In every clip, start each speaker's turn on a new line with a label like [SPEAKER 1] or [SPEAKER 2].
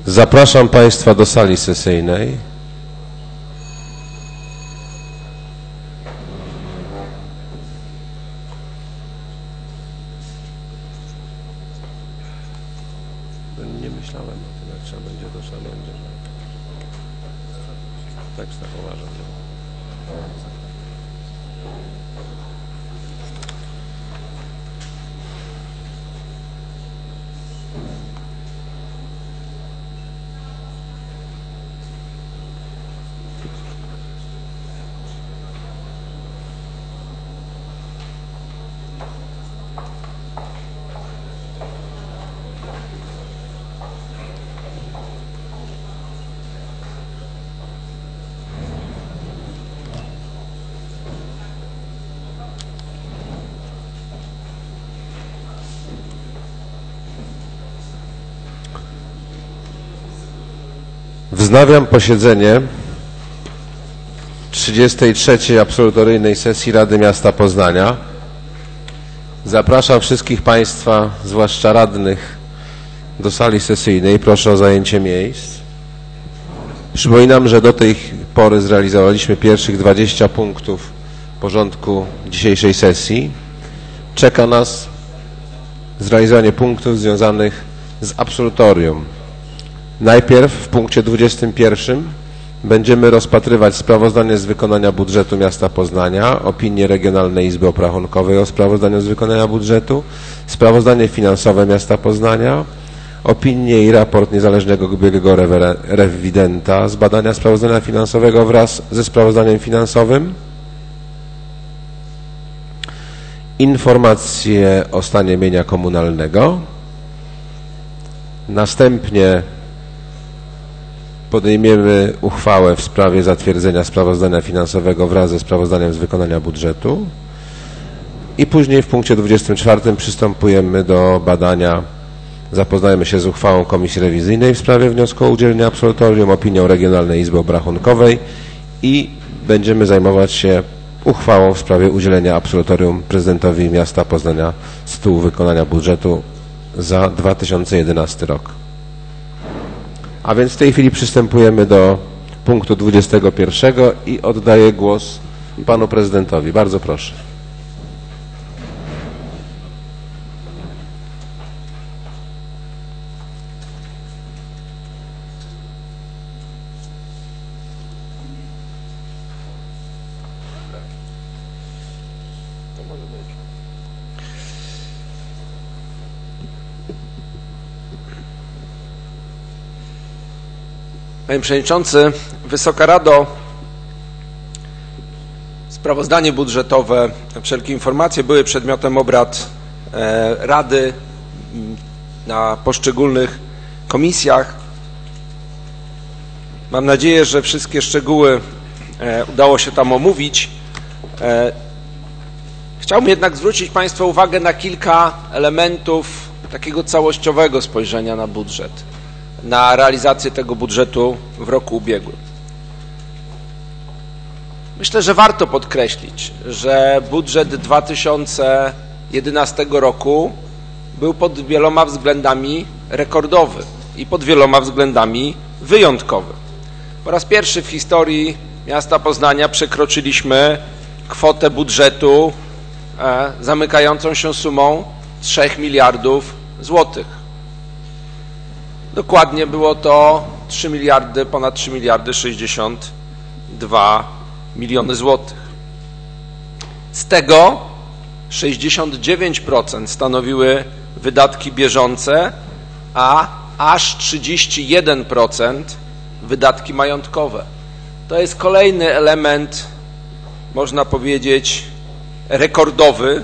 [SPEAKER 1] Zapraszam Państwa do sali sesyjnej. Nie myślałem o tym, jak trzeba będzie do szalenia. Tak uważam. Wznawiam posiedzenie 33. absolutoryjnej sesji Rady Miasta Poznania. Zapraszam wszystkich Państwa, zwłaszcza radnych, do sali sesyjnej. Proszę o zajęcie miejsc. Przypominam, że do tej pory zrealizowaliśmy pierwszych 20 punktów porządku dzisiejszej sesji. Czeka nas zrealizowanie punktów związanych z absolutorium. Najpierw w punkcie 21 będziemy rozpatrywać sprawozdanie z wykonania budżetu miasta Poznania, opinię Regionalnej Izby Obrachunkowej o sprawozdaniu z wykonania budżetu, sprawozdanie finansowe miasta Poznania, opinię i raport niezależnego biegłego rewidenta z badania sprawozdania finansowego wraz ze sprawozdaniem finansowym, informacje o stanie mienia komunalnego, następnie podejmiemy uchwałę w sprawie zatwierdzenia sprawozdania finansowego wraz ze sprawozdaniem z wykonania budżetu i później w punkcie 24 przystępujemy do badania, zapoznajemy się z uchwałą Komisji Rewizyjnej w sprawie wniosku o udzielenie absolutorium, opinią Regionalnej Izby Obrachunkowej i będziemy zajmować się uchwałą w sprawie udzielenia absolutorium prezydentowi miasta Poznania z tytułu wykonania budżetu za 2011 rok. A więc w tej chwili przystępujemy do punktu 21 i oddaję głos panu prezydentowi. Bardzo proszę.
[SPEAKER 2] Panie Przewodniczący, Wysoka Rado, sprawozdanie budżetowe, wszelkie informacje były przedmiotem obrad Rady na poszczególnych komisjach. Mam nadzieję, że wszystkie szczegóły udało się tam omówić. Chciałbym jednak zwrócić Państwa uwagę na kilka elementów takiego całościowego spojrzenia na budżet, na realizację tego budżetu w roku ubiegłym. Myślę, że warto podkreślić, że budżet 2011 roku był pod wieloma względami rekordowy i pod wieloma względami wyjątkowy. Po raz pierwszy w historii miasta Poznania przekroczyliśmy kwotę budżetu zamykającą się sumą 3 miliardów złotych. Dokładnie było to ponad 3 miliardy 62 miliony złotych. Z tego 69% stanowiły wydatki bieżące, a aż 31% wydatki majątkowe. To jest kolejny element, można powiedzieć, rekordowy.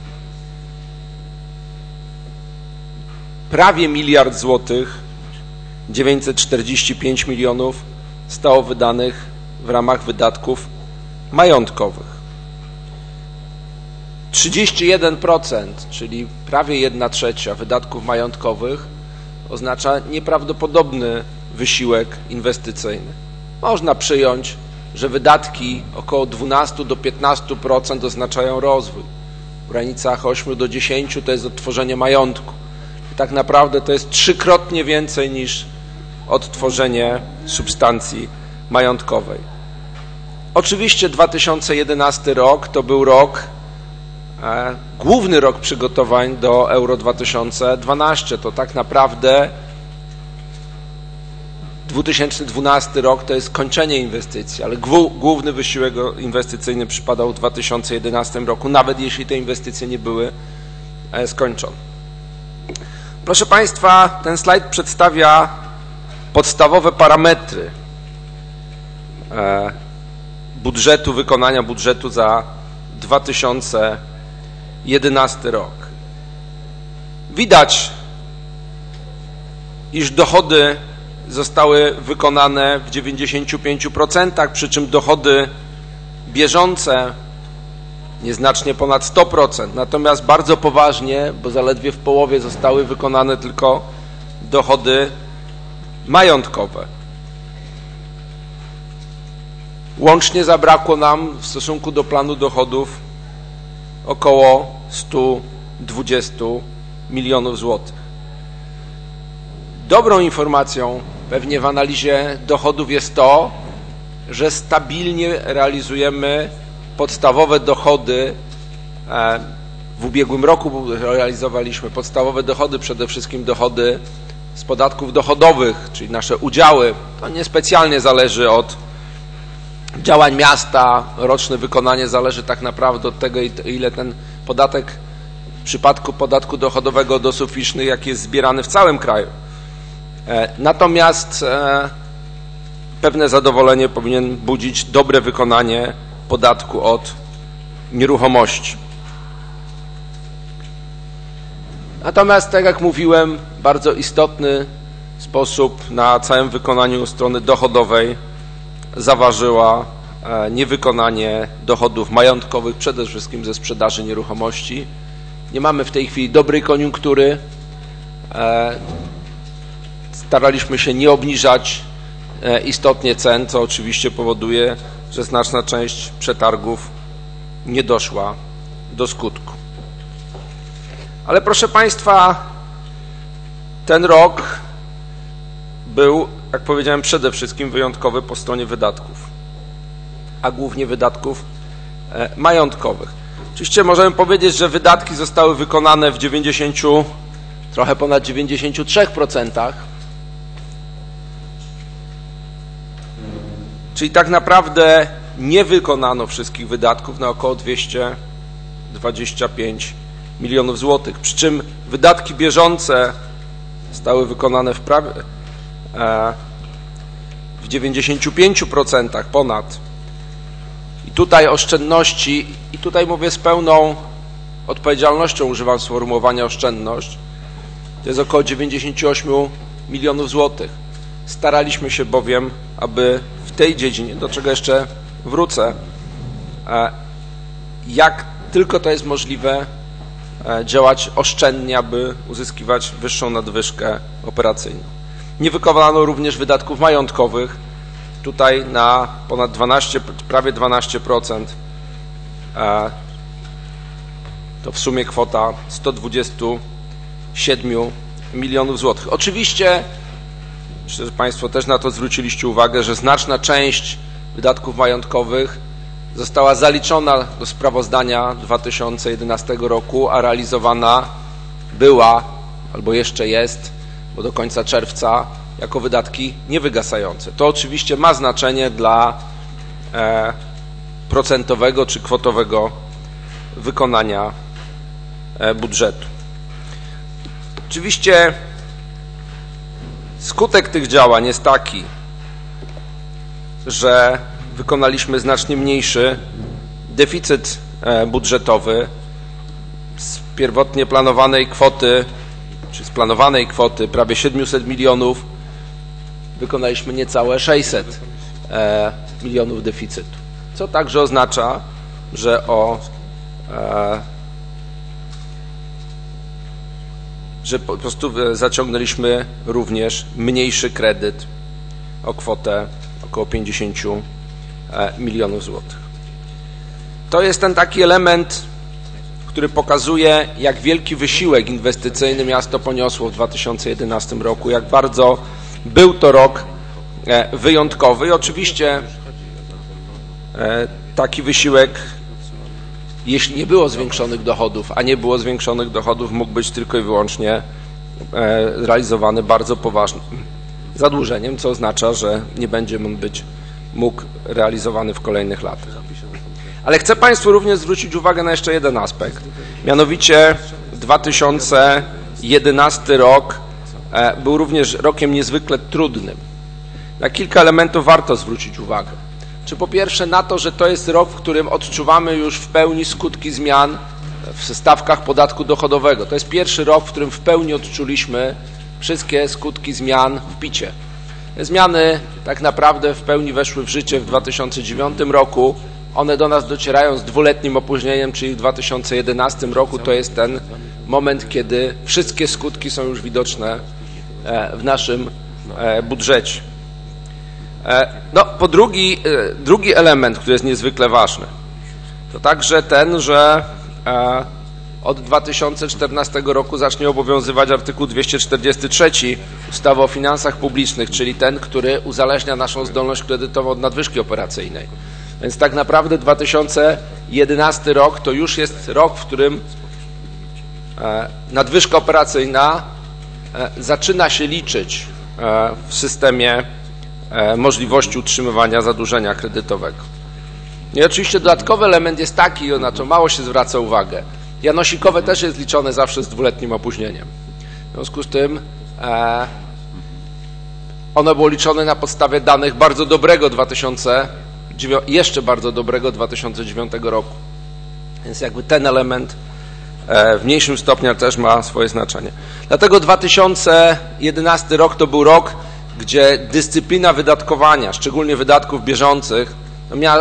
[SPEAKER 2] Prawie miliard złotych, 945 milionów zostało wydanych w ramach wydatków majątkowych. 31%, czyli prawie 1/3 wydatków majątkowych oznacza nieprawdopodobny wysiłek inwestycyjny. Można przyjąć, że wydatki około 12 do 15% oznaczają rozwój. W granicach 8 do 10 to jest odtworzenie majątku. Tak naprawdę to jest 3-krotnie więcej niż odtworzenie substancji majątkowej. Oczywiście 2011 rok to był główny rok przygotowań do Euro 2012. To tak naprawdę 2012 rok to jest kończenie inwestycji, ale główny wysiłek inwestycyjny przypadał w 2011 roku, nawet jeśli te inwestycje nie były skończone. Proszę Państwa, ten slajd przedstawia podstawowe parametry wykonania budżetu za 2011 rok. Widać, iż dochody zostały wykonane w 95%, przy czym dochody bieżące nieznacznie ponad 100%. Natomiast bardzo poważnie, bo zaledwie w połowie zostały wykonane tylko dochody majątkowe. Łącznie zabrakło nam w stosunku do planu dochodów około 120 milionów złotych. Dobrą informacją pewnie w analizie dochodów jest to, że stabilnie realizujemy podstawowe dochody. W ubiegłym roku realizowaliśmy podstawowe dochody, przede wszystkim dochody z podatków dochodowych, czyli nasze udziały. To niespecjalnie zależy od działań miasta. Roczne wykonanie zależy tak naprawdę od tego, ile ten podatek w przypadku podatku dochodowego od osób fizycznych, jaki jest zbierany w całym kraju. Natomiast pewne zadowolenie powinien budzić dobre wykonanie podatku od nieruchomości. Natomiast, tak jak mówiłem, bardzo istotny sposób na całym wykonaniu strony dochodowej zaważyła niewykonanie dochodów majątkowych, przede wszystkim ze sprzedaży nieruchomości. Nie mamy w tej chwili dobrej koniunktury. Staraliśmy się nie obniżać istotnie cen, co oczywiście powoduje, że znaczna część przetargów nie doszła do skutku. Ale proszę Państwa, ten rok był, jak powiedziałem, przede wszystkim wyjątkowy po stronie wydatków, a głównie wydatków majątkowych. Oczywiście możemy powiedzieć, że wydatki zostały wykonane w trochę ponad 93%, czyli tak naprawdę nie wykonano wszystkich wydatków na około 225 milionów złotych, przy czym wydatki bieżące zostały wykonane w 95% ponad. I tutaj oszczędności, i tutaj mówię z pełną odpowiedzialnością, używam sformułowania oszczędność, to jest około 98 milionów złotych. Staraliśmy się bowiem, aby w tej dziedzinie, do czego jeszcze wrócę, jak tylko to jest możliwe, działać oszczędnie, aby uzyskiwać wyższą nadwyżkę operacyjną. Nie wykonano również wydatków majątkowych. Tutaj na ponad 12, prawie 12%, to w sumie kwota 127 milionów złotych. Oczywiście, myślę, że Państwo też na to zwróciliście uwagę, że znaczna część wydatków majątkowych została zaliczona do sprawozdania 2011 roku, a realizowana była, albo jeszcze jest, bo do końca czerwca, jako wydatki niewygasające. To oczywiście ma znaczenie dla procentowego czy kwotowego wykonania budżetu. Oczywiście skutek tych działań jest taki, że wykonaliśmy znacznie mniejszy deficyt budżetowy. Z pierwotnie planowanej kwoty, czy z planowanej kwoty prawie 700 milionów wykonaliśmy niecałe 600 milionów deficytu. Co także oznacza, że że po prostu zaciągnęliśmy również mniejszy kredyt o kwotę około 50 milionów złotych. To jest ten taki element, który pokazuje, jak wielki wysiłek inwestycyjny miasto poniosło w 2011 roku, jak bardzo Był to rok wyjątkowy i oczywiście taki wysiłek, jeśli nie było zwiększonych dochodów, a nie było zwiększonych dochodów, mógł być tylko i wyłącznie realizowany bardzo poważnym zadłużeniem, co oznacza, że nie będzie mógł realizowany w kolejnych latach. Ale chcę Państwu również zwrócić uwagę na jeszcze jeden aspekt. Mianowicie 2011 rok był również rokiem niezwykle trudnym. Na kilka elementów warto zwrócić uwagę. Czy po pierwsze na to, że to jest rok, w którym odczuwamy już w pełni skutki zmian w stawkach podatku dochodowego. To jest pierwszy rok, w którym w pełni odczuliśmy wszystkie skutki zmian w PIT-cie. Te zmiany tak naprawdę w pełni weszły w życie w 2009 roku. One do nas docierają z dwuletnim opóźnieniem, czyli w 2011 roku to jest ten moment, kiedy wszystkie skutki są już widoczne w naszym budżecie. No, drugi element, który jest niezwykle ważny, to także ten, że od 2014 roku zacznie obowiązywać artykuł 243 ustawy o finansach publicznych, czyli ten, który uzależnia naszą zdolność kredytową od nadwyżki operacyjnej. Więc tak naprawdę 2011 rok to już jest rok, w którym nadwyżka operacyjna zaczyna się liczyć w systemie możliwości utrzymywania zadłużenia kredytowego. I oczywiście dodatkowy element jest taki, na co mało się zwraca uwagę. Janosikowe też jest liczone zawsze z dwuletnim opóźnieniem. W związku z tym ono było liczone na podstawie danych bardzo dobrego jeszcze bardzo dobrego 2009 roku. Więc jakby ten element w mniejszym stopniu też ma swoje znaczenie. Dlatego 2011 rok to był rok, gdzie dyscyplina wydatkowania, szczególnie wydatków bieżących, miała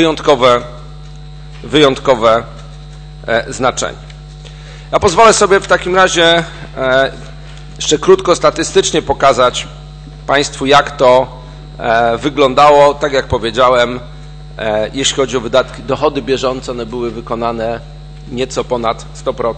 [SPEAKER 2] wyjątkowe znaczenie. Ja pozwolę sobie w takim razie jeszcze krótko statystycznie pokazać Państwu, jak to wyglądało. Tak jak powiedziałem, jeśli chodzi o wydatki, dochody bieżące, one były wykonane nieco ponad 100%.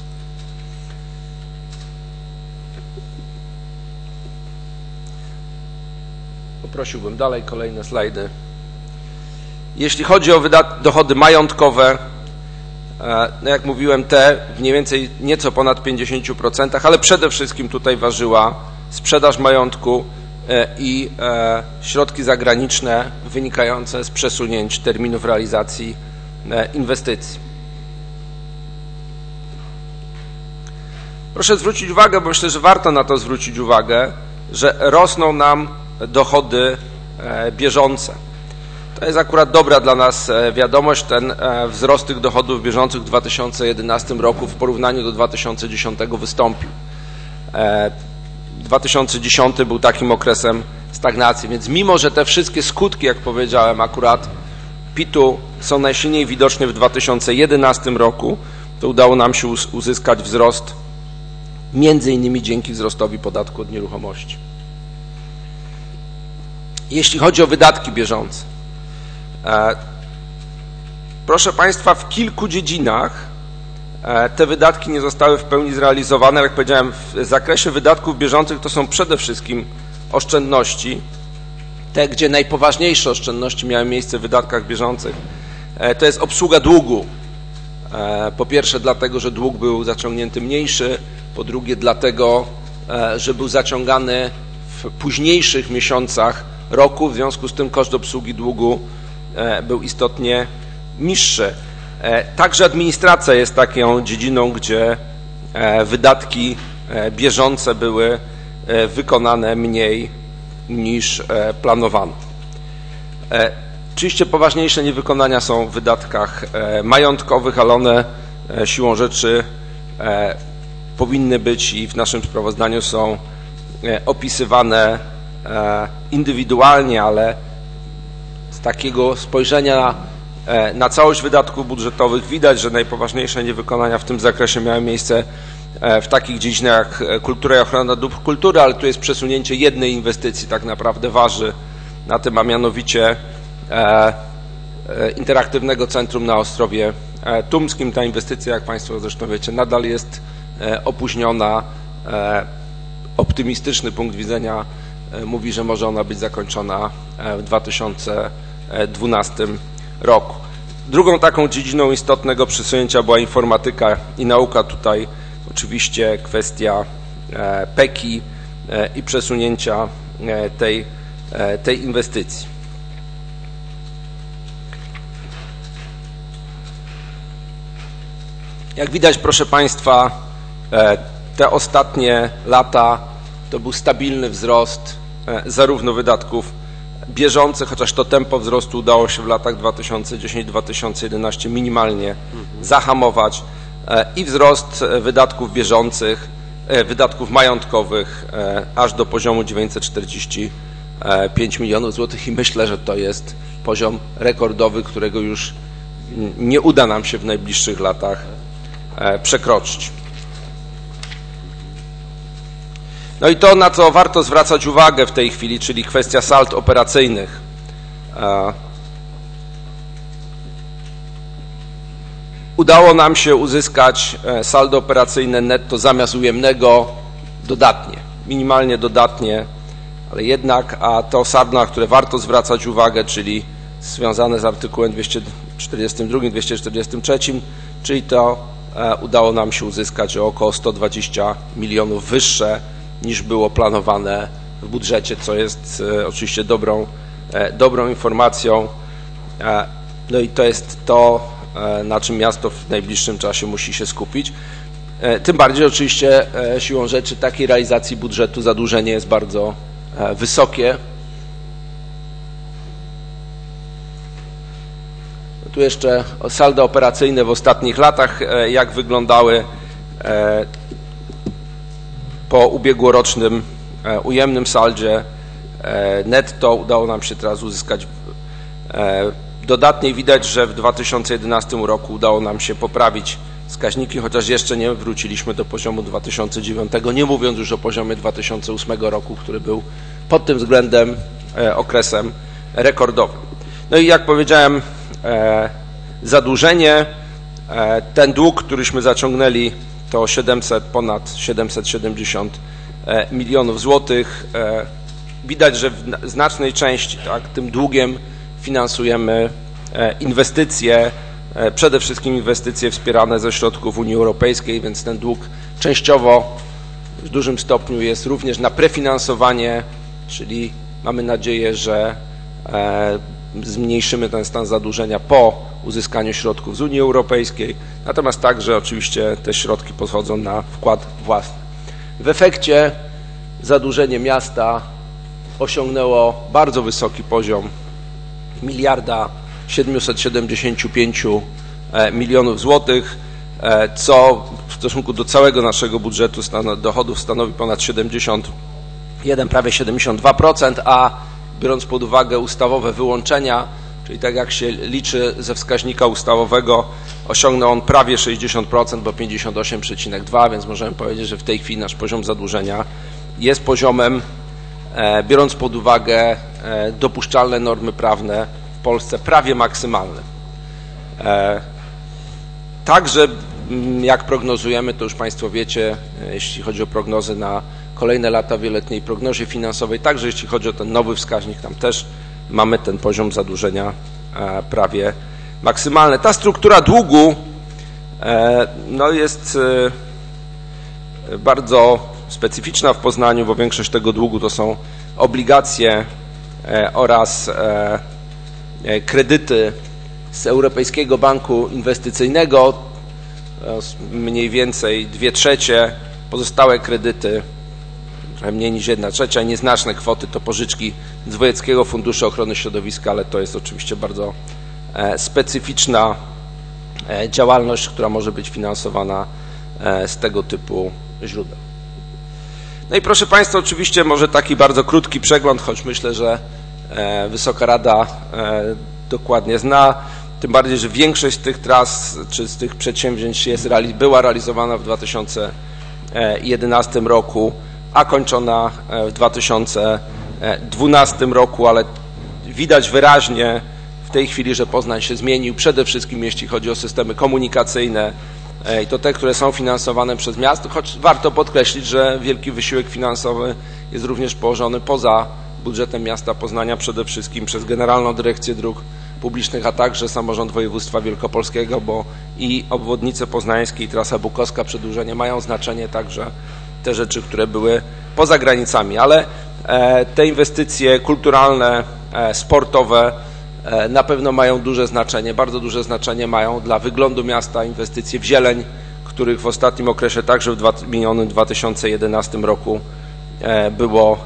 [SPEAKER 2] Poprosiłbym dalej, kolejne slajdy. Jeśli chodzi o dochody majątkowe, no jak mówiłem, te mniej więcej nieco ponad 50%, ale przede wszystkim tutaj ważyła sprzedaż majątku i środki zagraniczne wynikające z przesunięć terminów realizacji inwestycji. Proszę zwrócić uwagę, bo myślę, że warto na to zwrócić uwagę, że rosną nam dochody bieżące. To jest akurat dobra dla nas wiadomość. Ten wzrost tych dochodów bieżących w 2011 roku w porównaniu do 2010 wystąpił. 2010 był takim okresem stagnacji, więc mimo, że te wszystkie skutki, jak powiedziałem, akurat PIT-u są najsilniej widoczne w 2011 roku, to udało nam się uzyskać wzrost między innymi dzięki wzrostowi podatku od nieruchomości. Jeśli chodzi o wydatki bieżące, proszę Państwa, w kilku dziedzinach te wydatki nie zostały w pełni zrealizowane. Jak powiedziałem, w zakresie wydatków bieżących to są przede wszystkim oszczędności. Te, gdzie najpoważniejsze oszczędności miały miejsce w wydatkach bieżących, to jest obsługa długu. Po pierwsze dlatego, że dług był zaciągnięty mniejszy, po drugie dlatego, że był zaciągany w późniejszych miesiącach roku, w związku z tym koszt obsługi długu był istotnie niższy. Także administracja jest taką dziedziną, gdzie wydatki bieżące były wykonane mniej niż planowano. Oczywiście poważniejsze niewykonania są w wydatkach majątkowych, ale one siłą rzeczy powinny być i w naszym sprawozdaniu są opisywane indywidualnie, ale z takiego spojrzenia na całość wydatków budżetowych widać, że najpoważniejsze niewykonania w tym zakresie miały miejsce w takich dziedzinach jak kultura i ochrona dóbr kultury, ale tu jest przesunięcie jednej inwestycji, tak naprawdę waży na tym, a mianowicie interaktywnego centrum na Ostrowie Tumskim. Ta inwestycja, jak Państwo zresztą wiecie, nadal jest opóźniona. Optymistyczny punkt widzenia mówi, że może ona być zakończona w 2012 roku. Drugą taką dziedziną istotnego przesunięcia była informatyka i nauka. Tutaj oczywiście kwestia PEKI i przesunięcia tej inwestycji. Jak widać, proszę Państwa, te ostatnie lata to był stabilny wzrost zarówno wydatków bieżących, chociaż to tempo wzrostu udało się w latach 2010-2011 minimalnie zahamować, i wzrost wydatków bieżących, wydatków majątkowych aż do poziomu 945 milionów złotych i myślę, że to jest poziom rekordowy, którego już nie uda nam się w najbliższych latach przekroczyć. No i to, na co warto zwracać uwagę w tej chwili, czyli kwestia sald operacyjnych. Udało nam się uzyskać saldo operacyjne netto zamiast ujemnego dodatnie, minimalnie dodatnie, ale jednak, a to saldo, na które warto zwracać uwagę, czyli związane z artykułem 242, 243, czyli to udało nam się uzyskać o około 120 milionów wyższe niż było planowane w budżecie, co jest oczywiście dobrą informacją. No i to jest to, na czym miasto w najbliższym czasie musi się skupić. Tym bardziej oczywiście siłą rzeczy takiej realizacji budżetu zadłużenie jest bardzo wysokie. Tu jeszcze salda operacyjne w ostatnich latach, jak wyglądały po ubiegłorocznym ujemnym saldzie netto. Udało nam się teraz uzyskać dodatnie. Widać, że w 2011 roku udało nam się poprawić wskaźniki, chociaż jeszcze nie wróciliśmy do poziomu 2009, nie mówiąc już o poziomie 2008 roku, który był pod tym względem okresem rekordowym. No i jak powiedziałem, zadłużenie, ten dług, któryśmy zaciągnęli, to ponad 770 milionów złotych. Widać, że w znacznej części tym długiem finansujemy inwestycje, przede wszystkim inwestycje wspierane ze środków Unii Europejskiej, więc ten dług częściowo w dużym stopniu jest również na prefinansowanie, czyli mamy nadzieję, że zmniejszymy ten stan zadłużenia po uzyskaniu środków z Unii Europejskiej, natomiast także oczywiście te środki pochodzą na wkład własny. W efekcie zadłużenie miasta osiągnęło bardzo wysoki poziom 1,775 milionów złotych, co w stosunku do całego naszego budżetu dochodów stanowi ponad 71, prawie 72%, a biorąc pod uwagę ustawowe wyłączenia, czyli tak jak się liczy ze wskaźnika ustawowego, osiągnął on prawie 60%, bo 58,2%, więc możemy powiedzieć, że w tej chwili nasz poziom zadłużenia jest poziomem, biorąc pod uwagę dopuszczalne normy prawne w Polsce, prawie maksymalnym. Także jak prognozujemy, to już Państwo wiecie, jeśli chodzi o prognozy na kolejne lata w wieloletniej prognozie finansowej, także jeśli chodzi o ten nowy wskaźnik, tam też mamy ten poziom zadłużenia prawie maksymalny. Ta struktura długu no jest bardzo specyficzna w Poznaniu, bo większość tego długu to są obligacje oraz kredyty z Europejskiego Banku Inwestycyjnego, mniej więcej 2/3, pozostałe kredyty, trochę mniej niż 1/3, nieznaczne kwoty to pożyczki z Wojewódzkiego Funduszu Ochrony Środowiska, ale to jest oczywiście bardzo specyficzna działalność, która może być finansowana z tego typu źródeł. No i proszę Państwa, oczywiście może taki bardzo krótki przegląd, choć myślę, że Wysoka Rada dokładnie zna, tym bardziej, że większość z tych tras czy z tych przedsięwzięć była realizowana w 2011 roku, a kończona w 2012 roku, ale widać wyraźnie w tej chwili, że Poznań się zmienił, przede wszystkim jeśli chodzi o systemy komunikacyjne, i to te, które są finansowane przez miasto, choć warto podkreślić, że wielki wysiłek finansowy jest również położony poza budżetem miasta Poznania, przede wszystkim przez Generalną Dyrekcję Dróg Publicznych, a także samorząd województwa wielkopolskiego, bo i obwodnice poznańskie i trasa Bukowska, przedłużenie mają znaczenie, także te rzeczy, które były poza granicami, ale te inwestycje kulturalne, sportowe na pewno mają duże znaczenie, bardzo duże znaczenie mają dla wyglądu miasta inwestycje w zieleń, których w ostatnim okresie, także w minionym 2011 roku było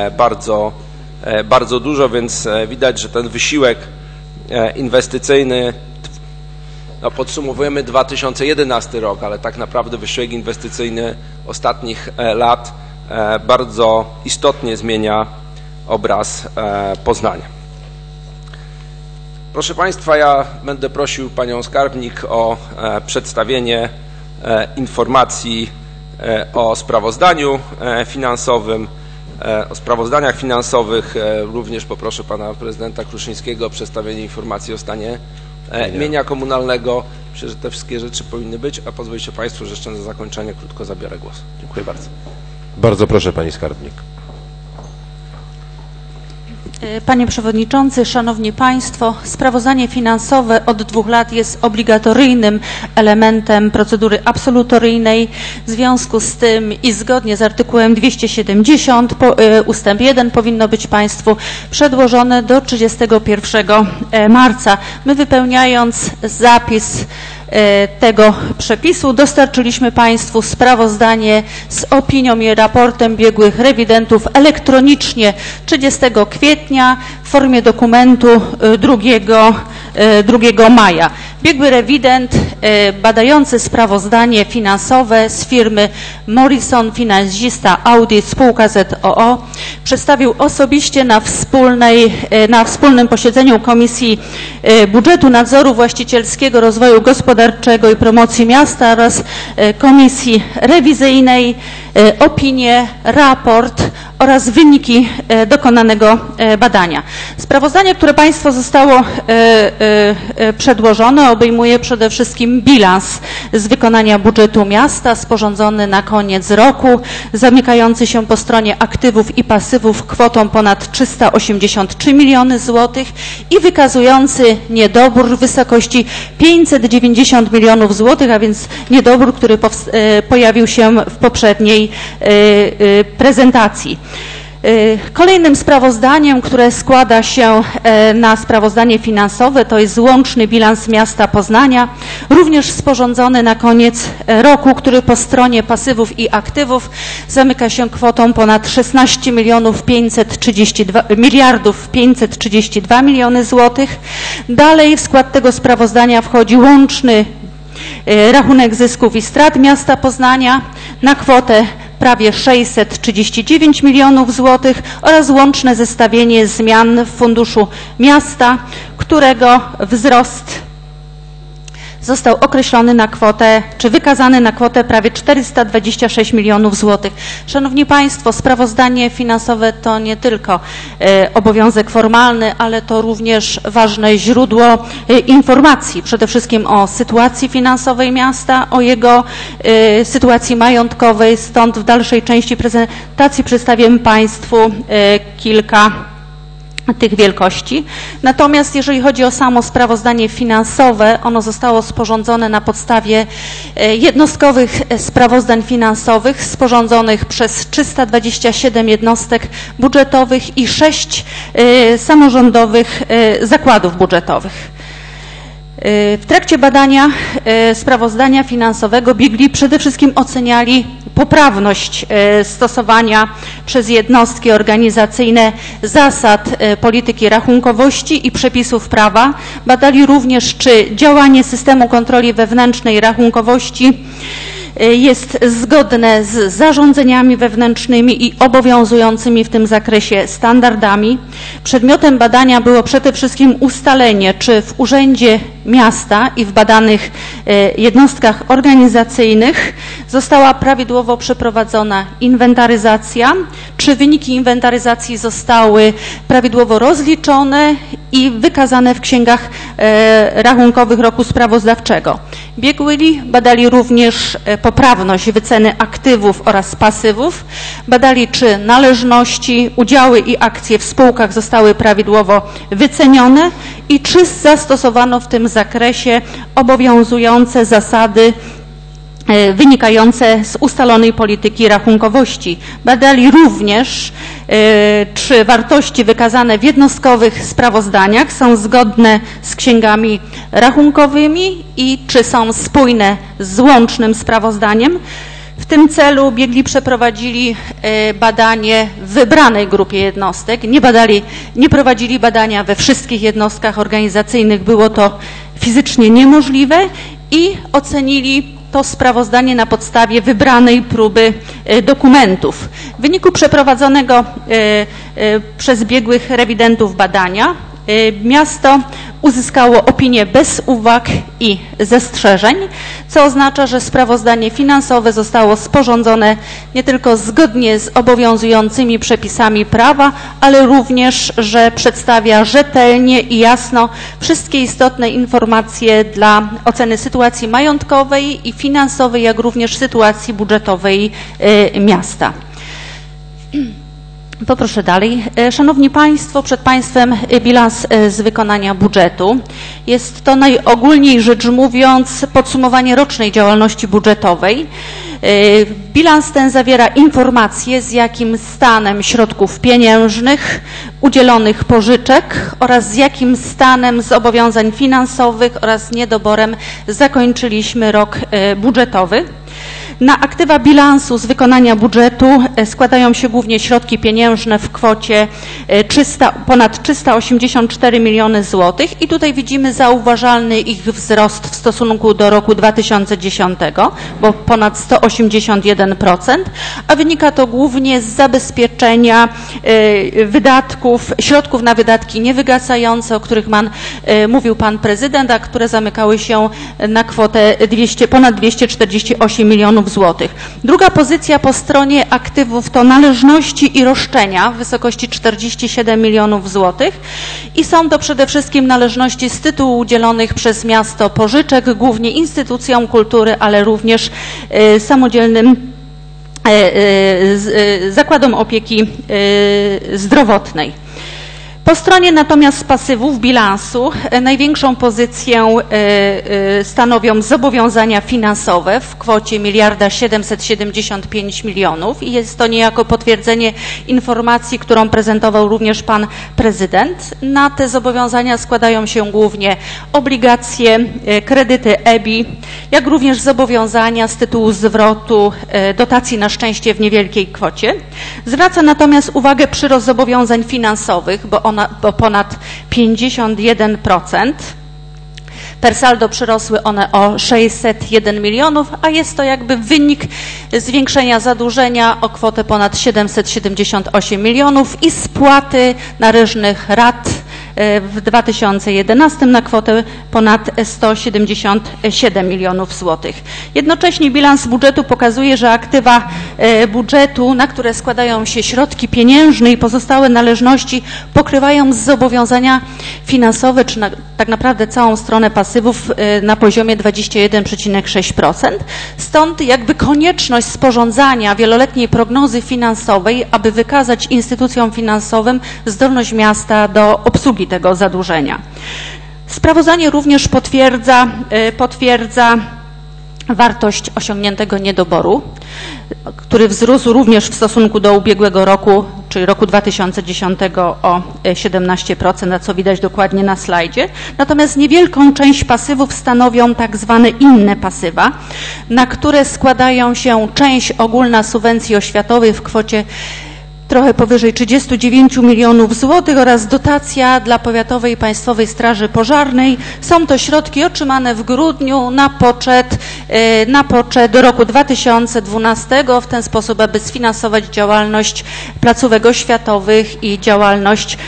[SPEAKER 2] bardzo dużo, więc widać, że ten wysiłek inwestycyjny, no podsumowujemy 2011 rok, ale tak naprawdę wysiłek inwestycyjny ostatnich lat bardzo istotnie zmienia obraz Poznania. Proszę Państwa, ja będę prosił Panią Skarbnik o przedstawienie informacji o sprawozdaniu finansowym, o sprawozdaniach finansowych. Również poproszę Pana Prezydenta Kruszyńskiego o przedstawienie informacji o stanie mienia komunalnego. Myślę, że te wszystkie rzeczy powinny być, a pozwolicie Państwo, że jeszcze na zakończenie krótko zabiorę głos. Dziękuję bardzo.
[SPEAKER 1] Bardzo proszę Pani Skarbnik.
[SPEAKER 3] Panie Przewodniczący, Szanowni Państwo, sprawozdanie finansowe od 2 lat jest obligatoryjnym elementem procedury absolutoryjnej. W związku z tym i zgodnie z artykułem 270 ustęp 1 powinno być Państwu przedłożone do 31 marca. My, wypełniając zapis tego przepisu, dostarczyliśmy Państwu sprawozdanie z opinią i raportem biegłych rewidentów elektronicznie 30 kwietnia w formie dokumentu 2 maja. Biegły rewident badający sprawozdanie finansowe z firmy Morrison Finansista Audit spółka z.o.o. przedstawił osobiście na wspólnym posiedzeniu Komisji Budżetu, Nadzoru Właścicielskiego, Rozwoju Gospodarczego i Promocji Miasta oraz Komisji Rewizyjnej opinię, raport oraz wyniki dokonanego badania. Sprawozdanie, które Państwu zostało przedłożone, obejmuje przede wszystkim bilans z wykonania budżetu miasta sporządzony na koniec roku, zamykający się po stronie aktywów i pasywów kwotą ponad 383 miliony złotych i wykazujący niedobór w wysokości 590 milionów złotych, a więc niedobór, który pojawił się w poprzedniej prezentacji. Kolejnym sprawozdaniem, które składa się na sprawozdanie finansowe, to jest łączny bilans miasta Poznania, również sporządzony na koniec roku, który po stronie pasywów i aktywów zamyka się kwotą ponad 16 miliardów 532 miliony złotych. Dalej w skład tego sprawozdania wchodzi łączny rachunek zysków i strat miasta Poznania na kwotę prawie 639 milionów złotych oraz łączne zestawienie zmian w funduszu miasta, którego wzrost został określony na kwotę, czy wykazany na kwotę prawie 426 milionów złotych. Szanowni Państwo, sprawozdanie finansowe to nie tylko obowiązek formalny, ale to również ważne źródło informacji, przede wszystkim o sytuacji finansowej miasta, o jego sytuacji majątkowej, stąd w dalszej części prezentacji przedstawię Państwu kilka tych wielkości. Natomiast jeżeli chodzi o samo sprawozdanie finansowe, ono zostało sporządzone na podstawie jednostkowych sprawozdań finansowych sporządzonych przez 327 jednostek budżetowych i 6 samorządowych zakładów budżetowych. W trakcie badania sprawozdania finansowego biegli przede wszystkim oceniali poprawność stosowania przez jednostki organizacyjne zasad polityki rachunkowości i przepisów prawa. Badali również, czy działanie systemu kontroli wewnętrznej rachunkowości jest zgodne z zarządzeniami wewnętrznymi i obowiązującymi w tym zakresie standardami. Przedmiotem badania było przede wszystkim ustalenie, czy w Urzędzie Miasta i w badanych jednostkach organizacyjnych została prawidłowo przeprowadzona inwentaryzacja, czy wyniki inwentaryzacji zostały prawidłowo rozliczone i wykazane w księgach rachunkowych roku sprawozdawczego. Biegli badali również poprawność wyceny aktywów oraz pasywów, badali, czy należności, udziały i akcje w spółkach zostały prawidłowo wycenione i czy zastosowano w tym zakresie obowiązujące zasady wynikające z ustalonej polityki rachunkowości. Badali również, czy wartości wykazane w jednostkowych sprawozdaniach są zgodne z księgami rachunkowymi i czy są spójne z łącznym sprawozdaniem. W tym celu biegli przeprowadzili badanie w wybranej grupie jednostek. Nie prowadzili badania we wszystkich jednostkach organizacyjnych, było to fizycznie niemożliwe i ocenili to sprawozdanie na podstawie wybranej próby dokumentów. W wyniku przeprowadzonego przez biegłych rewidentów badania miasto uzyskało opinię bez uwag i zastrzeżeń, co oznacza, że sprawozdanie finansowe zostało sporządzone nie tylko zgodnie z obowiązującymi przepisami prawa, ale również, że przedstawia rzetelnie i jasno wszystkie istotne informacje dla oceny sytuacji majątkowej i finansowej, jak również sytuacji budżetowej miasta. Poproszę dalej. Szanowni Państwo, przed Państwem bilans z wykonania budżetu. Jest to najogólniej rzecz mówiąc podsumowanie rocznej działalności budżetowej. Bilans ten zawiera informacje, z jakim stanem środków pieniężnych, udzielonych pożyczek oraz z jakim stanem zobowiązań finansowych oraz niedoborem zakończyliśmy rok budżetowy. Na aktywa bilansu z wykonania budżetu składają się głównie środki pieniężne w kwocie ponad 384 miliony złotych i tutaj widzimy zauważalny ich wzrost w stosunku do roku 2010, bo ponad 181%, a wynika to głównie z zabezpieczenia wydatków, środków na wydatki niewygasające, o których mówił Pan Prezydent, a które zamykały się na kwotę ponad 248 milionów złotych. Druga pozycja po stronie aktywów to należności i roszczenia w wysokości 47 milionów złotych i są to przede wszystkim należności z tytułu udzielonych przez miasto pożyczek, głównie instytucjom kultury, ale również samodzielnym zakładom opieki zdrowotnej. Po stronie natomiast pasywów bilansu największą pozycję stanowią zobowiązania finansowe w kwocie 1 775 milionów i jest to niejako potwierdzenie informacji, którą prezentował również Pan Prezydent. Na te zobowiązania składają się głównie obligacje, kredyty EBI, jak również zobowiązania z tytułu zwrotu dotacji na szczęście w niewielkiej kwocie. Zwraca natomiast uwagę przyrost zobowiązań finansowych, bo ponad 51%. Per saldo przyrosły one o 601 milionów, a jest to jakby wynik zwiększenia zadłużenia o kwotę ponad 778 milionów i spłaty należnych rat w 2011 na kwotę ponad 177 milionów złotych. Jednocześnie bilans budżetu pokazuje, że aktywa budżetu, na które składają się środki pieniężne i pozostałe należności, pokrywają zobowiązania finansowe, czy tak naprawdę całą stronę pasywów na poziomie 21,6%. Stąd jakby konieczność sporządzania wieloletniej prognozy finansowej, aby wykazać instytucjom finansowym zdolność miasta do obsługi tego zadłużenia. Sprawozdanie również potwierdza wartość osiągniętego niedoboru, który wzrósł również w stosunku do ubiegłego roku, czyli roku 2010 o 17%, a co widać dokładnie na slajdzie. Natomiast niewielką część pasywów stanowią tak zwane inne pasywa, na które składają się część ogólna subwencji oświatowej w kwocie trochę powyżej 39 milionów złotych oraz dotacja dla Powiatowej i Państwowej Straży Pożarnej. Są to środki otrzymane w grudniu na poczet do roku 2012 w ten sposób, aby sfinansować działalność placówek oświatowych i działalność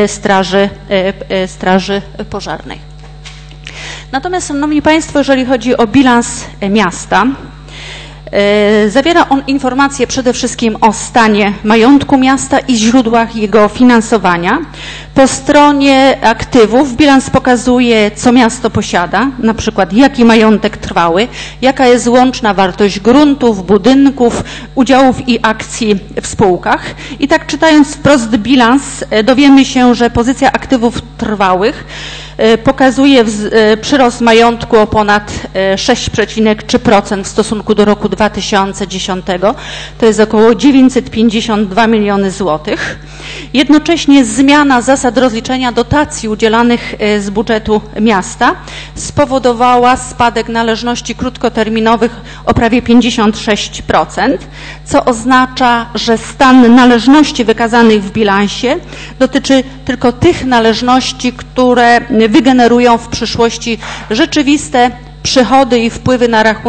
[SPEAKER 3] Straży Pożarnej. Natomiast, Szanowni Państwo, jeżeli chodzi o bilans miasta, Zawiera on informacje przede wszystkim o stanie majątku miasta i źródłach jego finansowania. Po stronie aktywów bilans pokazuje, co miasto posiada, na przykład jaki majątek trwały, jaka jest łączna wartość gruntów, budynków, udziałów i akcji w spółkach. I tak czytając wprost bilans, dowiemy się, że pozycja aktywów trwałych pokazuje przyrost majątku o ponad 6,3% w stosunku do roku 2010. To jest około 952 miliony złotych. Jednocześnie zmiana zasad rozliczenia dotacji udzielanych z budżetu miasta spowodowała spadek należności krótkoterminowych o prawie 56%, co oznacza, że stan należności wykazanych w bilansie dotyczy tylko tych należności, które wygenerują w przyszłości rzeczywiste przychody i wpływy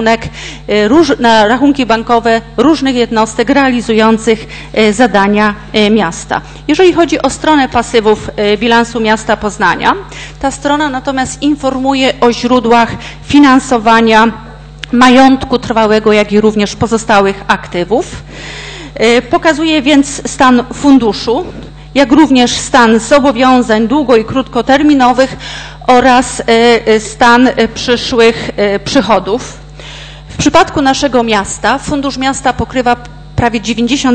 [SPEAKER 3] na rachunki bankowe różnych jednostek realizujących zadania miasta. Jeżeli chodzi o stronę pasywów bilansu miasta Poznania, ta strona natomiast informuje o źródłach finansowania majątku trwałego, jak i również pozostałych aktywów. Pokazuje więc stan funduszu, jak również stan zobowiązań długo- i krótkoterminowych oraz stan przyszłych przychodów. W przypadku naszego miasta fundusz miasta pokrywa prawie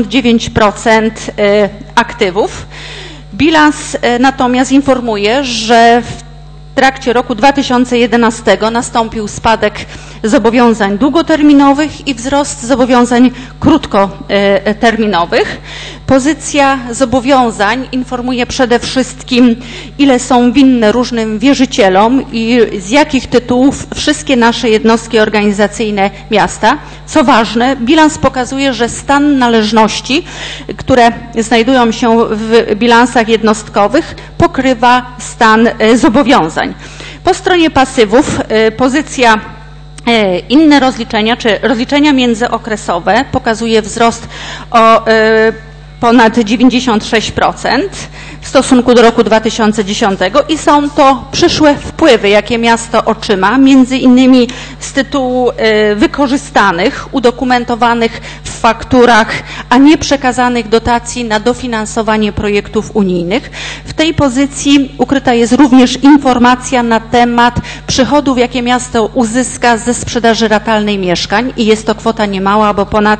[SPEAKER 3] 99% aktywów. Bilans natomiast informuje, że w trakcie roku 2011 nastąpił spadek zobowiązań długoterminowych i wzrost zobowiązań krótkoterminowych. Pozycja zobowiązań informuje przede wszystkim, ile są winne różnym wierzycielom i z jakich tytułów wszystkie nasze jednostki organizacyjne miasta. Co ważne, bilans pokazuje, że stan należności, które znajdują się w bilansach jednostkowych, pokrywa stan zobowiązań. Po stronie pasywów pozycja inne rozliczenia, czy rozliczenia międzyokresowe pokazuje wzrost o ponad 96% w stosunku do roku 2010 i są to przyszłe wpływy, jakie miasto otrzyma, między innymi z tytułu wykorzystanych, udokumentowanych w fakturach, a nie przekazanych dotacji na dofinansowanie projektów unijnych. W tej pozycji ukryta jest również informacja na temat przychodów, jakie miasto uzyska ze sprzedaży ratalnej mieszkań i jest to kwota niemała, bo ponad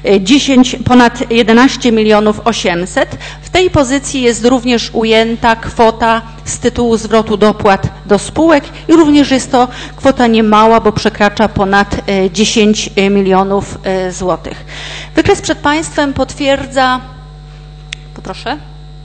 [SPEAKER 3] 11 milionów 800. W tej pozycji jest również ujęta kwota z tytułu zwrotu dopłat do spółek i również jest to kwota niemała, bo przekracza ponad 10 milionów złotych. Wykres przed Państwem potwierdza, poproszę.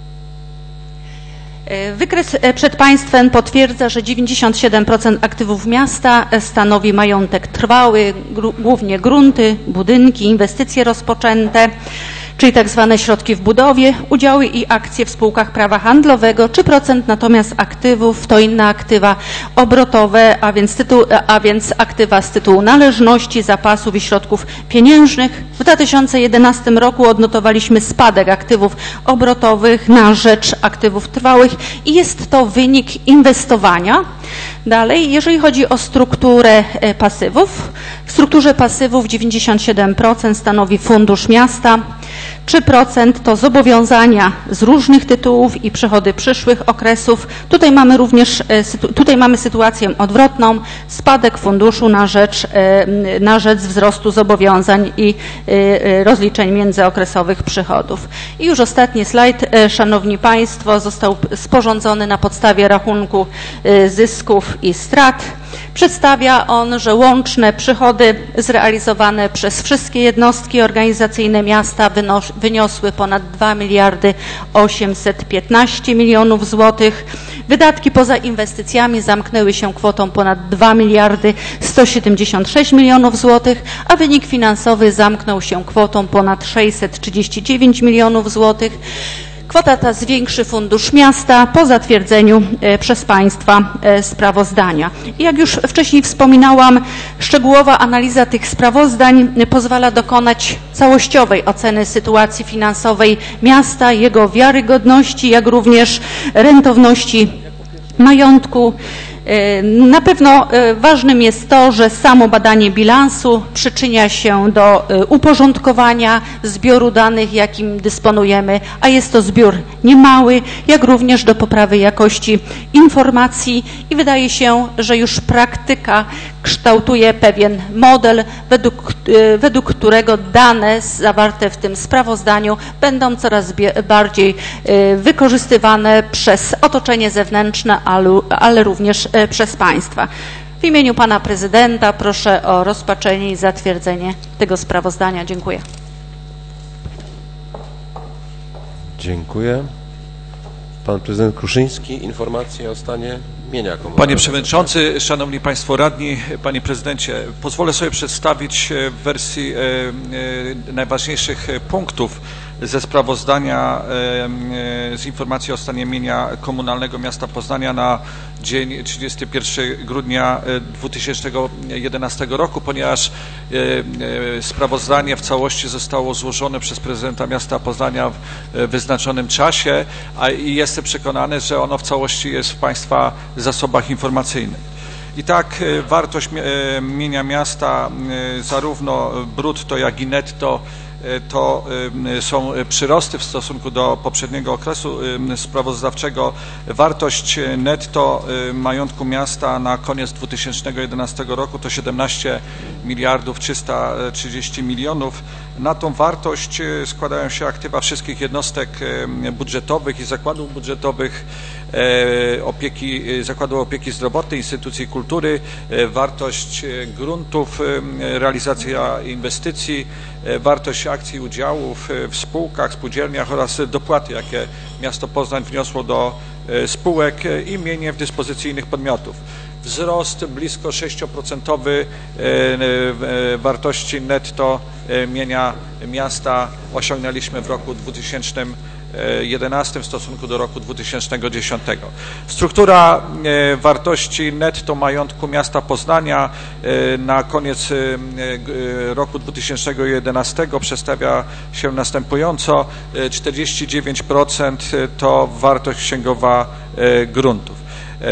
[SPEAKER 3] Wykres przed Państwem potwierdza, że 97% aktywów miasta stanowi majątek trwały, głównie grunty, budynki, inwestycje rozpoczęte, czyli tak zwane środki w budowie, udziały i akcje w spółkach prawa handlowego, 3% natomiast aktywów to inne aktywa obrotowe, a więc aktywa z tytułu należności, zapasów i środków pieniężnych. W 2011 roku odnotowaliśmy spadek aktywów obrotowych na rzecz aktywów trwałych i jest to wynik inwestowania. Dalej, jeżeli chodzi o strukturę pasywów, w strukturze pasywów 97% stanowi fundusz miasta, 3% to zobowiązania z różnych tytułów i przychody przyszłych okresów. Tutaj mamy sytuację odwrotną, spadek funduszu na rzecz wzrostu zobowiązań i rozliczeń międzyokresowych przychodów. I już ostatni slajd, Szanowni Państwo, został sporządzony na podstawie rachunku zysków i strat. Przedstawia on, że łączne przychody zrealizowane przez wszystkie jednostki organizacyjne miasta wyniosły ponad 2 miliardy 815 milionów złotych. Wydatki poza inwestycjami zamknęły się kwotą ponad 2 miliardy 176 milionów złotych, a wynik finansowy zamknął się kwotą ponad 639 milionów złotych. Kwota ta zwiększy fundusz miasta po zatwierdzeniu przez Państwa sprawozdania. I jak już wcześniej wspominałam, szczegółowa analiza tych sprawozdań pozwala dokonać całościowej oceny sytuacji finansowej miasta, jego wiarygodności, jak również rentowności majątku. Na pewno ważnym jest to, że samo badanie bilansu przyczynia się do uporządkowania zbioru danych, jakim dysponujemy, a jest to zbiór niemały, jak również do poprawy jakości informacji i wydaje się, że już praktyka kształtuje pewien model, według którego dane zawarte w tym sprawozdaniu będą coraz bardziej wykorzystywane przez otoczenie zewnętrzne, ale również przez państwa. W imieniu pana prezydenta proszę o rozpatrzenie i zatwierdzenie tego sprawozdania. Dziękuję.
[SPEAKER 1] Dziękuję. Pan prezydent Kruszyński, informacje o stanie mienia komunalnego.
[SPEAKER 4] Panie Przewodniczący, Szanowni Państwo Radni, Panie Prezydencie, pozwolę sobie przedstawić w wersji najważniejszych punktów ze sprawozdania z informacji o stanie mienia komunalnego miasta Poznania na dzień 31 grudnia 2011 roku, ponieważ sprawozdanie w całości zostało złożone przez prezydenta miasta Poznania w wyznaczonym czasie, i jestem przekonany, że ono w całości jest w Państwa zasobach informacyjnych. I tak wartość mienia miasta, zarówno brutto, jak i netto, to są przyrosty w stosunku do poprzedniego okresu sprawozdawczego. Wartość netto majątku miasta na koniec 2011 roku to 17 miliardów 330 milionów. Na tą wartość składają się aktywa wszystkich jednostek budżetowych i zakładów budżetowych, zakładów opieki zdrowotnej, instytucji kultury, wartość gruntów, realizacja inwestycji, wartość akcji i udziałów w spółkach, spółdzielniach oraz dopłaty, jakie miasto Poznań wniosło do spółek i mienie w dyspozycyjnych podmiotów. Wzrost blisko 6% wartości netto mienia miasta osiągnęliśmy w roku 2011 w stosunku do roku 2010. Struktura wartości netto majątku miasta Poznania na koniec roku 2011 przedstawia się następująco: 49% to wartość księgowa gruntów.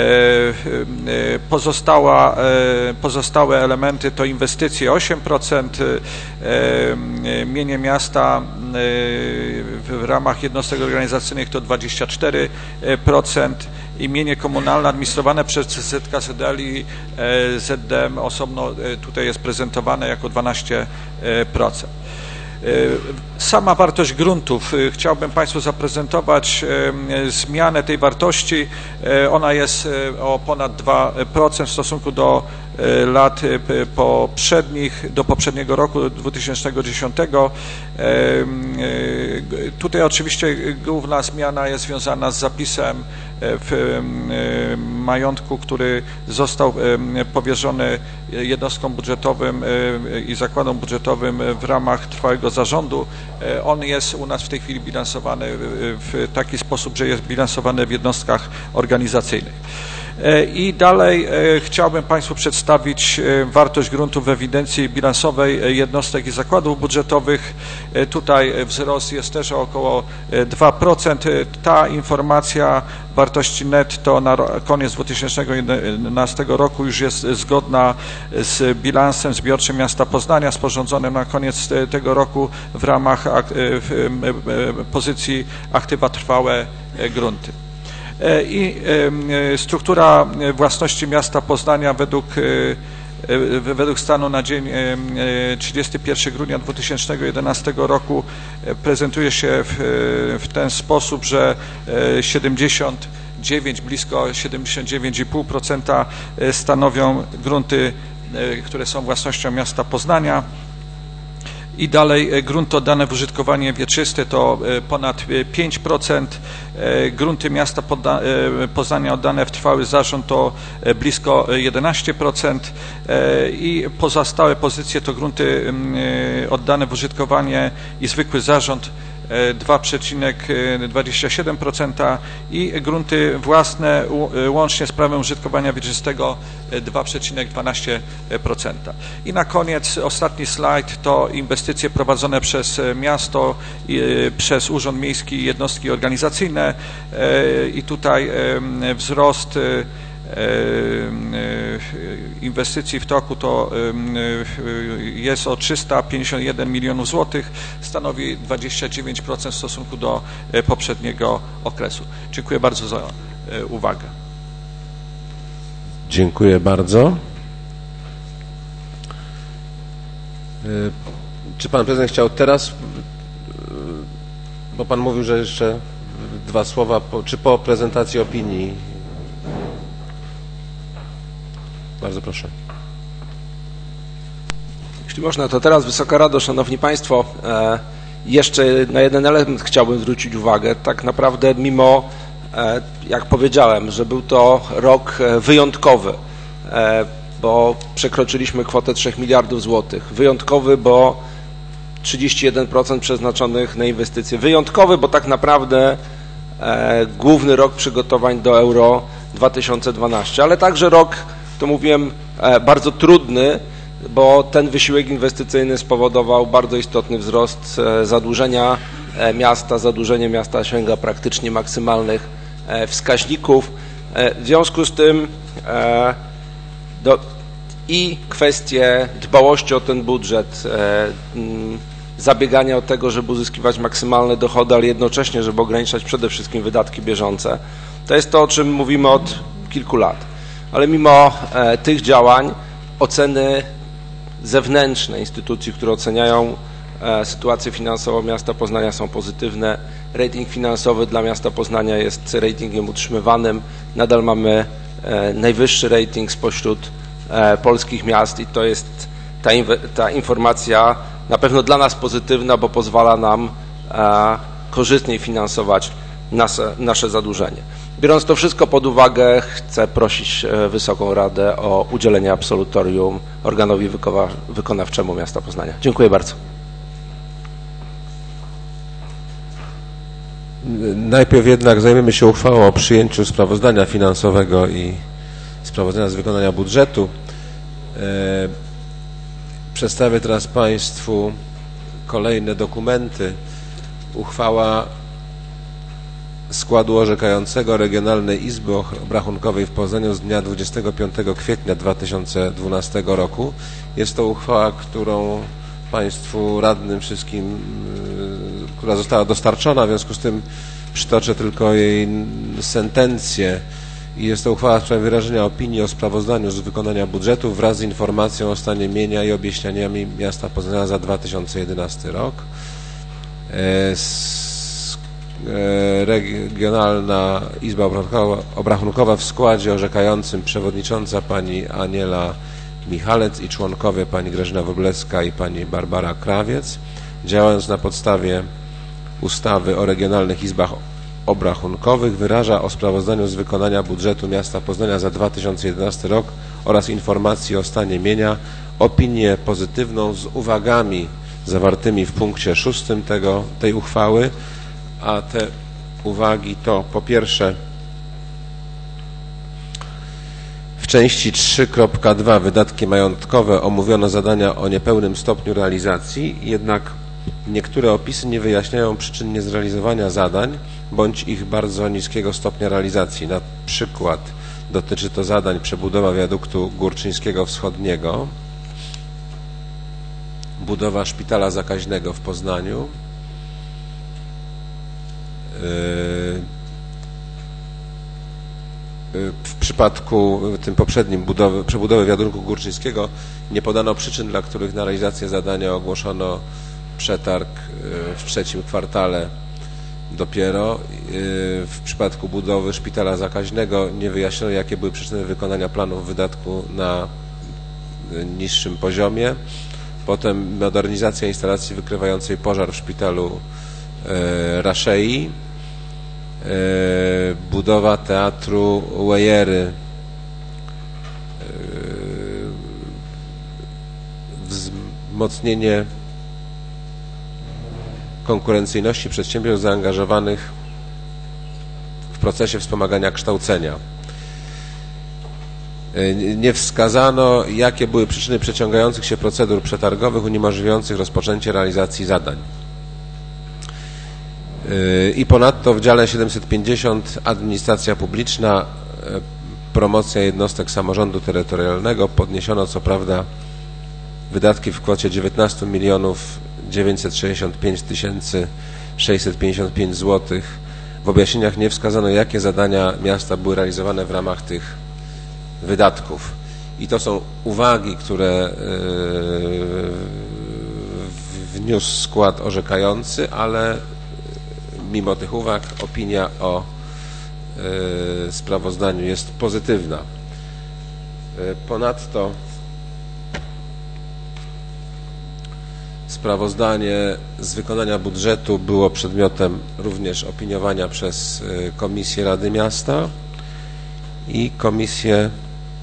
[SPEAKER 4] Pozostałe elementy to inwestycje 8%, mienie miasta w ramach jednostek organizacyjnych to 24% i mienie komunalne administrowane przez ZKZL i ZDM osobno tutaj jest prezentowane jako 12%. Sama wartość gruntów, chciałbym Państwu zaprezentować zmianę tej wartości. Ona jest o ponad 2% w stosunku do lat poprzednich, do poprzedniego roku 2010. Tutaj oczywiście główna zmiana jest związana z zapisem w majątku, który został powierzony jednostkom budżetowym i zakładom budżetowym w ramach trwałego zarządu. On jest u nas w tej chwili bilansowany w taki sposób, że jest bilansowany w jednostkach organizacyjnych. I dalej chciałbym Państwu przedstawić wartość gruntów w ewidencji bilansowej jednostek i zakładów budżetowych. Tutaj wzrost jest też o około 2%. Ta informacja wartości netto na koniec 2011 roku już jest zgodna z bilansem zbiorczym miasta Poznania sporządzonym na koniec tego roku w ramach pozycji aktywa trwałe grunty. I struktura własności miasta Poznania według stanu na dzień 31 grudnia 2011 roku prezentuje się w ten sposób, że blisko 79,5% stanowią grunty, które są własnością miasta Poznania. I dalej grunty oddane w użytkowanie wieczyste to ponad 5%, grunty miasta Poznania oddane w trwały zarząd to blisko 11% i pozostałe pozycje to grunty oddane w użytkowanie i zwykły zarząd 2,27% i grunty własne łącznie z prawem użytkowania wieczystego 2,12%. I na koniec ostatni slajd to inwestycje prowadzone przez miasto, przez Urząd Miejski i jednostki organizacyjne i tutaj wzrost inwestycji w toku to jest o 351 milionów złotych, stanowi 29% w stosunku do poprzedniego okresu. Dziękuję bardzo za uwagę.
[SPEAKER 1] Dziękuję bardzo. Czy pan prezydent chciał teraz, bo pan mówił, że jeszcze dwa słowa, czy po prezentacji opinii? Bardzo proszę.
[SPEAKER 2] Jeśli można, to teraz, Wysoka Rado, Szanowni Państwo, jeszcze na jeden element chciałbym zwrócić uwagę. Tak naprawdę mimo, jak powiedziałem, że był to rok wyjątkowy, bo przekroczyliśmy kwotę 3 miliardów złotych. Wyjątkowy, bo 31% przeznaczonych na inwestycje. Wyjątkowy, bo tak naprawdę główny rok przygotowań do Euro 2012, ale także rok, to mówiłem, bardzo trudny, bo ten wysiłek inwestycyjny spowodował bardzo istotny wzrost zadłużenia miasta. Zadłużenie miasta sięga praktycznie maksymalnych wskaźników. W związku z tym i kwestie dbałości o ten budżet, zabiegania o tego, żeby uzyskiwać maksymalne dochody, ale jednocześnie, żeby ograniczać przede wszystkim wydatki bieżące. To jest to, o czym mówimy od kilku lat. Ale mimo tych działań oceny zewnętrzne instytucji, które oceniają sytuację finansową miasta Poznania, są pozytywne. Rating finansowy dla miasta Poznania jest ratingiem utrzymywanym. Nadal mamy najwyższy rating spośród polskich miast i to jest ta informacja na pewno dla nas pozytywna, bo pozwala nam korzystniej finansować nasze zadłużenie. Biorąc to wszystko pod uwagę, chcę prosić Wysoką Radę o udzielenie absolutorium organowi wykonawczemu miasta Poznania. Dziękuję bardzo.
[SPEAKER 1] Najpierw jednak zajmiemy się uchwałą o przyjęciu sprawozdania finansowego i sprawozdania z wykonania budżetu. Przedstawię teraz Państwu kolejne dokumenty. Uchwała składu orzekającego Regionalnej Izby Obrachunkowej w Poznaniu z dnia 25 kwietnia 2012 roku. Jest to uchwała, którą Państwu radnym wszystkim, która została dostarczona, w związku z tym przytoczę tylko jej sentencję. I jest to uchwała w sprawie wyrażenia opinii o sprawozdaniu z wykonania budżetu wraz z informacją o stanie mienia i objaśnieniami miasta Poznania za 2011 rok. Regionalna Izba Obrachunkowa w składzie orzekającym przewodnicząca pani Aniela Michalec i członkowie pani Grażyna Wróblewska i pani Barbara Krawiec, działając na podstawie ustawy o regionalnych izbach obrachunkowych, wyraża o sprawozdaniu z wykonania budżetu miasta Poznania za 2011 rok oraz informacji o stanie mienia opinię pozytywną z uwagami zawartymi w punkcie 6 tej uchwały, a te uwagi to po pierwsze w części 3.2 wydatki majątkowe omówiono zadania o niepełnym stopniu realizacji, jednak niektóre opisy nie wyjaśniają przyczyn niezrealizowania zadań bądź ich bardzo niskiego stopnia realizacji. Na przykład dotyczy to zadań przebudowa wiaduktu Górczyńskiego Wschodniego, budowa szpitala zakaźnego w Poznaniu, w przypadku tym poprzednim przebudowy wiaduktu Górczyńskiego nie podano przyczyn, dla których na realizację zadania ogłoszono przetarg w trzecim kwartale dopiero. W przypadku budowy szpitala zakaźnego nie wyjaśniono, jakie były przyczyny wykonania planów wydatku na niższym poziomie. Potem modernizacja instalacji wykrywającej pożar w szpitalu Raszei, budowa teatru Wejery, wzmocnienie konkurencyjności przedsiębiorstw zaangażowanych w procesie wspomagania kształcenia. Nie wskazano, jakie były przyczyny przeciągających się procedur przetargowych uniemożliwiających rozpoczęcie realizacji zadań. I ponadto w dziale 750 Administracja Publiczna promocja jednostek samorządu terytorialnego. Podniesiono co prawda wydatki w kwocie 19 965 655 zł. W objaśnieniach nie wskazano, jakie zadania miasta były realizowane w ramach tych wydatków. I to są uwagi, które wniósł skład orzekający, ale mimo tych uwag opinia o sprawozdaniu jest pozytywna. Ponadto sprawozdanie z wykonania budżetu było przedmiotem również opiniowania przez Komisję Rady Miasta i Komisję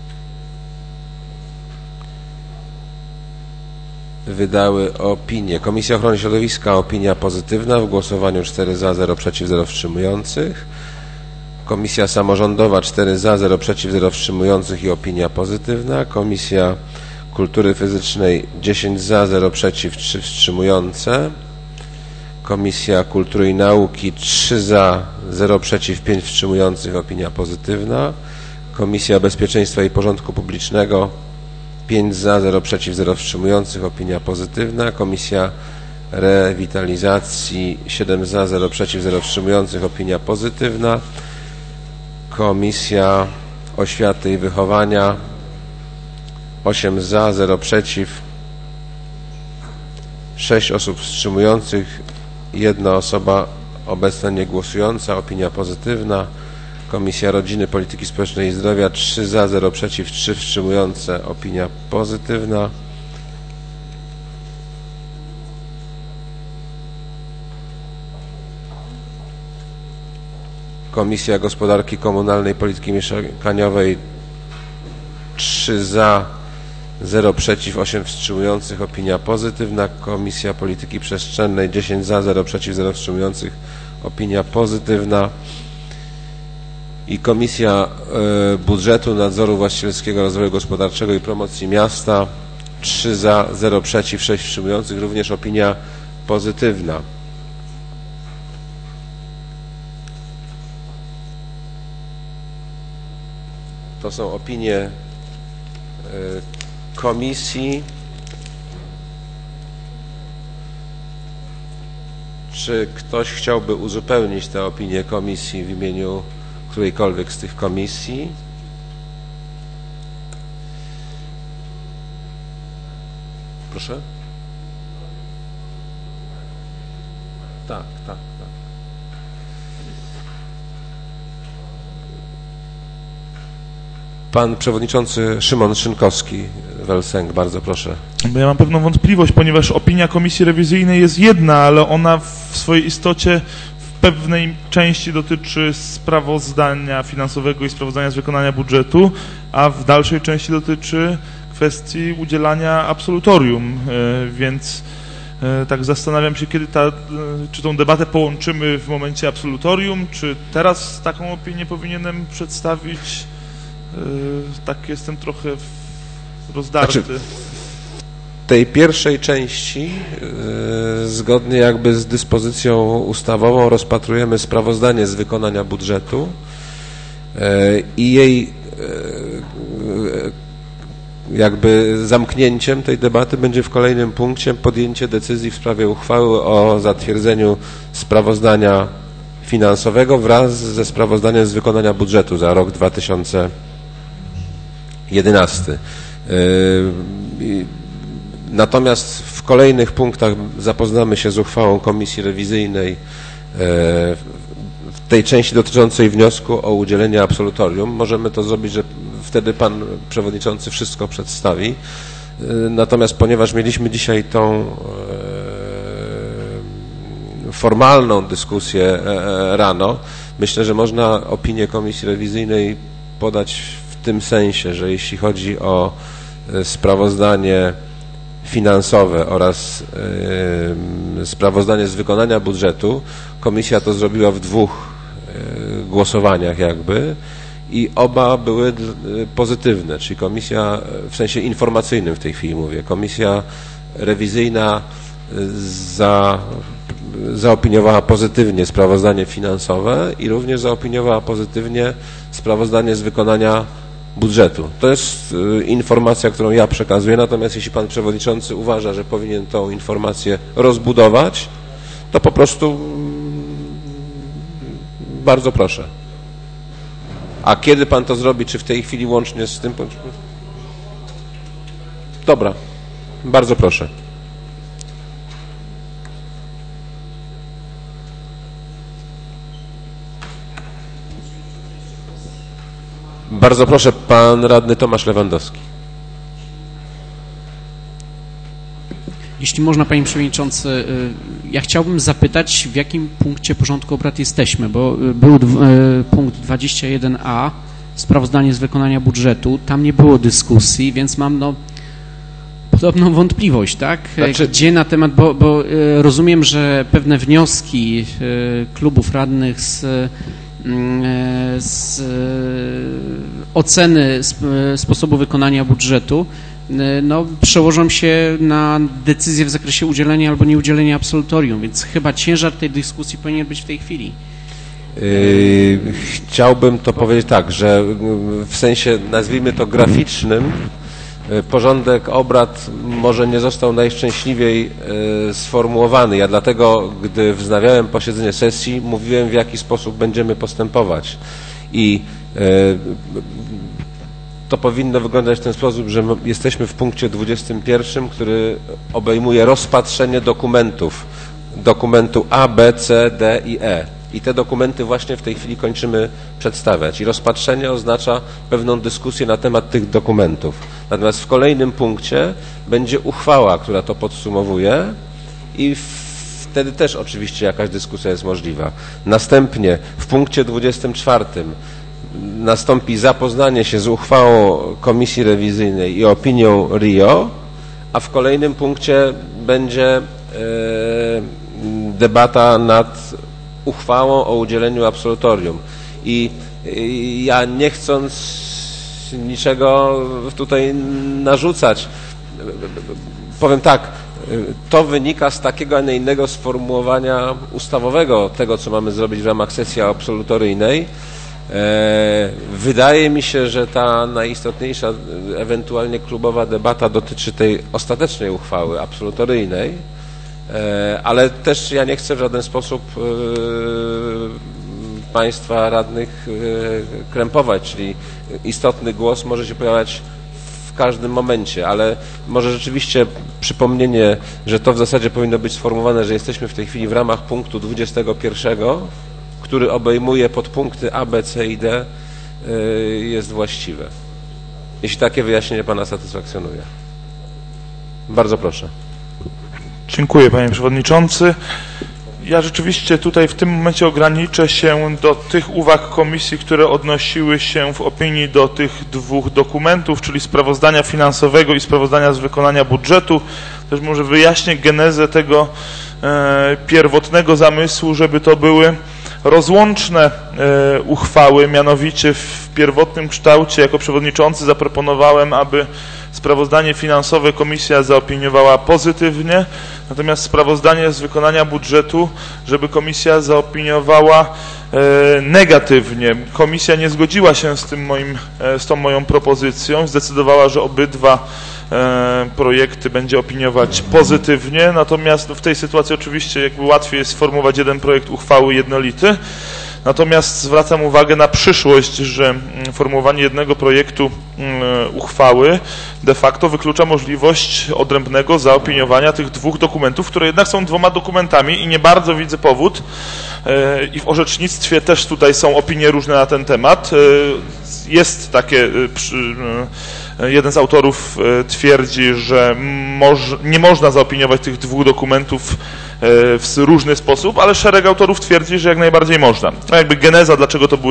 [SPEAKER 1] wydały opinię. Komisja Ochrony Środowiska opinia pozytywna, w głosowaniu 4 za, 0 przeciw, 0 wstrzymujących. Komisja Samorządowa 4 za, 0 przeciw, 0 wstrzymujących i opinia pozytywna. Komisja Kultury Fizycznej 10 za, 0 przeciw, 3 wstrzymujące. Komisja Kultury i Nauki 3 za, 0 przeciw, 5 wstrzymujących, opinia pozytywna. Komisja Bezpieczeństwa i Porządku Publicznego 5 za, 0 przeciw, 0 wstrzymujących, opinia pozytywna. Komisja Rewitalizacji 7 za, 0 przeciw, 0 wstrzymujących, opinia pozytywna. Komisja Oświaty i Wychowania 8 za, 0 przeciw, 6 osób wstrzymujących, 1 osoba obecna niegłosująca, opinia pozytywna. Komisja Rodziny, Polityki Społecznej i Zdrowia 3 za, 0 przeciw, 3 wstrzymujące, opinia pozytywna. Komisja Gospodarki Komunalnej, Polityki Mieszkaniowej 3 za, 0 przeciw, 8 wstrzymujących, opinia pozytywna. Komisja Polityki Przestrzennej 10 za, 0 przeciw, 0 wstrzymujących, opinia pozytywna. I Komisja Budżetu, Nadzoru Właścicielskiego, Rozwoju Gospodarczego i Promocji Miasta 3 za, 0 przeciw, 6 wstrzymujących, również opinia pozytywna. To są opinie komisji. Czy ktoś chciałby uzupełnić te opinie komisji w imieniu którejkolwiek z tych komisji? Proszę? Tak. Pan przewodniczący Szymon Szynkowski, Welsenk, bardzo proszę.
[SPEAKER 5] Bo ja mam pewną wątpliwość, ponieważ opinia komisji rewizyjnej jest jedna, ale ona w swojej istocie w pewnej części dotyczy sprawozdania finansowego i sprawozdania z wykonania budżetu, a w dalszej części dotyczy kwestii udzielania absolutorium, więc tak zastanawiam się, kiedy czy tą debatę połączymy w momencie absolutorium, czy teraz taką opinię powinienem przedstawić. Tak jestem trochę rozdarty.
[SPEAKER 1] Znaczy, w tej pierwszej części, zgodnie jakby z dyspozycją ustawową, rozpatrujemy sprawozdanie z wykonania budżetu i jej jakby zamknięciem tej debaty będzie w kolejnym punkcie podjęcie decyzji w sprawie uchwały o zatwierdzeniu sprawozdania finansowego wraz ze sprawozdaniem z wykonania budżetu za rok 2011. Natomiast w kolejnych punktach zapoznamy się z uchwałą Komisji Rewizyjnej w tej części dotyczącej wniosku o udzielenie absolutorium. Możemy to zrobić, że wtedy Pan Przewodniczący wszystko przedstawi. Natomiast ponieważ mieliśmy dzisiaj tą formalną dyskusję rano, myślę, że można opinię Komisji Rewizyjnej podać w tym sensie, że jeśli chodzi o sprawozdanie finansowe oraz sprawozdanie z wykonania budżetu, komisja to zrobiła w 2 głosowaniach jakby i oba były pozytywne, czyli komisja w sensie informacyjnym w tej chwili mówię, komisja rewizyjna zaopiniowała pozytywnie sprawozdanie finansowe i również zaopiniowała pozytywnie sprawozdanie z wykonania budżetu. To jest informacja, którą ja przekazuję, natomiast jeśli pan przewodniczący uważa, że powinien tą informację rozbudować, to po prostu bardzo proszę. A kiedy pan to zrobi, czy w tej chwili łącznie z tym? Dobra, bardzo proszę. Bardzo proszę, pan radny Tomasz Lewandowski.
[SPEAKER 6] Jeśli można, panie przewodniczący, ja chciałbym zapytać, w jakim punkcie porządku obrad jesteśmy, bo był punkt 21a, sprawozdanie z wykonania budżetu, tam nie było dyskusji, więc mam podobną wątpliwość, tak?
[SPEAKER 1] Znaczy...
[SPEAKER 6] Gdzie na temat, bo rozumiem, że pewne wnioski klubów radnych z oceny sposobu wykonania budżetu przełożą się na decyzję w zakresie udzielenia albo nieudzielenia absolutorium, więc chyba ciężar tej dyskusji powinien być w tej chwili.
[SPEAKER 1] Chciałbym to powiedzieć tak, że w sensie, nazwijmy to graficznym, porządek obrad może nie został najszczęśliwiej sformułowany. Ja dlatego, gdy wznawiałem posiedzenie sesji, mówiłem, w jaki sposób będziemy postępować. I to powinno wyglądać w ten sposób, że jesteśmy w punkcie 21, który obejmuje rozpatrzenie dokumentu A, B, C, D i E. I te dokumenty właśnie w tej chwili kończymy przedstawiać. I rozpatrzenie oznacza pewną dyskusję na temat tych dokumentów. Natomiast w kolejnym punkcie będzie uchwała, która to podsumowuje i wtedy też oczywiście jakaś dyskusja jest możliwa. Następnie w punkcie 24 nastąpi zapoznanie się z uchwałą Komisji Rewizyjnej i opinią RIO, a w kolejnym punkcie będzie debata nad uchwałą o udzieleniu absolutorium. I ja nie chcąc niczego tutaj narzucać, powiem tak, to wynika z takiego, a nie innego sformułowania ustawowego tego, co mamy zrobić w ramach sesji absolutoryjnej. Wydaje mi się, że ta najistotniejsza, ewentualnie klubowa debata dotyczy tej ostatecznej uchwały absolutoryjnej, ale też ja nie chcę w żaden sposób państwa radnych krępować, czyli istotny głos może się pojawiać w każdym momencie, ale może rzeczywiście przypomnienie, że to w zasadzie powinno być sformułowane, że jesteśmy w tej chwili w ramach punktu 21, który obejmuje podpunkty A, B, C i D, jest właściwe. Jeśli takie wyjaśnienie pana satysfakcjonuje. Bardzo proszę.
[SPEAKER 5] Dziękuję, panie przewodniczący. Ja rzeczywiście tutaj w tym momencie ograniczę się do tych uwag komisji, które odnosiły się w opinii do tych dwóch dokumentów, czyli sprawozdania finansowego i sprawozdania z wykonania budżetu. Też może wyjaśnię genezę tego pierwotnego zamysłu, żeby to były rozłączne uchwały, mianowicie w pierwotnym kształcie jako przewodniczący zaproponowałem, aby sprawozdanie finansowe komisja zaopiniowała pozytywnie, natomiast sprawozdanie z wykonania budżetu, żeby komisja zaopiniowała negatywnie. Komisja nie zgodziła się z tą moją propozycją, zdecydowała, że obydwa projekty będzie opiniować pozytywnie, natomiast w tej sytuacji oczywiście jakby łatwiej jest sformułować jeden projekt uchwały jednolity. Natomiast zwracam uwagę na przyszłość, że formułowanie jednego projektu uchwały de facto wyklucza możliwość odrębnego zaopiniowania tych dwóch dokumentów, które jednak są dwoma dokumentami i nie bardzo widzę powód. I w orzecznictwie też tutaj są opinie różne na ten temat. Jest takie, jeden z autorów twierdzi, że nie można zaopiniować tych dwóch dokumentów w różny sposób, ale szereg autorów twierdzi, że jak najbardziej można. To jakby geneza, dlaczego to były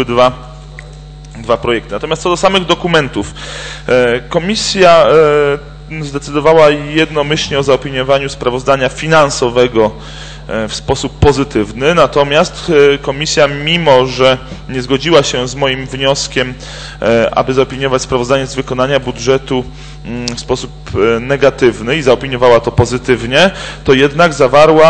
[SPEAKER 5] dwa projekty. Natomiast co do samych dokumentów, komisja zdecydowała jednomyślnie o zaopiniowaniu sprawozdania finansowego w sposób pozytywny, natomiast komisja, mimo że nie zgodziła się z moim wnioskiem, aby zaopiniować sprawozdanie z wykonania budżetu w sposób negatywny i zaopiniowała to pozytywnie, to jednak zawarła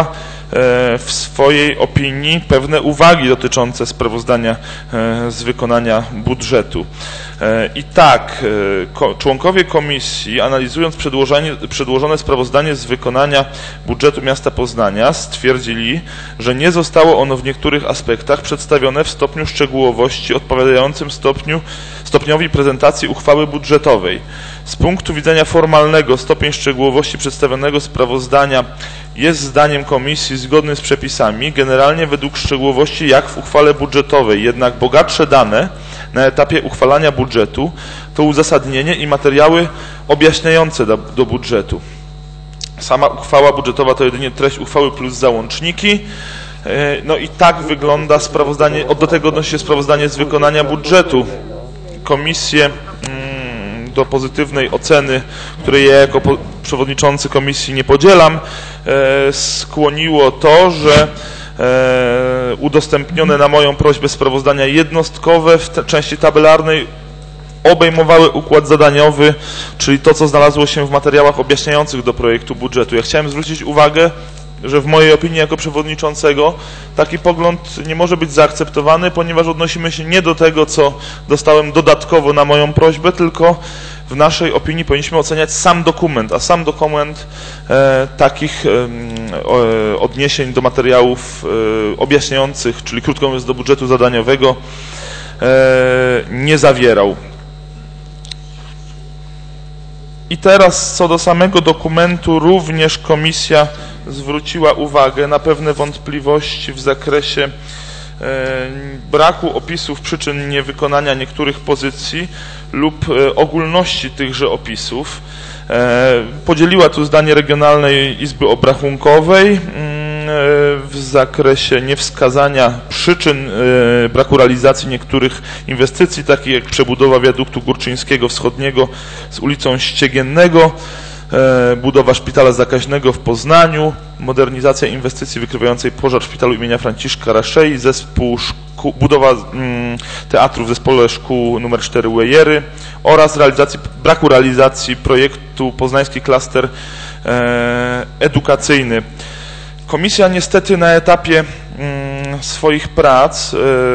[SPEAKER 5] w swojej opinii pewne uwagi dotyczące sprawozdania z wykonania budżetu. I tak, członkowie komisji, analizując przedłożone sprawozdanie z wykonania budżetu miasta Poznania, stwierdzili, że nie zostało ono w niektórych aspektach przedstawione w stopniu szczegółowości odpowiadającym stopniowi prezentacji uchwały budżetowej. Z punktu widzenia formalnego stopień szczegółowości przedstawionego sprawozdania jest zdaniem komisji zgodny z przepisami, generalnie według szczegółowości jak w uchwale budżetowej, jednak bogatsze dane na etapie uchwalania budżetu to uzasadnienie i materiały objaśniające do budżetu. Sama uchwała budżetowa to jedynie treść uchwały plus załączniki. No i tak wygląda sprawozdanie, do tego odnosi się sprawozdanie z wykonania budżetu. Komisję do pozytywnej oceny, której ja jako przewodniczący komisji nie podzielam, skłoniło to, że udostępnione na moją prośbę sprawozdania jednostkowe w części tabelarnej obejmowały układ zadaniowy, czyli to, co znalazło się w materiałach objaśniających do projektu budżetu. Ja chciałem zwrócić uwagę, że w mojej opinii jako przewodniczącego taki pogląd nie może być zaakceptowany, ponieważ odnosimy się nie do tego, co dostałem dodatkowo na moją prośbę, tylko w naszej opinii powinniśmy oceniać sam dokument, a sam dokument takich odniesień do materiałów objaśniających, czyli krótko mówiąc do budżetu zadaniowego, nie zawierał. I teraz co do samego dokumentu również komisja zwróciła uwagę na pewne wątpliwości w zakresie braku opisów przyczyn niewykonania niektórych pozycji lub ogólności tychże opisów. Podzieliła tu zdanie Regionalnej Izby Obrachunkowej w zakresie niewskazania przyczyn braku realizacji niektórych inwestycji, takich jak przebudowa wiaduktu Górczyńskiego Wschodniego z ulicą Ściegiennego, budowa szpitala zakaźnego w Poznaniu, modernizacja inwestycji wykrywającej pożar w szpitalu imienia Franciszka Raszei, budowa teatru w zespole szkół nr 4 Wejery oraz braku realizacji projektu Poznański Klaster Edukacyjny. Komisja niestety na etapie swoich prac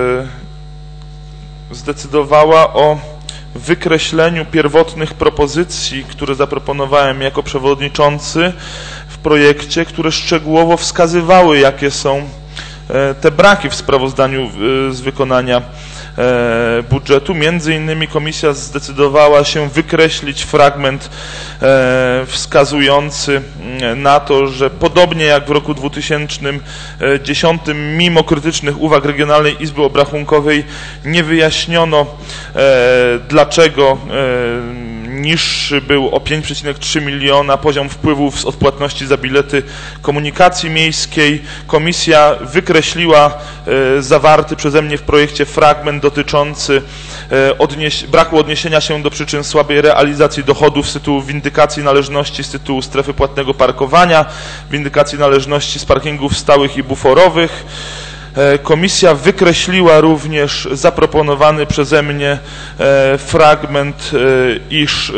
[SPEAKER 5] zdecydowała o wykreśleniu pierwotnych propozycji, które zaproponowałem jako przewodniczący w projekcie, które szczegółowo wskazywały, jakie są te braki w sprawozdaniu z wykonania budżetu. Między innymi komisja zdecydowała się wykreślić fragment wskazujący na to, że podobnie jak w roku 2010, mimo krytycznych uwag Regionalnej Izby Obrachunkowej nie wyjaśniono, dlaczego niższy był o 5,3 miliona poziom wpływów z odpłatności za bilety komunikacji miejskiej. Komisja wykreśliła zawarty przeze mnie w projekcie fragment dotyczący braku odniesienia się do przyczyn słabej realizacji dochodów z tytułu windykacji należności z tytułu strefy płatnego parkowania, windykacji należności z parkingów stałych i buforowych. Komisja wykreśliła również zaproponowany przeze mnie fragment, iż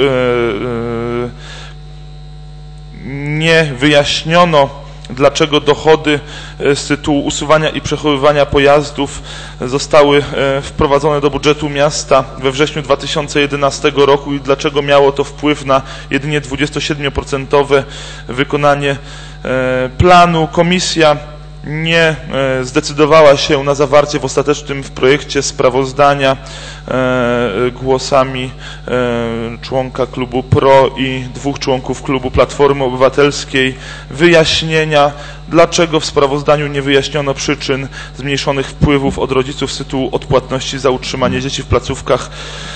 [SPEAKER 5] nie wyjaśniono, dlaczego dochody z tytułu usuwania i przechowywania pojazdów zostały wprowadzone do budżetu miasta we wrześniu 2011 roku i dlaczego miało to wpływ na jedynie 27% wykonanie planu. Komisja nie zdecydowała się na zawarcie w ostatecznym projekcie sprawozdania głosami członka klubu PRO i 2 członków klubu Platformy Obywatelskiej wyjaśnienia, dlaczego w sprawozdaniu nie wyjaśniono przyczyn zmniejszonych wpływów od rodziców z tytułu odpłatności za utrzymanie dzieci w placówkach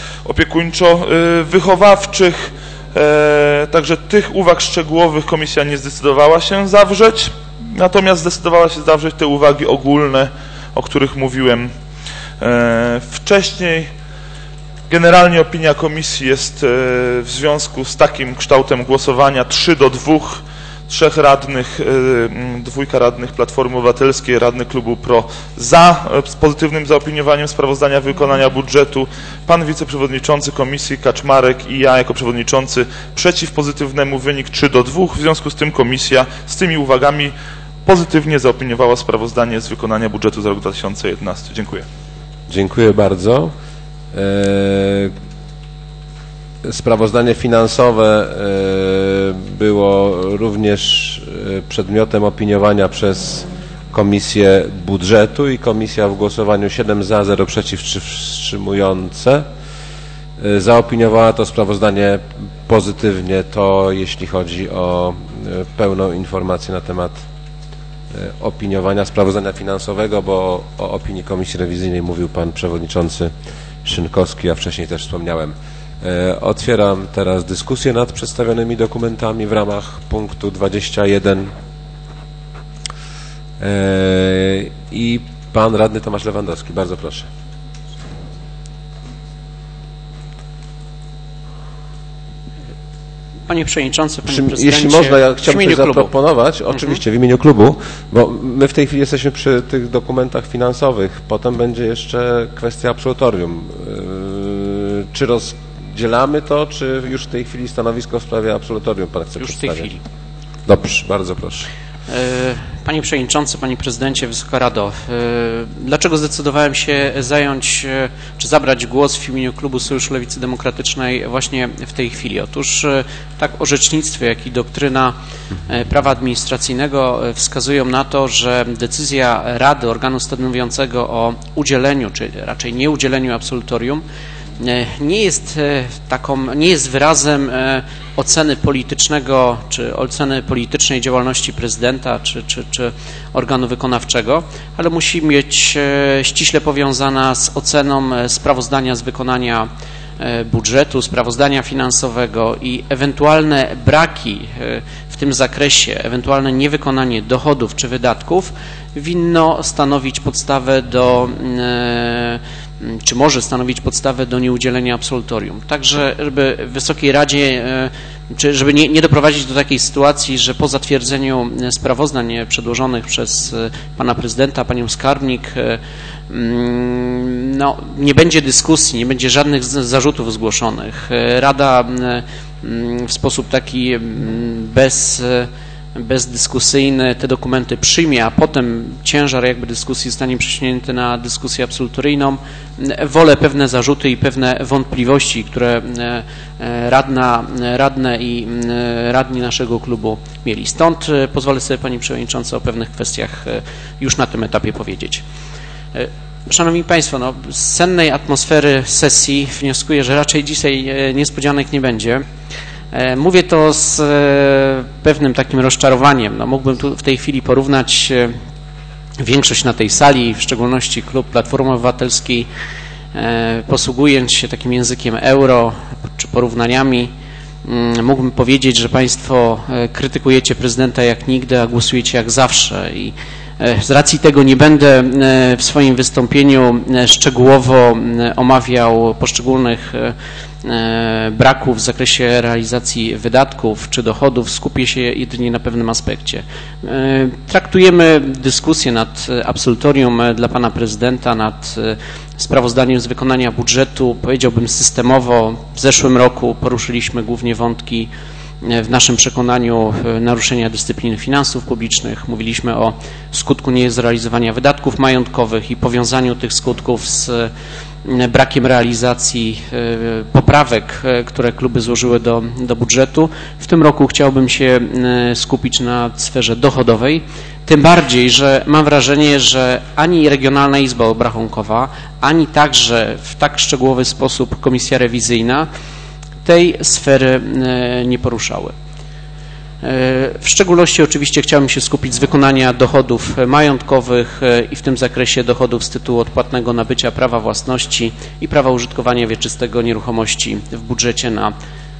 [SPEAKER 5] opiekuńczo-wychowawczych. Także tych uwag szczegółowych komisja nie zdecydowała się zawrzeć. Natomiast zdecydowała się zawrzeć te uwagi ogólne, o których mówiłem wcześniej. Generalnie opinia komisji jest w związku z takim kształtem głosowania 3-2, 3 radnych, 2 radnych Platformy Obywatelskiej, radny klubu PRO z pozytywnym zaopiniowaniem sprawozdania wykonania budżetu, pan wiceprzewodniczący komisji Kaczmarek i ja jako przewodniczący przeciw pozytywnemu, wynik 3-2. W związku z tym komisja z tymi uwagami pozytywnie zaopiniowała sprawozdanie z wykonania budżetu za rok 2011. Dziękuję.
[SPEAKER 1] Dziękuję bardzo. Sprawozdanie finansowe było również przedmiotem opiniowania przez Komisję Budżetu i komisja w głosowaniu 7 za, 0 przeciw, 3 wstrzymujące zaopiniowała to sprawozdanie pozytywnie, to jeśli chodzi o pełną informację na temat opiniowania sprawozdania finansowego, bo o opinii Komisji Rewizyjnej mówił Pan Przewodniczący Szynkowski, a wcześniej też wspomniałem. Otwieram teraz dyskusję nad przedstawionymi dokumentami w ramach punktu 21 i Pan Radny Tomasz Lewandowski. Bardzo proszę.
[SPEAKER 6] Panie Przewodniczący, Panie Prezydencie,
[SPEAKER 1] jeśli można, ja chciałbym coś zaproponować, oczywiście w imieniu klubu, bo my w tej chwili jesteśmy przy tych dokumentach finansowych, potem będzie jeszcze kwestia absolutorium. Czy rozdzielamy to, czy już w tej chwili stanowisko w sprawie absolutorium Pan chce przedstawić?
[SPEAKER 6] Już w tej chwili.
[SPEAKER 1] Dobrze, bardzo proszę.
[SPEAKER 6] Panie Przewodniczący, Panie Prezydencie, Wysoka Rado, dlaczego zdecydowałem się czy zabrać głos w imieniu klubu Sojuszu Lewicy Demokratycznej właśnie w tej chwili? Otóż tak orzecznictwo, jak i doktryna prawa administracyjnego wskazują na to, że decyzja Rady, organu stanowiącego o udzieleniu, czy raczej nieudzieleniu absolutorium, nie jest wyrazem oceny politycznego, czy oceny politycznej działalności prezydenta, czy organu wykonawczego, ale musi być ściśle powiązana z oceną sprawozdania z wykonania budżetu, sprawozdania finansowego i ewentualne braki w tym zakresie, ewentualne niewykonanie dochodów czy wydatków winno stanowić podstawę czy może stanowić podstawę do nieudzielenia absolutorium. Także, żeby Wysokiej Radzie, czy żeby nie doprowadzić do takiej sytuacji, że po zatwierdzeniu sprawozdań przedłożonych przez Pana Prezydenta, Panią Skarbnik, nie będzie dyskusji, nie będzie żadnych zarzutów zgłoszonych. Rada w sposób taki bezdyskusyjny te dokumenty przyjmie, a potem ciężar dyskusji zostanie przesunięty na dyskusję absolutoryjną. Wolę pewne zarzuty i pewne wątpliwości, które radne i radni naszego klubu mieli. Stąd pozwolę sobie, Pani Przewodniczący, o pewnych kwestiach już na tym etapie powiedzieć. Szanowni Państwo, z sennej atmosfery sesji wnioskuję, że raczej dzisiaj niespodzianek nie będzie. Mówię to z pewnym takim rozczarowaniem. Mógłbym tu w tej chwili porównać większość na tej sali, w szczególności klub Platformy Obywatelskiej, posługując się takim językiem euro czy porównaniami, mógłbym powiedzieć, że Państwo krytykujecie prezydenta jak nigdy, a głosujecie jak zawsze i z racji tego nie będę w swoim wystąpieniu szczegółowo omawiał poszczególnych braków w zakresie realizacji wydatków czy dochodów. Skupię się jedynie na pewnym aspekcie. Traktujemy dyskusję nad absolutorium dla Pana Prezydenta, nad sprawozdaniem z wykonania budżetu, powiedziałbym systemowo. W zeszłym roku poruszyliśmy głównie wątki w naszym przekonaniu naruszenia dyscypliny finansów publicznych. Mówiliśmy o skutku niezrealizowania wydatków majątkowych i powiązaniu tych skutków z brakiem realizacji poprawek, które kluby złożyły do budżetu. W tym roku chciałbym się skupić na sferze dochodowej, tym bardziej, że mam wrażenie, że ani Regionalna Izba Obrachunkowa, ani także w tak szczegółowy sposób Komisja Rewizyjna tej sfery nie poruszały. W szczególności oczywiście chciałbym się skupić z wykonania dochodów majątkowych i w tym zakresie dochodów z tytułu odpłatnego nabycia prawa własności i prawa użytkowania wieczystego nieruchomości w budżecie na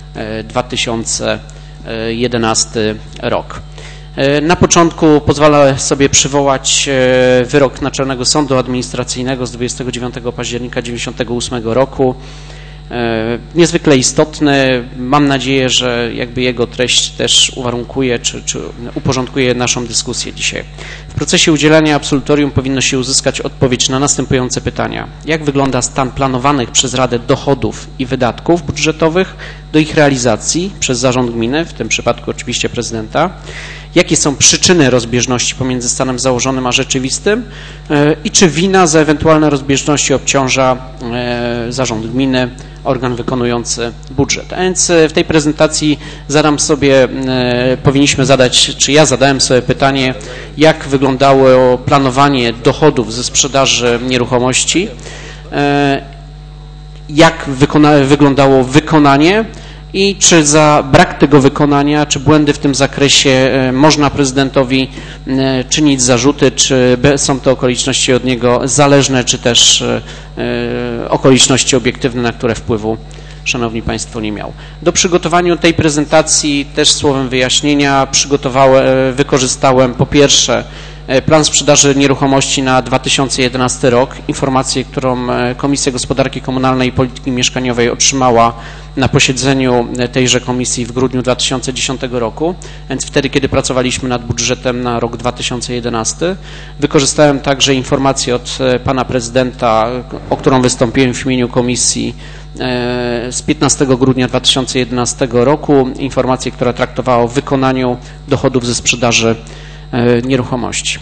[SPEAKER 6] 2011 rok. Na początku pozwolę sobie przywołać wyrok Naczelnego Sądu Administracyjnego z 29 października 1998 roku. Niezwykle istotny. Mam nadzieję, że jego treść też uwarunkuje czy uporządkuje naszą dyskusję dzisiaj. W procesie udzielania absolutorium powinno się uzyskać odpowiedź na następujące pytania. Jak wygląda stan planowanych przez Radę dochodów i wydatków budżetowych do ich realizacji przez zarząd gminy, w tym przypadku oczywiście prezydenta? jakie są przyczyny rozbieżności pomiędzy stanem założonym a rzeczywistym i czy wina za ewentualne rozbieżności obciąża zarząd gminy, organ wykonujący budżet. A więc w tej prezentacji powinniśmy zadać, czy ja zadałem sobie pytanie, jak wyglądało planowanie dochodów ze sprzedaży nieruchomości, jak wyglądało wykonanie i czy za brak tego wykonania, czy błędy w tym zakresie można prezydentowi czynić zarzuty, czy są to okoliczności od niego zależne, czy też okoliczności obiektywne, na które wpływu, Szanowni Państwo, nie miał. Do przygotowania tej prezentacji, też słowem wyjaśnienia, wykorzystałem po pierwsze plan sprzedaży nieruchomości na 2011 rok, informację, którą Komisja Gospodarki Komunalnej i Polityki Mieszkaniowej otrzymała na posiedzeniu tejże komisji w grudniu 2010 roku, więc wtedy, kiedy pracowaliśmy nad budżetem na rok 2011. Wykorzystałem także informację od pana prezydenta, o którą wystąpiłem w imieniu komisji z 15 grudnia 2011 roku, informację, która traktowała o wykonaniu dochodów ze sprzedaży nieruchomości.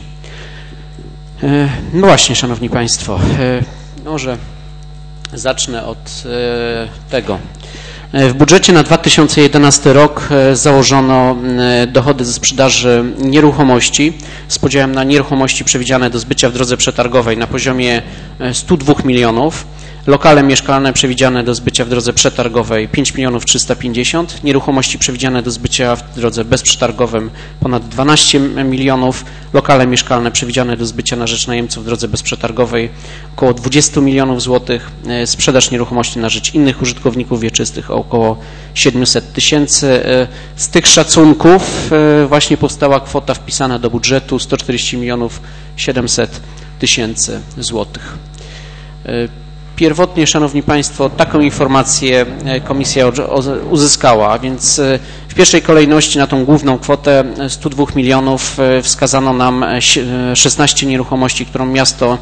[SPEAKER 6] No właśnie, Szanowni Państwo, może zacznę od tego. W budżecie na 2011 rok założono dochody ze sprzedaży nieruchomości z podziałem na nieruchomości przewidziane do zbycia w drodze przetargowej na poziomie 102 milionów, lokale mieszkalne przewidziane do zbycia w drodze przetargowej 5 350 000, nieruchomości przewidziane do zbycia w drodze bezprzetargowym ponad 12 milionów, lokale mieszkalne przewidziane do zbycia na rzecz najemców w drodze bezprzetargowej około 20 milionów złotych, sprzedaż nieruchomości na rzecz innych użytkowników wieczystych około 700 000. Z tych szacunków właśnie powstała kwota wpisana do budżetu 140 700 000 złotych. Pierwotnie, Szanowni Państwo, taką informację komisja uzyskała, więc w pierwszej kolejności na tą główną kwotę 102 milionów wskazano nam 16 nieruchomości, którą miasto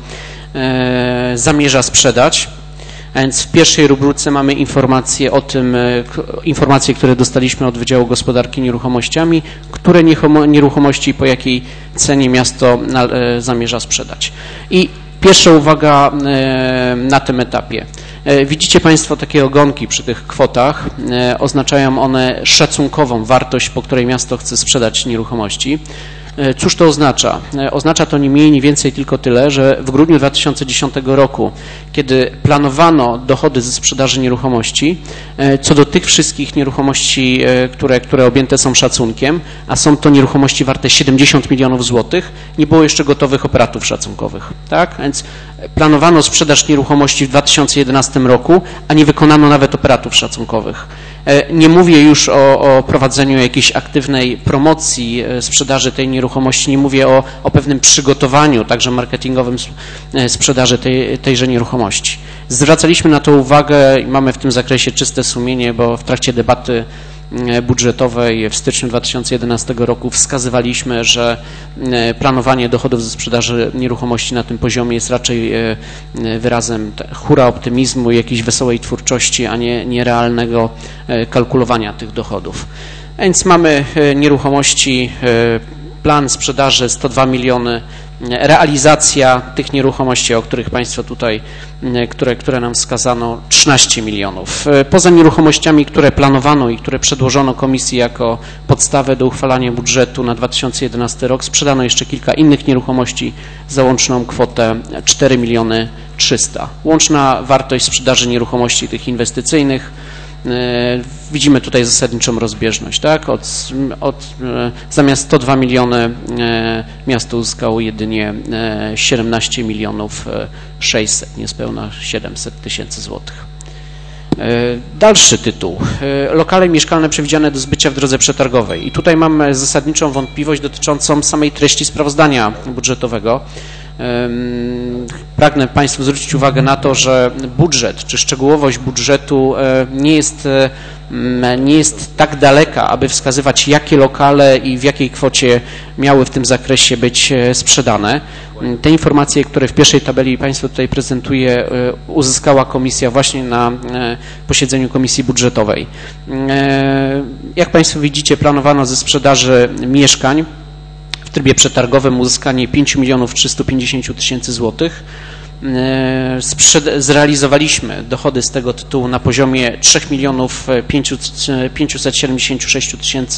[SPEAKER 6] zamierza sprzedać. A więc w pierwszej rubryce mamy informacje o tym, informacje, które dostaliśmy od Wydziału Gospodarki Nieruchomościami, które nieruchomości i po jakiej cenie miasto zamierza sprzedać. I pierwsza uwaga na tym etapie. Widzicie Państwo takie ogonki przy tych kwotach. Oznaczają one szacunkową wartość, po której miasto chce sprzedać nieruchomości. Cóż to oznacza? Oznacza to nie mniej, nie więcej tylko tyle, że w grudniu 2010 roku, kiedy planowano dochody ze sprzedaży nieruchomości, co do tych wszystkich nieruchomości, które objęte są szacunkiem, a są to nieruchomości warte 70 milionów złotych, nie było jeszcze gotowych operatów szacunkowych. Tak? Więc planowano sprzedaż nieruchomości w 2011 roku, a nie wykonano nawet operatów szacunkowych. Nie mówię już o prowadzeniu jakiejś aktywnej promocji sprzedaży tej nieruchomości, nie mówię o pewnym przygotowaniu, także marketingowym sprzedaży tejże nieruchomości. Zwracaliśmy na to uwagę i mamy w tym zakresie czyste sumienie, bo w trakcie debaty budżetowej w styczniu 2011 roku wskazywaliśmy, że planowanie dochodów ze sprzedaży nieruchomości na tym poziomie jest raczej wyrazem hura optymizmu i jakiejś wesołej twórczości, a nie realnego kalkulowania tych dochodów. A więc mamy nieruchomości, plan sprzedaży 102 miliony, realizacja tych nieruchomości, o których Państwo tutaj, które nam wskazano, 13 milionów. Poza nieruchomościami, które planowano i które przedłożono komisji jako podstawę do uchwalania budżetu na 2011 rok, sprzedano jeszcze kilka innych nieruchomości za łączną kwotę 4 300 000. Łączna wartość sprzedaży nieruchomości tych inwestycyjnych, widzimy tutaj zasadniczą rozbieżność, tak? Zamiast 102 miliony miasto uzyskało jedynie 17 milionów 600, niespełna 700 000 złotych. Dalszy tytuł. Lokale mieszkalne przewidziane do zbycia w drodze przetargowej. I tutaj mam zasadniczą wątpliwość dotyczącą samej treści sprawozdania budżetowego. Pragnę Państwu zwrócić uwagę na to, że budżet czy szczegółowość budżetu nie jest tak daleka, aby wskazywać, jakie lokale i w jakiej kwocie miały w tym zakresie być sprzedane. Te informacje, które w pierwszej tabeli Państwu tutaj prezentuję, uzyskała komisja właśnie na posiedzeniu komisji budżetowej. Jak Państwo widzicie, planowano ze sprzedaży mieszkań trybie przetargowym uzyskanie 5 350 000 złotych. Zrealizowaliśmy dochody z tego tytułu na poziomie 3 576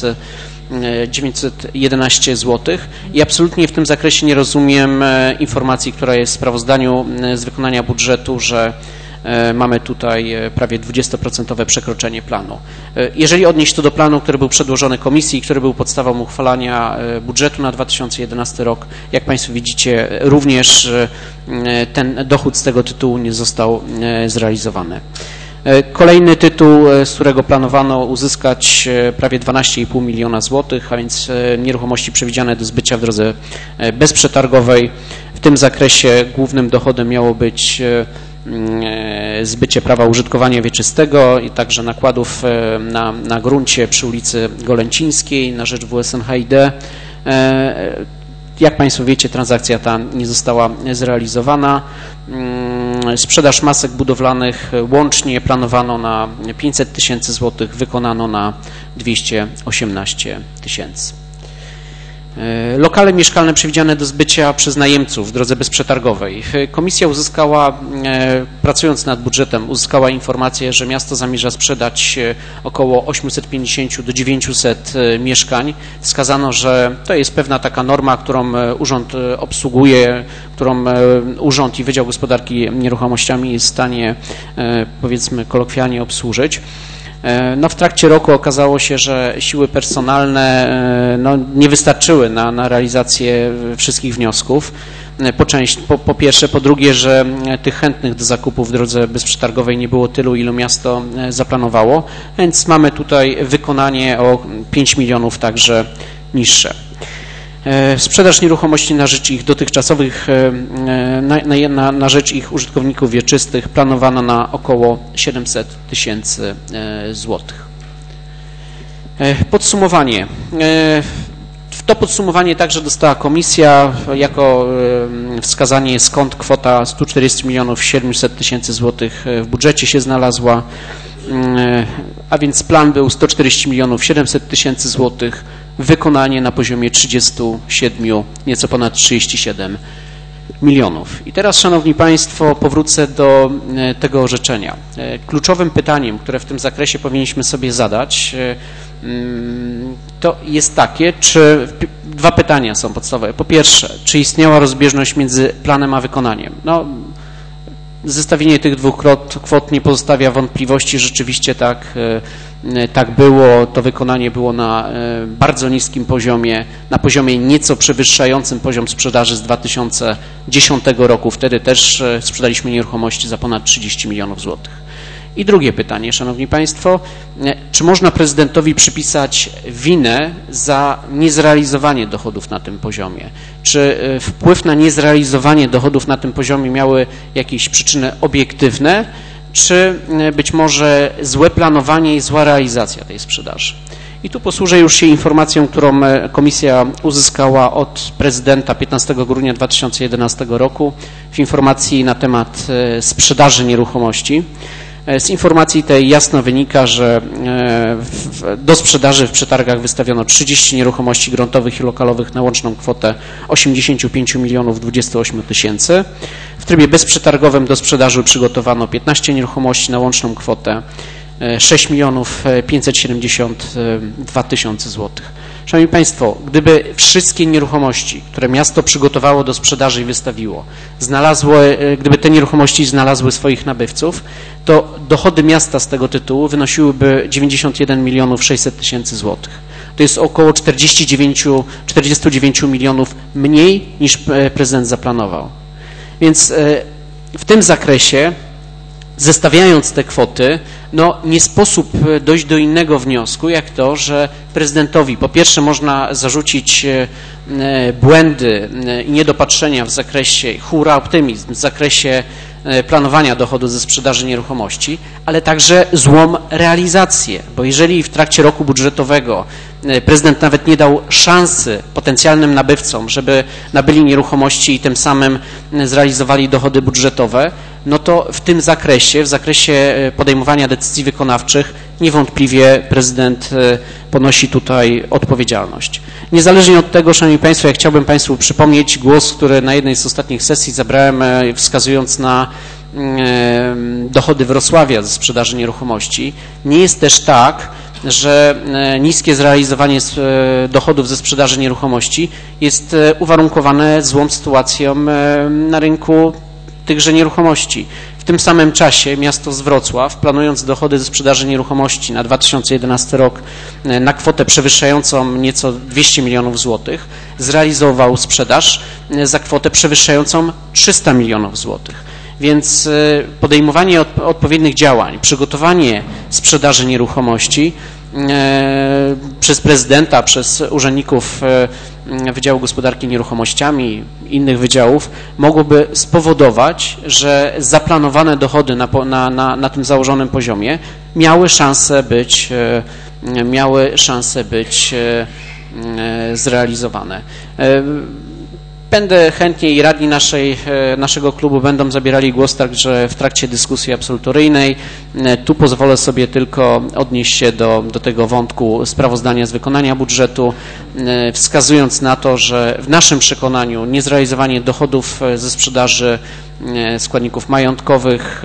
[SPEAKER 6] 911 zł i absolutnie w tym zakresie nie rozumiem informacji, która jest w sprawozdaniu z wykonania budżetu, że mamy tutaj prawie 20% przekroczenie planu. Jeżeli odnieść to do planu, który był przedłożony komisji, który był podstawą uchwalania budżetu na 2011 rok, jak Państwo widzicie, również ten dochód z tego tytułu nie został zrealizowany. Kolejny tytuł, z którego planowano uzyskać prawie 12,5 miliona złotych, a więc nieruchomości przewidziane do zbycia w drodze bezprzetargowej. W tym zakresie głównym dochodem miało być zbycie prawa użytkowania wieczystego i także nakładów na gruncie przy ulicy Golęcińskiej na rzecz WSNHiD. Jak Państwo wiecie, transakcja ta nie została zrealizowana. Sprzedaż masek budowlanych łącznie planowano na 500 000 złotych, wykonano na 218 000. Lokale mieszkalne przewidziane do zbycia przez najemców w drodze bezprzetargowej. Komisja uzyskała, pracując nad budżetem, uzyskała informację, że miasto zamierza sprzedać około 850 do 900 mieszkań. Wskazano, że to jest pewna taka norma, którą urząd obsługuje, którą urząd i Wydział Gospodarki Nieruchomościami jest w stanie, powiedzmy kolokwialnie, obsłużyć. No, w trakcie roku okazało się, że siły personalne nie wystarczyły na realizację wszystkich wniosków. Po pierwsze, po drugie, że tych chętnych do zakupu w drodze bezprzetargowej nie było tylu, ilu miasto zaplanowało, więc mamy tutaj wykonanie o 5 milionów także niższe. Sprzedaż nieruchomości na rzecz ich dotychczasowych, na rzecz ich użytkowników wieczystych planowano na około 700 000 złotych. Podsumowanie. To podsumowanie także dostała komisja jako wskazanie, skąd kwota 140 700 000 złotych w budżecie się znalazła, a więc plan był 140 700 000 złotych, wykonanie na poziomie 37, nieco ponad 37 milionów. I teraz, Szanowni Państwo, powrócę do tego orzeczenia. Kluczowym pytaniem, które w tym zakresie powinniśmy sobie zadać, to jest takie, czy dwa pytania są podstawowe. Po pierwsze, czy istniała rozbieżność między planem a wykonaniem? No, zestawienie tych dwóch kwot nie pozostawia wątpliwości, rzeczywiście tak było, to wykonanie było na bardzo niskim poziomie, na poziomie nieco przewyższającym poziom sprzedaży z 2010 roku, wtedy też sprzedaliśmy nieruchomości za ponad 30 milionów złotych. I drugie pytanie, Szanowni Państwo, czy można prezydentowi przypisać winę za niezrealizowanie dochodów na tym poziomie? Czy wpływ na niezrealizowanie dochodów na tym poziomie miały jakieś przyczyny obiektywne, czy być może złe planowanie i zła realizacja tej sprzedaży? I tu posłużę już się informacją, którą komisja uzyskała od prezydenta 15 grudnia 2011 roku w informacji na temat sprzedaży nieruchomości. Z informacji tej jasno wynika, że do sprzedaży w przetargach wystawiono 30 nieruchomości gruntowych i lokalowych na łączną kwotę 85 28 000. W trybie bezprzetargowym do sprzedaży przygotowano 15 nieruchomości na łączną kwotę 6 572 000 złotych. Szanowni Państwo, gdyby wszystkie nieruchomości, które miasto przygotowało do sprzedaży i wystawiło, gdyby te nieruchomości znalazły swoich nabywców, to dochody miasta z tego tytułu wynosiłyby 91 600 000 złotych. To jest około 49 milionów mniej niż prezydent zaplanował. Więc w tym zakresie, zestawiając te kwoty, no nie sposób dojść do innego wniosku, jak to, że prezydentowi po pierwsze można zarzucić błędy i niedopatrzenia w zakresie, hura optymizm w zakresie planowania dochodu ze sprzedaży nieruchomości, ale także złą realizację, bo jeżeli w trakcie roku budżetowego prezydent nawet nie dał szansy potencjalnym nabywcom, żeby nabyli nieruchomości i tym samym zrealizowali dochody budżetowe, no to w tym zakresie, w zakresie podejmowania decyzji wykonawczych niewątpliwie prezydent ponosi tutaj odpowiedzialność. Niezależnie od tego, Szanowni Państwo, ja chciałbym Państwu przypomnieć głos, który na jednej z ostatnich sesji zabrałem, wskazując na dochody Wrocławia ze sprzedaży nieruchomości. Nie jest też tak, że niskie zrealizowanie dochodów ze sprzedaży nieruchomości jest uwarunkowane złą sytuacją na rynku tychże nieruchomości. W tym samym czasie miasto Wrocław, planując dochody ze sprzedaży nieruchomości na 2011 rok na kwotę przewyższającą nieco 200 milionów złotych, zrealizował sprzedaż za kwotę przewyższającą 300 milionów złotych. Więc podejmowanie odpowiednich działań, przygotowanie sprzedaży nieruchomości przez prezydenta, przez urzędników Wydziału Gospodarki Nieruchomościami, innych wydziałów, mogłoby spowodować, że zaplanowane dochody na tym założonym poziomie miały szansę być zrealizowane. Będę chętnie i radni naszego klubu będą zabierali głos także w trakcie dyskusji absolutoryjnej. Tu pozwolę sobie tylko odnieść się do tego wątku sprawozdania z wykonania budżetu, wskazując na to, że w naszym przekonaniu niezrealizowanie dochodów ze sprzedaży składników majątkowych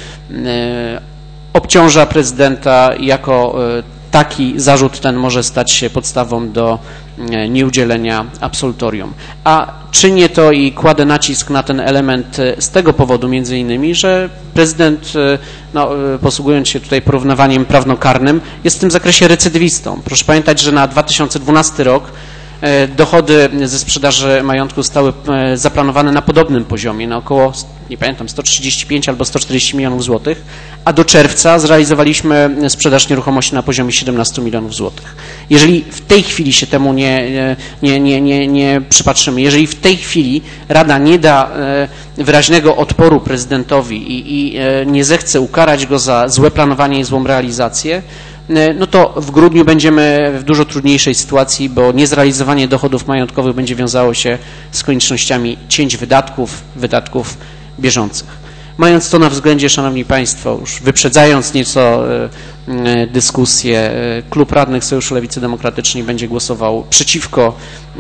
[SPEAKER 6] obciąża prezydenta. Jako taki zarzut ten może stać się podstawą do nieudzielenia absolutorium. A czynię to i kładę nacisk na ten element z tego powodu między innymi, że prezydent, posługując się tutaj porównywaniem prawnokarnym, jest w tym zakresie recydywistą. Proszę pamiętać, że na 2012 rok dochody ze sprzedaży majątku zostały zaplanowane na podobnym poziomie, na około, nie pamiętam, 135 albo 140 milionów złotych, a do czerwca zrealizowaliśmy sprzedaż nieruchomości na poziomie 17 milionów złotych. Jeżeli w tej chwili się temu nie przypatrzymy, jeżeli w tej chwili Rada nie da wyraźnego odporu prezydentowi i nie zechce ukarać go za złe planowanie i złą realizację, no to w grudniu będziemy w dużo trudniejszej sytuacji, bo niezrealizowanie dochodów majątkowych będzie wiązało się z koniecznościami cięć wydatków bieżących. Mając to na względzie, Szanowni Państwo, już wyprzedzając nieco dyskusję, Klub Radnych Sojuszu Lewicy Demokratycznej będzie głosował przeciwko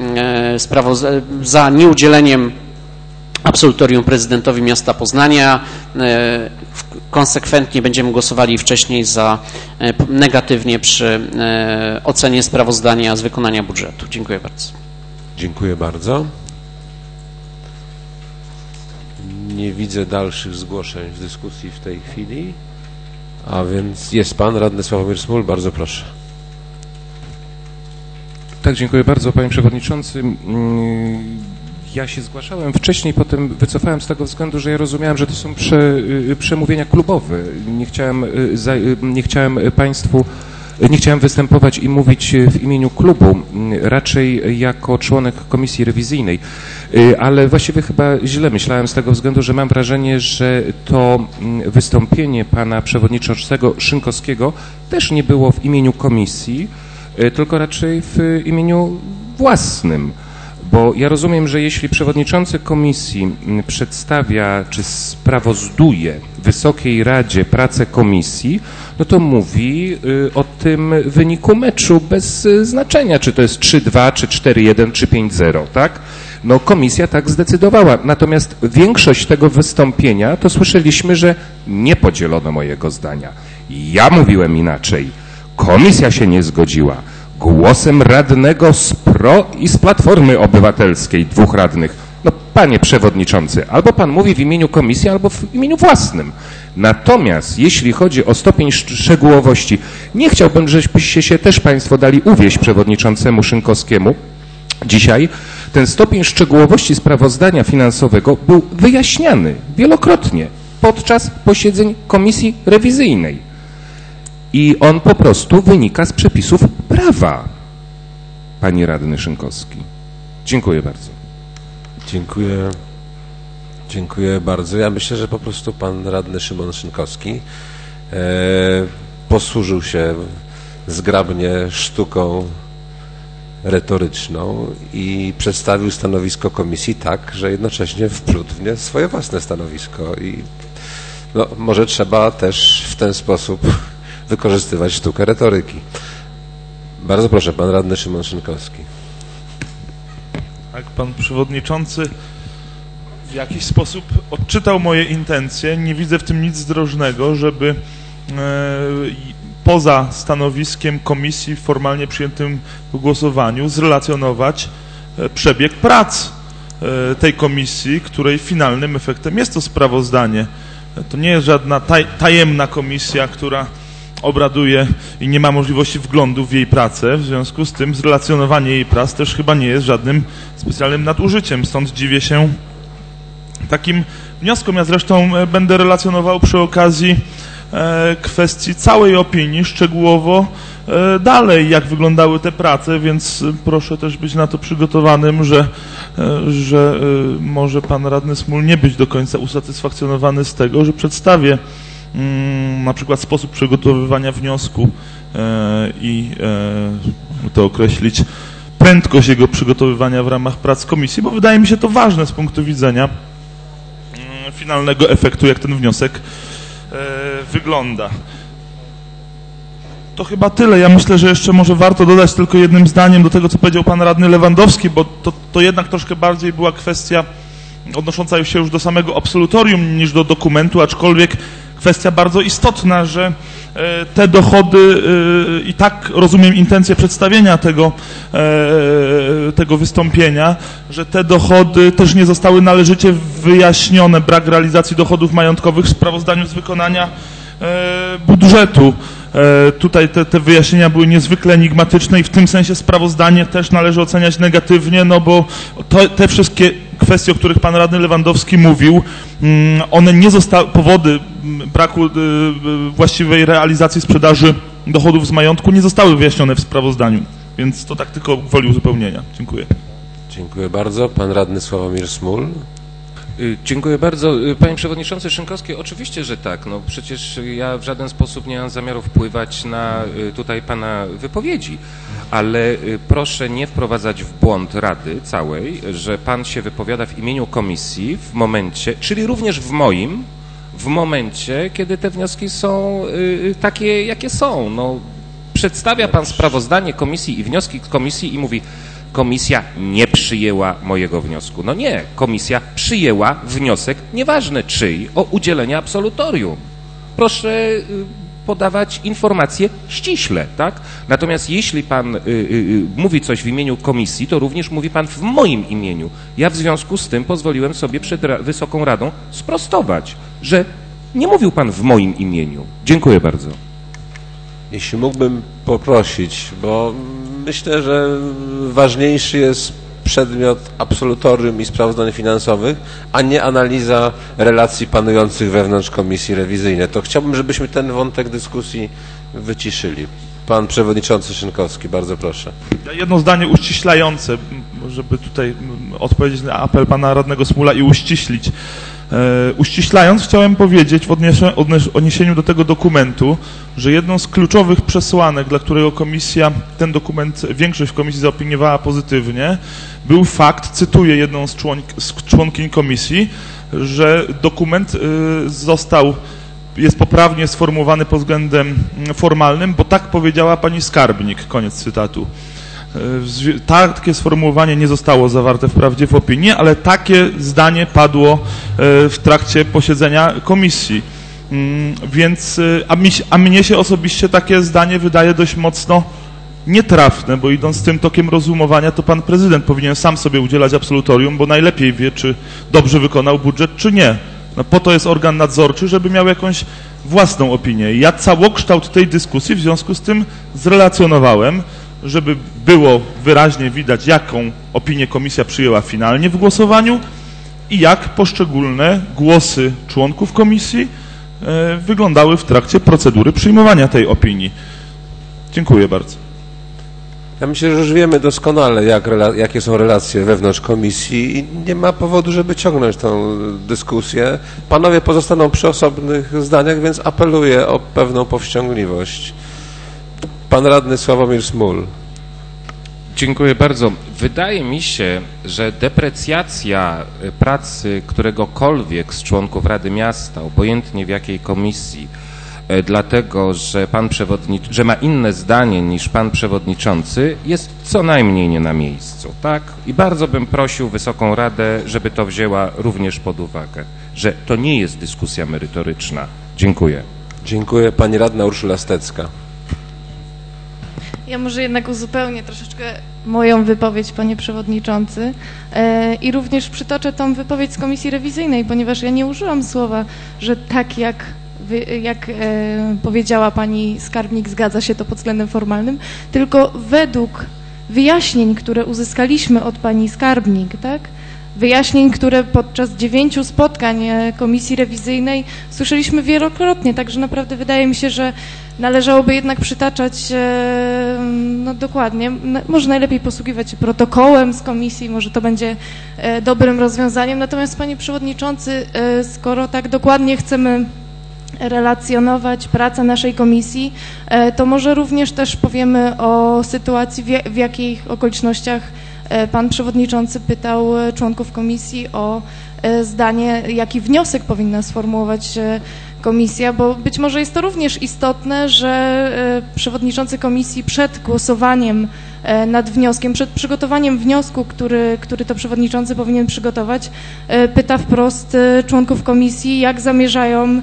[SPEAKER 6] za nieudzieleniem absolutorium prezydentowi miasta Poznania. Konsekwentnie będziemy głosowali wcześniej negatywnie przy ocenie sprawozdania z wykonania budżetu. Dziękuję bardzo.
[SPEAKER 1] Dziękuję bardzo. Nie widzę dalszych zgłoszeń w dyskusji w tej chwili, a więc jest pan radny Sławomir Smul, bardzo proszę.
[SPEAKER 7] Tak, dziękuję bardzo, panie przewodniczący. Ja się zgłaszałem wcześniej, potem wycofałem z tego względu, że ja rozumiałem, że to są przemówienia klubowe. Nie chciałem występować i mówić w imieniu klubu, raczej jako członek komisji rewizyjnej, ale właściwie chyba źle myślałem z tego względu, że mam wrażenie, że to wystąpienie pana przewodniczącego Szynkowskiego też nie było w imieniu komisji, tylko raczej w imieniu własnym. Bo ja rozumiem, że jeśli przewodniczący komisji przedstawia czy sprawozduje Wysokiej Radzie pracę komisji, no to mówi o tym wyniku meczu bez znaczenia, czy to jest 3-2, czy 4-1, czy 5-0, tak? No komisja tak zdecydowała. Natomiast większość tego wystąpienia to słyszeliśmy, że nie podzielono mojego zdania. Ja mówiłem inaczej. Komisja się nie zgodziła. Głosem radnego z PRO i z Platformy Obywatelskiej, 2 radnych. No, panie przewodniczący, albo pan mówi w imieniu komisji, albo w imieniu własnym. Natomiast jeśli chodzi o stopień szczegółowości, nie chciałbym, żebyście się też państwo dali uwieść przewodniczącemu Szynkowskiemu. Dzisiaj ten stopień szczegółowości sprawozdania finansowego był wyjaśniany wielokrotnie podczas posiedzeń komisji rewizyjnej. I on po prostu wynika z przepisów prawa, panie radny Szynkowski. Dziękuję bardzo.
[SPEAKER 1] Dziękuję bardzo. Ja myślę, że po prostu pan radny Szymon Szynkowski posłużył się zgrabnie sztuką retoryczną i przedstawił stanowisko komisji tak, że jednocześnie wplótł w nie swoje własne stanowisko. I no, może trzeba też w ten sposób wykorzystywać sztukę retoryki. Bardzo proszę, pan radny Szymon Szynkowski.
[SPEAKER 5] Tak, pan przewodniczący w jakiś sposób odczytał moje intencje. Nie widzę w tym nic zdrożnego, żeby poza stanowiskiem komisji formalnie przyjętym w głosowaniu zrelacjonować przebieg prac tej komisji, której finalnym efektem jest to sprawozdanie. To nie jest żadna tajemna komisja, która obraduje i nie ma możliwości wglądu w jej pracę. W związku z tym zrelacjonowanie jej prac też chyba nie jest żadnym specjalnym nadużyciem. Stąd dziwię się takim wnioskom. Ja zresztą będę relacjonował przy okazji kwestii całej opinii szczegółowo dalej, jak wyglądały te prace, więc proszę też być na to przygotowanym, że może pan radny Smul nie być do końca usatysfakcjonowany z tego, że przedstawię na przykład sposób przygotowywania wniosku i to określić prędkość jego przygotowywania w ramach prac komisji, bo wydaje mi się to ważne z punktu widzenia finalnego efektu, jak ten wniosek wygląda. To chyba tyle. Ja myślę, że jeszcze może warto dodać tylko jednym zdaniem do tego, co powiedział pan radny Lewandowski, bo to jednak troszkę bardziej była kwestia odnosząca się już do samego absolutorium niż do dokumentu, aczkolwiek kwestia bardzo istotna, że te dochody, i tak rozumiem intencję przedstawienia tego wystąpienia, że te dochody też nie zostały należycie wyjaśnione, brak realizacji dochodów majątkowych w sprawozdaniu z wykonania budżetu. Tutaj te wyjaśnienia były niezwykle enigmatyczne i w tym sensie sprawozdanie też należy oceniać negatywnie, no bo te wszystkie kwestie, o których pan radny Lewandowski mówił, one nie zostały, powody braku właściwej realizacji sprzedaży dochodów z majątku nie zostały wyjaśnione w sprawozdaniu, więc to tak tylko gwoli uzupełnienia. Dziękuję.
[SPEAKER 1] Dziękuję bardzo. Pan radny Sławomir Smul.
[SPEAKER 7] Dziękuję bardzo. Panie Przewodniczący Szynkowski, oczywiście, że tak. No przecież ja w żaden sposób nie mam zamiaru wpływać na tutaj pana wypowiedzi, ale proszę nie wprowadzać w błąd Rady całej, że pan się wypowiada w imieniu komisji w momencie, czyli również w moim, w momencie, kiedy te wnioski są takie, jakie są. No, przedstawia pan sprawozdanie komisji i wnioski komisji i mówi: komisja nie przyjęła mojego wniosku. No nie, komisja przyjęła wniosek, nieważne czyj, o udzielenie absolutorium. Proszę podawać informacje ściśle, tak? Natomiast jeśli pan mówi coś w imieniu komisji, to również mówi pan w moim imieniu. Ja w związku z tym pozwoliłem sobie przed Wysoką Radą sprostować, że nie mówił pan w moim imieniu. Dziękuję bardzo.
[SPEAKER 1] Jeśli mógłbym poprosić, bo myślę, że ważniejszy jest przedmiot absolutorium i sprawozdań finansowych, a nie analiza relacji panujących wewnątrz komisji rewizyjnej. To chciałbym, żebyśmy ten wątek dyskusji wyciszyli. Pan przewodniczący Szynkowski, bardzo proszę.
[SPEAKER 5] Jedno zdanie uściślające, żeby tutaj odpowiedzieć na apel pana radnego Smula i uściślić. Uściślając, chciałem powiedzieć w odniesieniu do tego dokumentu, że jedną z kluczowych przesłanek, dla którego komisja, ten dokument większość w komisji zaopiniowała pozytywnie, był fakt, cytuję jedną z członkiń komisji, że dokument jest poprawnie sformułowany pod względem formalnym, bo tak powiedziała pani skarbnik, koniec cytatu. Takie sformułowanie nie zostało zawarte wprawdzie w opinii, ale takie zdanie padło w trakcie posiedzenia komisji. Więc, a mnie się osobiście takie zdanie wydaje dość mocno nietrafne, bo idąc tym tokiem rozumowania, to pan prezydent powinien sam sobie udzielać absolutorium, bo najlepiej wie, czy dobrze wykonał budżet, czy nie. No po to jest organ nadzorczy, żeby miał jakąś własną opinię. Ja całokształt tej dyskusji w związku z tym zrelacjonowałem, żeby było wyraźnie widać, jaką opinię komisja przyjęła finalnie w głosowaniu i jak poszczególne głosy członków komisji wyglądały w trakcie procedury przyjmowania tej opinii. Dziękuję bardzo.
[SPEAKER 1] Ja myślę, że już wiemy doskonale, jakie są relacje wewnątrz komisji i nie ma powodu, żeby ciągnąć tę dyskusję. Panowie pozostaną przy osobnych zdaniach, więc apeluję o pewną powściągliwość. Pan radny Sławomir Smul.
[SPEAKER 7] Dziękuję bardzo. Wydaje mi się, że deprecjacja pracy któregokolwiek z członków Rady Miasta, obojętnie w jakiej komisji, dlatego że że ma inne zdanie niż pan przewodniczący, jest co najmniej nie na miejscu, tak? I bardzo bym prosił Wysoką Radę, żeby to wzięła również pod uwagę, że to nie jest dyskusja merytoryczna. Dziękuję.
[SPEAKER 1] Dziękuję. Pani radna Urszula Stecka.
[SPEAKER 8] Ja może jednak uzupełnię troszeczkę moją wypowiedź, panie przewodniczący, i również przytoczę tą wypowiedź z komisji rewizyjnej, ponieważ ja nie użyłam słowa, że tak jak powiedziała pani skarbnik, zgadza się to pod względem formalnym, tylko według wyjaśnień, które uzyskaliśmy od pani skarbnik, tak? Wyjaśnień, które podczas 9 spotkań komisji rewizyjnej słyszeliśmy wielokrotnie, także naprawdę wydaje mi się, że należałoby jednak przytaczać no dokładnie, może najlepiej posługiwać się protokołem z komisji, może to będzie dobrym rozwiązaniem. Natomiast panie przewodniczący, skoro tak dokładnie chcemy relacjonować pracę naszej komisji, to może również też powiemy o sytuacji, w jakich okolicznościach pan przewodniczący pytał członków komisji o zdanie, jaki wniosek powinna sformułować komisja, bo być może jest to również istotne, że przewodniczący komisji przed głosowaniem nad wnioskiem, przed przygotowaniem wniosku, który to przewodniczący powinien przygotować, pyta wprost członków komisji, jak zamierzają,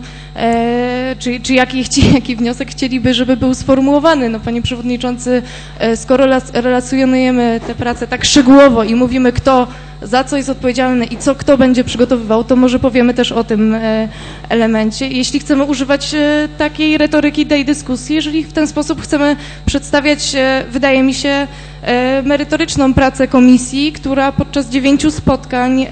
[SPEAKER 8] czy jaki wniosek chcieliby, żeby był sformułowany. No, panie przewodniczący, skoro relacjonujemy tę pracę tak szczegółowo i mówimy, kto za co jest odpowiedzialny i kto będzie przygotowywał, to może powiemy też o tym elemencie. Jeśli chcemy używać takiej retoryki tej dyskusji, jeżeli w ten sposób chcemy przedstawiać, wydaje mi się, merytoryczną pracę komisji, która podczas 9 spotkań,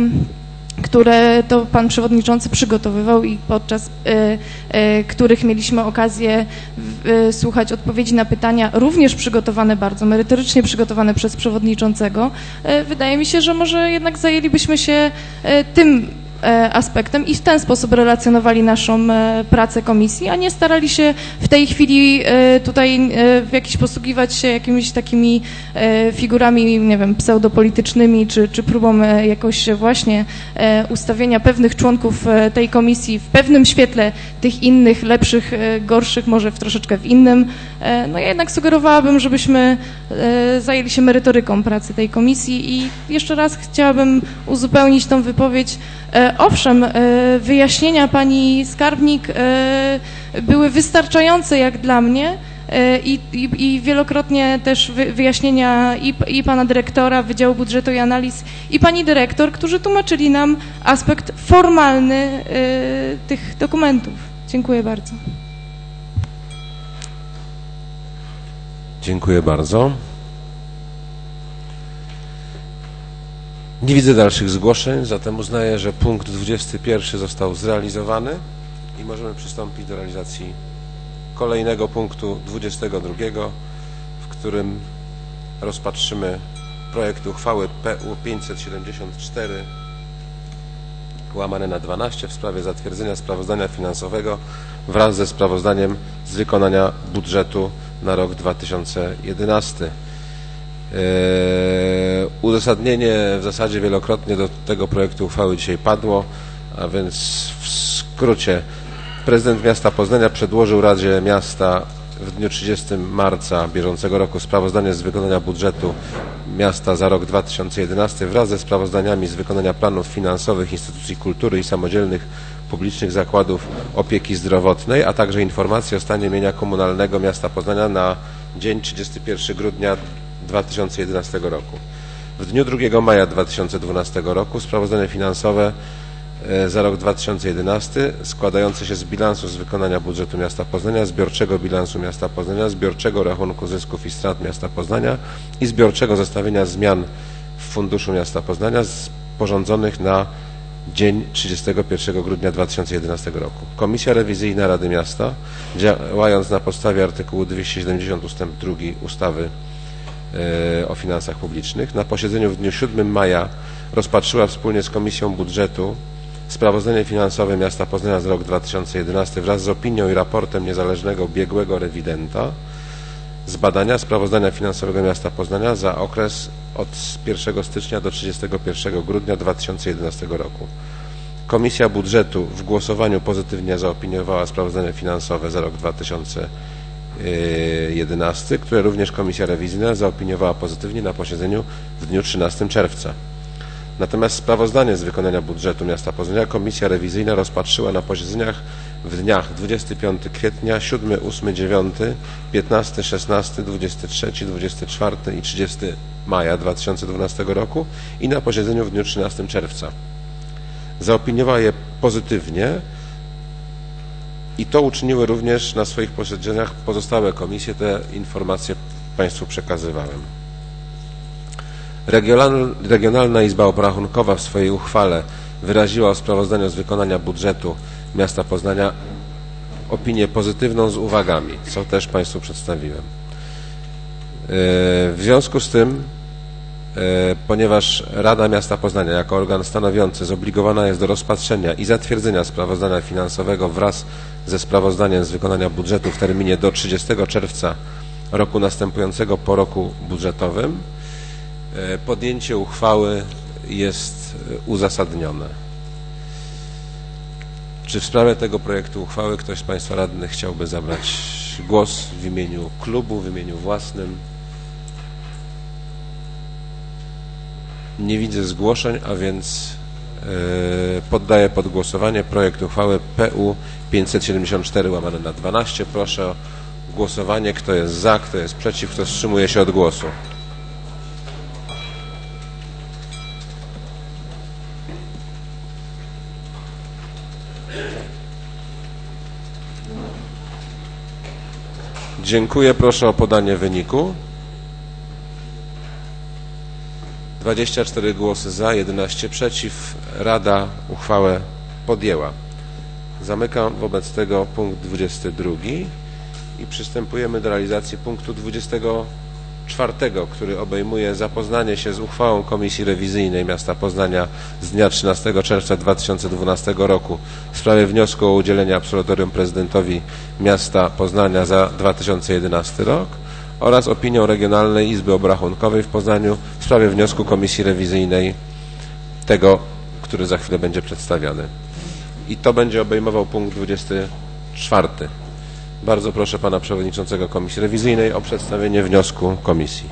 [SPEAKER 8] które to pan przewodniczący przygotowywał i podczas których mieliśmy okazję słuchać odpowiedzi na pytania, również przygotowane, bardzo merytorycznie przygotowane przez przewodniczącego, wydaje mi się, że może jednak zajęlibyśmy się tym aspektem i w ten sposób relacjonowali naszą pracę komisji, a nie starali się w tej chwili tutaj w jakiś posługiwać się jakimiś takimi figurami, nie wiem, pseudopolitycznymi, czy próbą jakoś właśnie ustawienia pewnych członków tej komisji w pewnym świetle tych innych, lepszych, gorszych, może troszeczkę w innym. No ja jednak sugerowałabym, żebyśmy zajęli się merytoryką pracy tej komisji i jeszcze raz chciałabym uzupełnić tą wypowiedź. Owszem, wyjaśnienia pani skarbnik były wystarczające jak dla mnie i wielokrotnie też wyjaśnienia i pana dyrektora Wydziału Budżetu i Analiz i pani dyrektor, którzy tłumaczyli nam aspekt formalny tych dokumentów. Dziękuję bardzo.
[SPEAKER 1] Dziękuję bardzo. Nie widzę dalszych zgłoszeń, zatem uznaję, że punkt 21 został zrealizowany i możemy przystąpić do realizacji kolejnego punktu 22, w którym rozpatrzymy projekt uchwały PU 574/12 w sprawie zatwierdzenia sprawozdania finansowego wraz ze sprawozdaniem z wykonania budżetu na rok 2011. Uzasadnienie w zasadzie wielokrotnie do tego projektu uchwały dzisiaj padło, a więc w skrócie prezydent miasta Poznania przedłożył Radzie Miasta w dniu 30 marca bieżącego roku sprawozdanie z wykonania budżetu miasta za rok 2011 wraz ze sprawozdaniami z wykonania planów finansowych instytucji kultury i samodzielnych publicznych zakładów opieki zdrowotnej, a także informacje o stanie mienia komunalnego miasta Poznania na dzień 31 grudnia 2011 roku. W dniu 2 maja 2012 roku sprawozdanie finansowe za rok 2011 składające się z bilansu z wykonania budżetu miasta Poznania, zbiorczego bilansu miasta Poznania, zbiorczego rachunku zysków i strat miasta Poznania i zbiorczego zestawienia zmian w funduszu miasta Poznania sporządzonych na dzień 31 grudnia 2011 roku. Komisja rewizyjna Rady Miasta, działając na podstawie artykułu 270 ust. 2 ustawy o finansach publicznych, na posiedzeniu w dniu 7 maja rozpatrzyła wspólnie z Komisją Budżetu sprawozdanie finansowe miasta Poznania za rok 2011 wraz z opinią i raportem niezależnego biegłego rewidenta z badania sprawozdania finansowego miasta Poznania za okres od 1 stycznia do 31 grudnia 2011 roku. Komisja Budżetu w głosowaniu pozytywnie zaopiniowała sprawozdanie finansowe za rok 2011, które również Komisja Rewizyjna zaopiniowała pozytywnie na posiedzeniu w dniu 13 czerwca. Natomiast sprawozdanie z wykonania budżetu miasta Poznania Komisja Rewizyjna rozpatrzyła na posiedzeniach w dniach 25 kwietnia, 7, 8, 9, 15, 16, 23, 24 i 30 maja 2012 roku i na posiedzeniu w dniu 13 czerwca. Zaopiniowała je pozytywnie i to uczyniły również na swoich posiedzeniach pozostałe komisje. Te informacje Państwu przekazywałem. Regionalna Izba Obrachunkowa w swojej uchwale wyraziła o sprawozdaniu z wykonania budżetu miasta Poznania opinię pozytywną z uwagami, co też Państwu przedstawiłem. W związku z tym, ponieważ Rada Miasta Poznania jako organ stanowiący zobligowana jest do rozpatrzenia i zatwierdzenia sprawozdania finansowego wraz ze sprawozdaniem z wykonania budżetu w terminie do 30 czerwca roku następującego po roku budżetowym, podjęcie uchwały jest uzasadnione. Czy w sprawie tego projektu uchwały ktoś z Państwa radnych chciałby zabrać głos w imieniu klubu, w imieniu własnym? Nie widzę zgłoszeń, a więc poddaję pod głosowanie projekt uchwały PU 574/12. Proszę o głosowanie. Kto jest za, kto jest przeciw, kto wstrzymuje się od głosu? Dziękuję. Proszę o podanie wyniku. 24 głosy za, 11 przeciw. Rada uchwałę podjęła. Zamykam wobec tego punkt 22 i przystępujemy do realizacji punktu 24, który obejmuje zapoznanie się z uchwałą Komisji Rewizyjnej Miasta Poznania z dnia 13 czerwca 2012 roku w sprawie wniosku o udzielenie absolutorium prezydentowi Miasta Poznania za 2011 rok oraz opinią Regionalnej Izby Obrachunkowej w Poznaniu w sprawie wniosku Komisji Rewizyjnej, tego, który za chwilę będzie przedstawiony. I to będzie obejmował punkt 24. Bardzo proszę Pana Przewodniczącego Komisji Rewizyjnej o przedstawienie wniosku Komisji.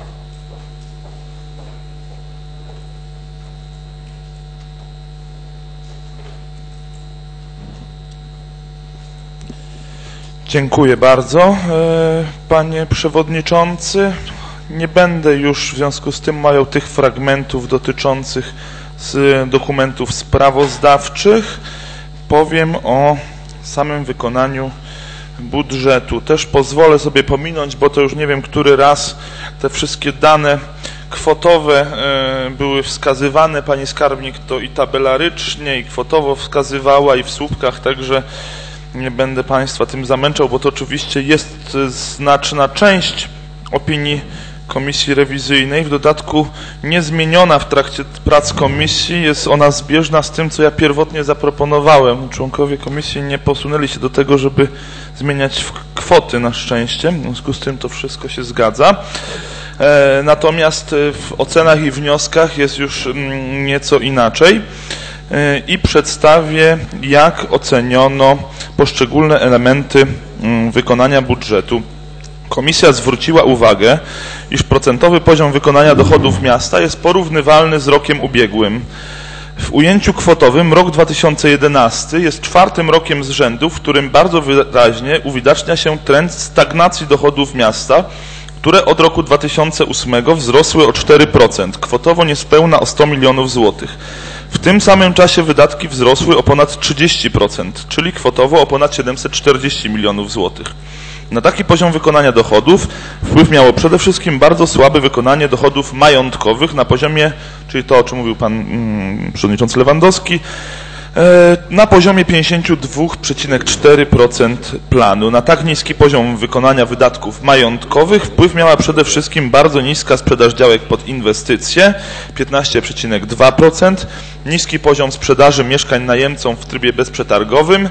[SPEAKER 5] Dziękuję bardzo, Panie Przewodniczący. Nie będę już w związku z tym mają tych fragmentów dotyczących dokumentów sprawozdawczych. Powiem o samym wykonaniu budżetu. Też pozwolę sobie pominąć, bo to już nie wiem, który raz te wszystkie dane kwotowe były wskazywane. Pani skarbnik to i tabelarycznie, i kwotowo wskazywała, i w słupkach, także nie będę Państwa tym zamęczał, bo to oczywiście jest znaczna część opinii Komisji Rewizyjnej. W dodatku niezmieniona w trakcie prac komisji, jest ona zbieżna z tym, co ja pierwotnie zaproponowałem. Członkowie komisji nie posunęli się do tego, żeby zmieniać kwoty, na szczęście. W związku z tym to wszystko się zgadza. Natomiast w ocenach i wnioskach jest już nieco inaczej i przedstawię, jak oceniono poszczególne elementy wykonania budżetu. Komisja zwróciła uwagę, iż procentowy poziom wykonania dochodów miasta jest porównywalny z rokiem ubiegłym. W ujęciu kwotowym rok 2011 jest czwartym rokiem z rzędu, w którym bardzo wyraźnie uwidacznia się trend stagnacji dochodów miasta, które od roku 2008 wzrosły o 4%, kwotowo niespełna o 100 milionów złotych. W tym samym czasie wydatki wzrosły o ponad 30%, czyli kwotowo o ponad 740 milionów złotych. Na taki poziom wykonania dochodów wpływ miało przede wszystkim bardzo słabe wykonanie dochodów majątkowych na poziomie, czyli to, o czym mówił Pan Przewodniczący Lewandowski, na poziomie 52,4% planu. Na tak niski poziom wykonania wydatków majątkowych wpływ miała przede wszystkim bardzo niska sprzedaż działek pod inwestycje, 15,2%, niski poziom sprzedaży mieszkań najemcom w trybie bezprzetargowym,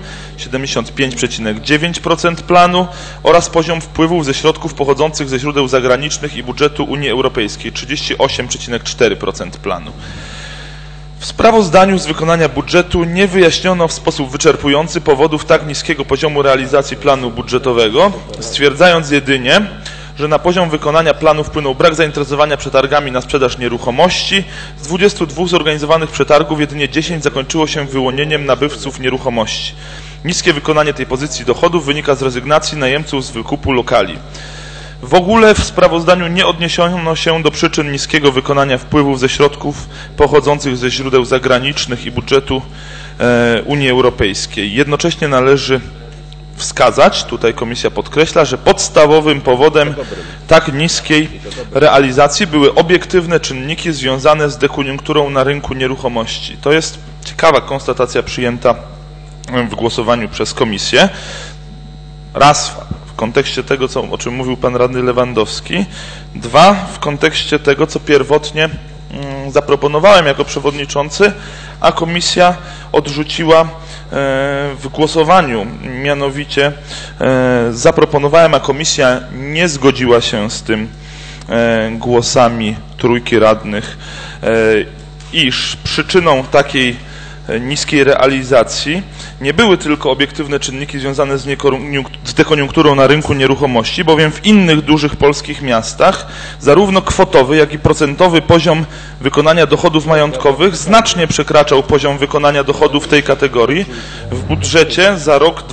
[SPEAKER 5] 75,9% planu oraz poziom wpływów ze środków pochodzących ze źródeł zagranicznych i budżetu Unii Europejskiej, 38,4% planu. W sprawozdaniu z wykonania budżetu nie wyjaśniono w sposób wyczerpujący powodów tak niskiego poziomu realizacji planu budżetowego, stwierdzając jedynie, że na poziom wykonania planu wpłynął brak zainteresowania przetargami na sprzedaż nieruchomości. Z 22 zorganizowanych przetargów jedynie 10 zakończyło się wyłonieniem nabywców nieruchomości. Niskie wykonanie tej pozycji dochodów wynika z rezygnacji najemców z wykupu lokali. W ogóle w sprawozdaniu nie odniesiono się do przyczyn niskiego wykonania wpływów ze środków pochodzących ze źródeł zagranicznych i budżetu Unii Europejskiej. Jednocześnie należy wskazać, tutaj komisja podkreśla, że podstawowym powodem tak niskiej realizacji były obiektywne czynniki związane z dekoniunkturą na rynku nieruchomości. To jest ciekawa konstatacja przyjęta w głosowaniu przez komisję. Raz w kontekście tego, o czym mówił pan radny Lewandowski. Dwa, w kontekście tego, co pierwotnie zaproponowałem jako przewodniczący, a komisja odrzuciła w głosowaniu. Mianowicie zaproponowałem, a komisja nie zgodziła się z tym głosami trójki radnych, iż przyczyną takiej niskiej realizacji nie były tylko obiektywne czynniki związane z dekoniunkturą na rynku nieruchomości, bowiem w innych dużych polskich miastach zarówno kwotowy, jak i procentowy poziom wykonania dochodów majątkowych znacznie przekraczał poziom wykonania dochodów tej kategorii w budżecie za rok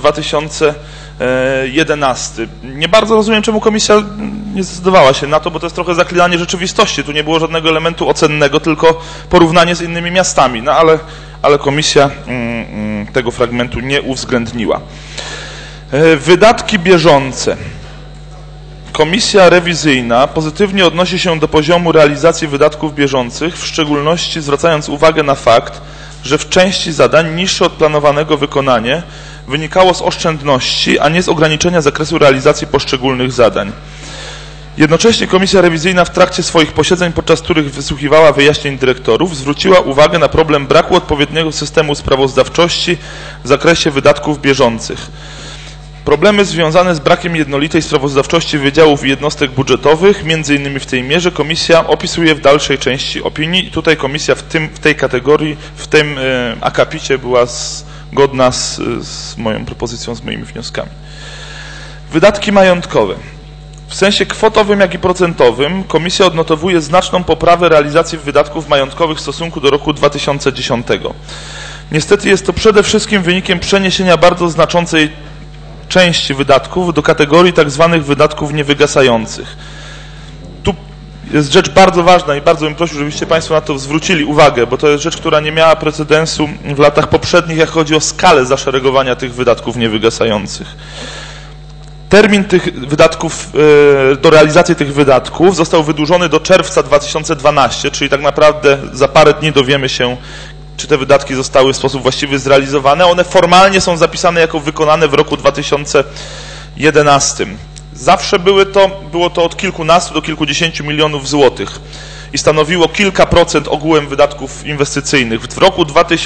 [SPEAKER 5] 2011. Nie bardzo rozumiem, czemu komisja nie zdecydowała się na to, bo to jest trochę zaklinanie rzeczywistości. Tu nie było żadnego elementu ocennego, tylko porównanie z innymi miastami. No ale komisja tego fragmentu nie uwzględniła. Wydatki bieżące. Komisja rewizyjna pozytywnie odnosi się do poziomu realizacji wydatków bieżących, w szczególności zwracając uwagę na fakt, że w części zadań niższe od planowanego wykonanie wynikało z oszczędności, a nie z ograniczenia zakresu realizacji poszczególnych zadań. Jednocześnie komisja rewizyjna w trakcie swoich posiedzeń, podczas których wysłuchiwała wyjaśnień dyrektorów, zwróciła uwagę na problem braku odpowiedniego systemu sprawozdawczości w zakresie wydatków bieżących. Problemy związane z brakiem jednolitej sprawozdawczości wydziałów i jednostek budżetowych, między innymi w tej mierze, komisja opisuje w dalszej części opinii i tutaj komisja w tej kategorii, w tym akapicie była zgodna z moją propozycją, z moimi wnioskami. Wydatki majątkowe. W sensie kwotowym, jak i procentowym komisja odnotowuje znaczną poprawę realizacji wydatków majątkowych w stosunku do roku 2010. Niestety jest to przede wszystkim wynikiem przeniesienia bardzo znaczącej części wydatków do kategorii tzw. wydatków niewygasających. Tu jest rzecz bardzo ważna i bardzo bym prosił, żebyście Państwo na to zwrócili uwagę, bo to jest rzecz, która nie miała precedensu w latach poprzednich, jak chodzi o skalę zaszeregowania tych wydatków niewygasających. Termin tych wydatków, do realizacji tych wydatków został wydłużony do czerwca 2012, czyli tak naprawdę za parę dni dowiemy się, czy te wydatki zostały w sposób właściwy zrealizowane. One formalnie są zapisane jako wykonane w roku 2011. Zawsze było to od kilkunastu do kilkudziesięciu milionów złotych i stanowiło kilka procent ogółem wydatków inwestycyjnych. W roku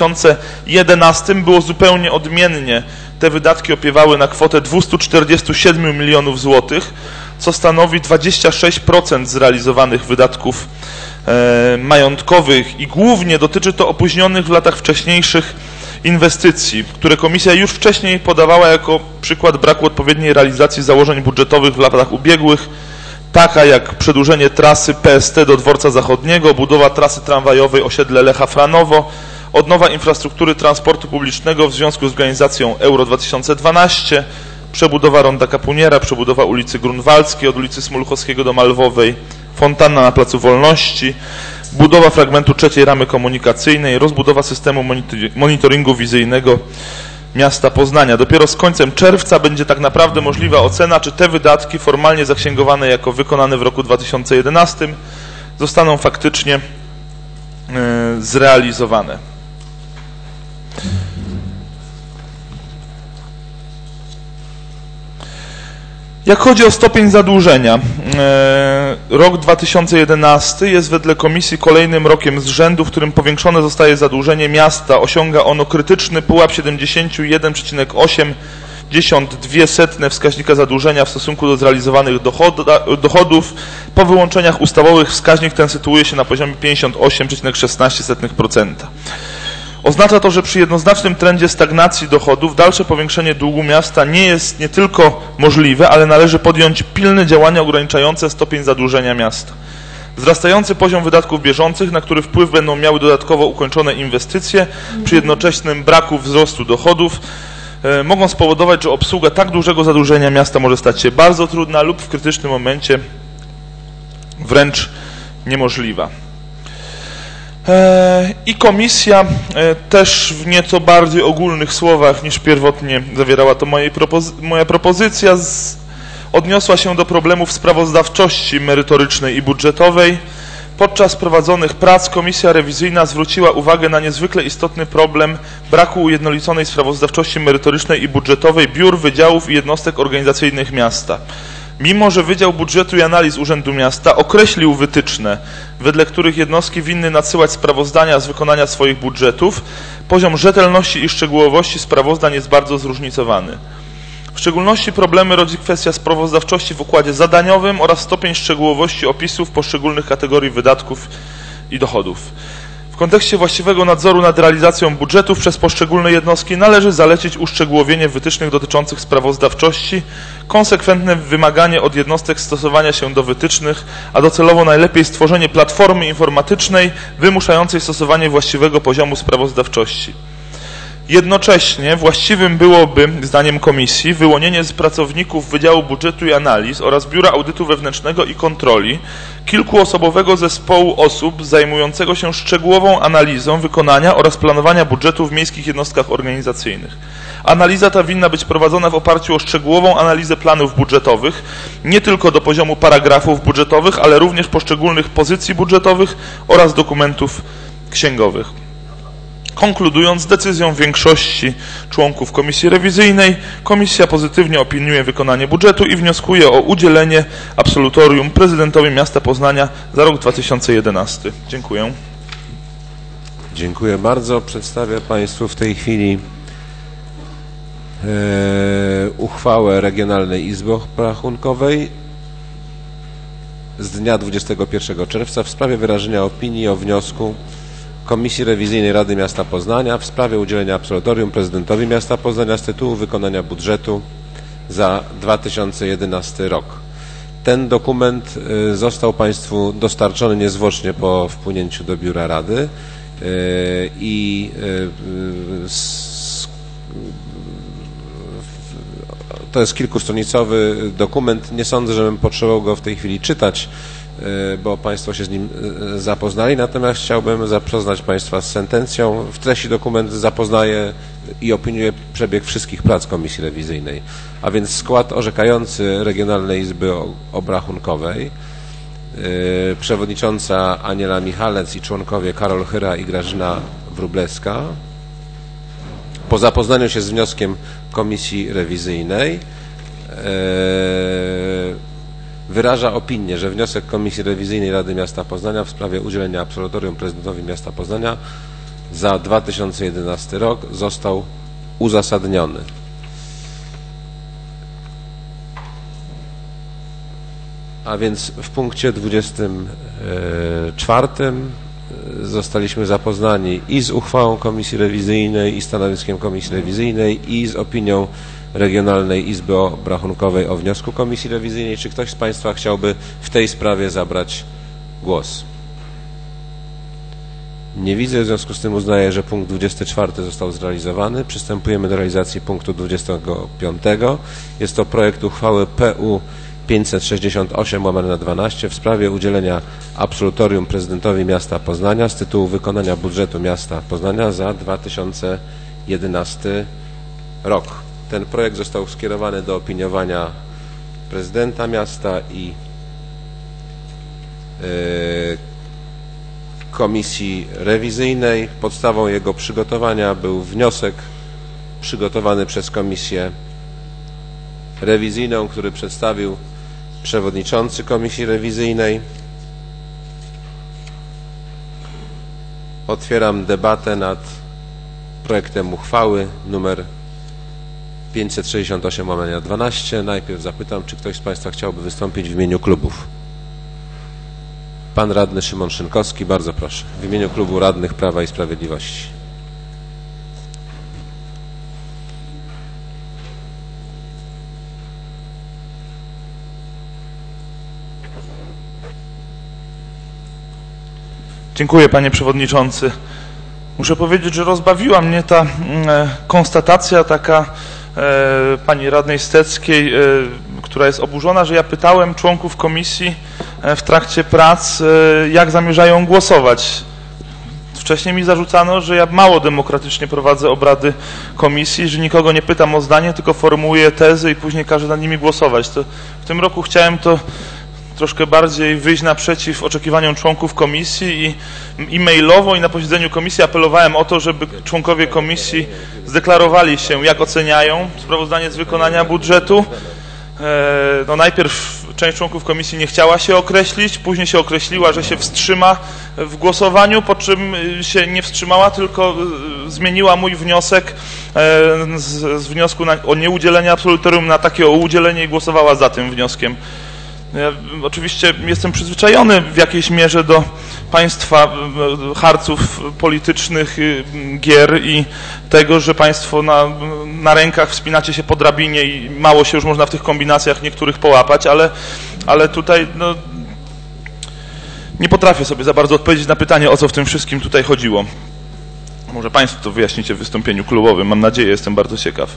[SPEAKER 5] 2011 było zupełnie odmiennie. Te wydatki opiewały na kwotę 247 milionów złotych, co stanowi 26% zrealizowanych wydatków majątkowych i głównie dotyczy to opóźnionych w latach wcześniejszych inwestycji, które komisja już wcześniej podawała jako przykład braku odpowiedniej realizacji założeń budżetowych w latach ubiegłych, taka jak przedłużenie trasy PST do Dworca Zachodniego, budowa trasy tramwajowej osiedle Lecha Franowo, odnowa infrastruktury transportu publicznego w związku z organizacją Euro 2012, przebudowa Ronda Kapuniera, przebudowa ulicy Grunwaldzkiej od ulicy Smoluchowskiego do Malwowej, fontanna na Placu Wolności, budowa fragmentu trzeciej ramy komunikacyjnej, rozbudowa systemu monitoringu wizyjnego miasta Poznania. Dopiero z końcem czerwca będzie tak naprawdę możliwa ocena, czy te wydatki formalnie zaksięgowane jako wykonane w roku 2011 zostaną faktycznie zrealizowane. Jak chodzi o stopień zadłużenia, rok 2011 jest wedle komisji kolejnym rokiem z rzędu, w którym powiększone zostaje zadłużenie miasta. Osiąga ono krytyczny pułap 71,8 0,82 wskaźnika zadłużenia w stosunku do zrealizowanych dochodów. Po wyłączeniach ustawowych wskaźnik ten sytuuje się na poziomie 58,16%. Oznacza to, że przy jednoznacznym trendzie stagnacji dochodów dalsze powiększenie długu miasta nie jest nie tylko możliwe, ale należy podjąć pilne działania ograniczające stopień zadłużenia miasta. Wzrastający poziom wydatków bieżących, na który wpływ będą miały dodatkowo ukończone inwestycje, przy jednoczesnym braku wzrostu dochodów, mogą spowodować, że obsługa tak dużego zadłużenia miasta może stać się bardzo trudna lub w krytycznym momencie wręcz niemożliwa. I komisja też w nieco bardziej ogólnych słowach niż pierwotnie zawierała to moja propozycja odniosła się do problemów sprawozdawczości merytorycznej i budżetowej. Podczas prowadzonych prac komisja rewizyjna zwróciła uwagę na niezwykle istotny problem braku ujednoliconej sprawozdawczości merytorycznej i budżetowej biur, wydziałów i jednostek organizacyjnych miasta. Mimo że Wydział Budżetu i Analiz Urzędu Miasta określił wytyczne, wedle których jednostki winny nadsyłać sprawozdania z wykonania swoich budżetów, poziom rzetelności i szczegółowości sprawozdań jest bardzo zróżnicowany. W szczególności problemy rodzi kwestia sprawozdawczości w układzie zadaniowym oraz stopień szczegółowości opisów poszczególnych kategorii wydatków i dochodów. W kontekście właściwego nadzoru nad realizacją budżetów przez poszczególne jednostki należy zalecić uszczegółowienie wytycznych dotyczących sprawozdawczości, konsekwentne wymaganie od jednostek stosowania się do wytycznych, a docelowo najlepiej stworzenie platformy informatycznej wymuszającej stosowanie właściwego poziomu sprawozdawczości. Jednocześnie właściwym byłoby, zdaniem komisji, wyłonienie z pracowników Wydziału Budżetu i Analiz oraz Biura Audytu Wewnętrznego i Kontroli kilkuosobowego zespołu osób zajmującego się szczegółową analizą wykonania oraz planowania budżetu w miejskich jednostkach organizacyjnych. Analiza ta winna być prowadzona w oparciu o szczegółową analizę planów budżetowych, nie tylko do poziomu paragrafów budżetowych, ale również poszczególnych pozycji budżetowych oraz dokumentów księgowych. Konkludując, decyzją większości członków Komisji Rewizyjnej, Komisja pozytywnie opiniuje wykonanie budżetu i wnioskuje o udzielenie absolutorium prezydentowi miasta Poznania za rok 2011. Dziękuję.
[SPEAKER 1] Dziękuję bardzo. Przedstawię Państwu w tej chwili uchwałę Regionalnej Izby Obrachunkowej z dnia 21 czerwca w sprawie wyrażenia opinii o wniosku Komisji Rewizyjnej Rady Miasta Poznania w sprawie udzielenia absolutorium prezydentowi miasta Poznania z tytułu wykonania budżetu za 2011 rok. Ten dokument został Państwu dostarczony niezwłocznie po wpłynięciu do Biura Rady i to jest kilkustronicowy dokument. Nie sądzę, żebym potrzebował go w tej chwili czytać, bo Państwo się z nim zapoznali, natomiast chciałbym zapoznać Państwa z sentencją. W treści dokument zapoznaje i opiniuje przebieg wszystkich prac Komisji Rewizyjnej, a więc skład orzekający Regionalnej Izby Obrachunkowej, przewodnicząca Aniela Michalec i członkowie Karol Chyra i Grażyna Wróblewska. Po zapoznaniu się z wnioskiem Komisji Rewizyjnej wyraża opinię, że wniosek Komisji Rewizyjnej Rady Miasta Poznania w sprawie udzielenia absolutorium prezydentowi miasta Poznania za 2011 rok został uzasadniony. A więc w punkcie 24 zostaliśmy zapoznani i z uchwałą Komisji Rewizyjnej, i stanowiskiem Komisji Rewizyjnej, i z opinią Regionalnej Izby Obrachunkowej o wniosku Komisji Rewizyjnej. Czy ktoś z Państwa chciałby w tej sprawie zabrać głos? Nie widzę, w związku z tym uznaję, że punkt 24 został zrealizowany. Przystępujemy do realizacji punktu 25. Jest to projekt uchwały PU 568/12 w sprawie udzielenia absolutorium prezydentowi miasta Poznania z tytułu wykonania budżetu miasta Poznania za 2011 rok. Ten projekt został skierowany do opiniowania prezydenta miasta i Komisji Rewizyjnej. Podstawą jego przygotowania był wniosek przygotowany przez Komisję Rewizyjną, który przedstawił przewodniczący Komisji Rewizyjnej. Otwieram debatę nad projektem uchwały numer 568/12. Najpierw zapytam, czy ktoś z Państwa chciałby wystąpić w imieniu klubów. Pan radny Szymon Szynkowski, bardzo proszę, w imieniu klubu radnych Prawa i Sprawiedliwości.
[SPEAKER 5] Dziękuję, panie przewodniczący. Muszę powiedzieć, że rozbawiła mnie ta konstatacja taka pani radnej Steckiej, która jest oburzona, że ja pytałem członków komisji w trakcie prac, jak zamierzają głosować. Wcześniej mi zarzucano, że ja mało demokratycznie prowadzę obrady komisji, że nikogo nie pytam o zdanie, tylko formułuję tezy i później każę nad nimi głosować. To w tym roku chciałem to troszkę bardziej wyjść naprzeciw oczekiwaniom członków komisji i mailowo i na posiedzeniu komisji apelowałem o to, żeby członkowie komisji zdeklarowali się, jak oceniają sprawozdanie z wykonania budżetu. No najpierw część członków komisji nie chciała się określić, później się określiła, że się wstrzyma w głosowaniu, po czym się nie wstrzymała, tylko zmieniła mój wniosek z wniosku o nieudzielenie absolutorium na takie o udzielenie i głosowała za tym wnioskiem. Ja oczywiście jestem przyzwyczajony w jakiejś mierze do państwa harców politycznych, gier i tego, że państwo na rękach wspinacie się po drabinie i mało się już można w tych kombinacjach niektórych połapać, ale tutaj no, nie potrafię sobie za bardzo odpowiedzieć na pytanie, o co w tym wszystkim tutaj chodziło. Może państwo to wyjaśnicie w wystąpieniu klubowym, mam nadzieję, jestem bardzo ciekaw.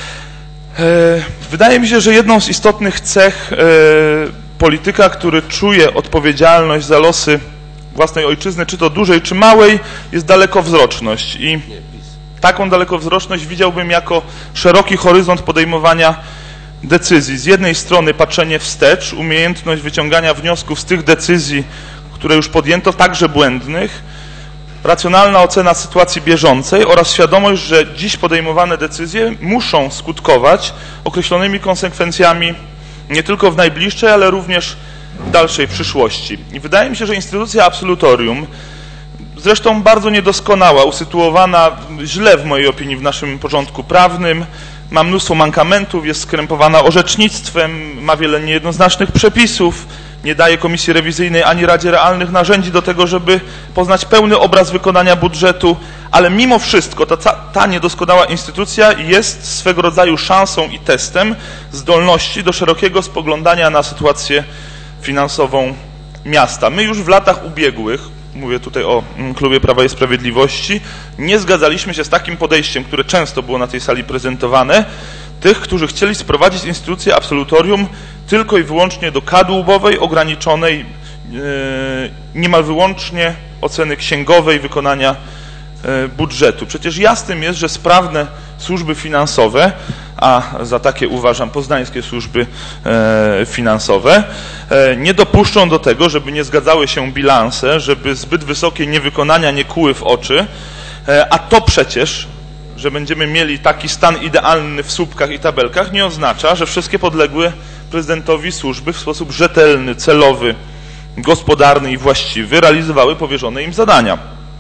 [SPEAKER 5] Wydaje mi się, że jedną z istotnych cech polityka, który czuje odpowiedzialność za losy własnej ojczyzny, czy to dużej, czy małej, jest dalekowzroczność. I taką dalekowzroczność widziałbym jako szeroki horyzont podejmowania decyzji. Z jednej strony patrzenie wstecz, umiejętność wyciągania wniosków z tych decyzji, które już podjęto, także błędnych, racjonalna ocena sytuacji bieżącej oraz świadomość, że dziś podejmowane decyzje muszą skutkować określonymi konsekwencjami nie tylko w najbliższej, ale również w dalszej przyszłości. I wydaje mi się, że instytucja absolutorium, zresztą bardzo niedoskonała, usytuowana źle w mojej opinii w naszym porządku prawnym, ma mnóstwo mankamentów, jest skrępowana orzecznictwem, ma wiele niejednoznacznych przepisów, nie daje Komisji Rewizyjnej ani Radzie realnych narzędzi do tego, żeby poznać pełny obraz wykonania budżetu, ale mimo wszystko ta niedoskonała instytucja jest swego rodzaju szansą i testem zdolności do szerokiego spoglądania na sytuację finansową miasta. My już w latach ubiegłych, mówię tutaj o Klubie Prawa i Sprawiedliwości, nie zgadzaliśmy się z takim podejściem, które często było na tej sali prezentowane, tych, którzy chcieli sprowadzić instytucję absolutorium tylko i wyłącznie do kadłubowej, ograniczonej niemal wyłącznie oceny księgowej wykonania budżetu. Przecież jasnym jest, że sprawne służby finansowe, a za takie uważam poznańskie służby finansowe, nie dopuszczą do tego, żeby nie zgadzały się bilanse, żeby zbyt wysokie niewykonania nie kłuły w oczy, a to przecież, że będziemy mieli taki stan idealny w słupkach i tabelkach, nie oznacza, że wszystkie podległe prezydentowi służby w sposób rzetelny, celowy, gospodarny i właściwy realizowały powierzone im zadania.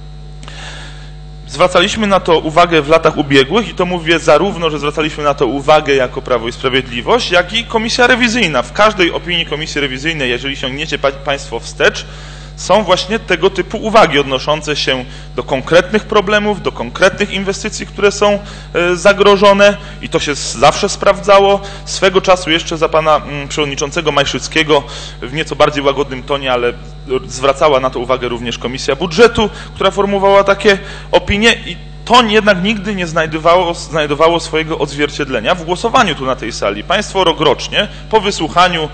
[SPEAKER 5] Zwracaliśmy na to uwagę w latach ubiegłych i to mówię zarówno, że zwracaliśmy na to uwagę jako Prawo i Sprawiedliwość, jak i Komisja Rewizyjna. W każdej opinii Komisji Rewizyjnej, jeżeli sięgniecie państwo wstecz, są właśnie tego typu uwagi odnoszące się do konkretnych problemów, do konkretnych inwestycji, które są zagrożone i to się zawsze sprawdzało. Swego czasu jeszcze za pana przewodniczącego Majszyckiego w nieco bardziej łagodnym tonie, ale zwracała na to uwagę również Komisja Budżetu, która formułowała takie opinie i to jednak nigdy nie znajdowało swojego odzwierciedlenia w głosowaniu tu na tej sali. Państwo rokrocznie po wysłuchaniu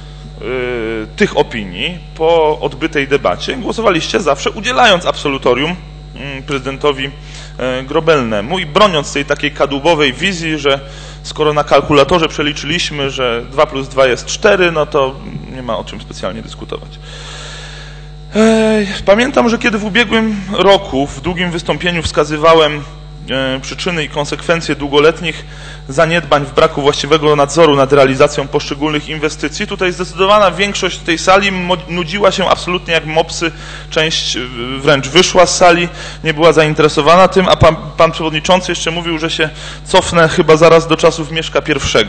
[SPEAKER 5] tych opinii, po odbytej debacie głosowaliście zawsze udzielając absolutorium prezydentowi Grobelnemu i broniąc tej takiej kadłubowej wizji, że skoro na kalkulatorze przeliczyliśmy, że 2 + 2 jest 4, no to nie ma o czym specjalnie dyskutować. Pamiętam, że kiedy w ubiegłym roku w długim wystąpieniu wskazywałem przyczyny i konsekwencje długoletnich zaniedbań w braku właściwego nadzoru nad realizacją poszczególnych inwestycji. Tutaj zdecydowana większość tej sali nudziła się absolutnie jak mopsy, część wręcz wyszła z sali, nie była zainteresowana tym, a pan przewodniczący jeszcze mówił, że się cofnę chyba zaraz do czasów Mieszka I.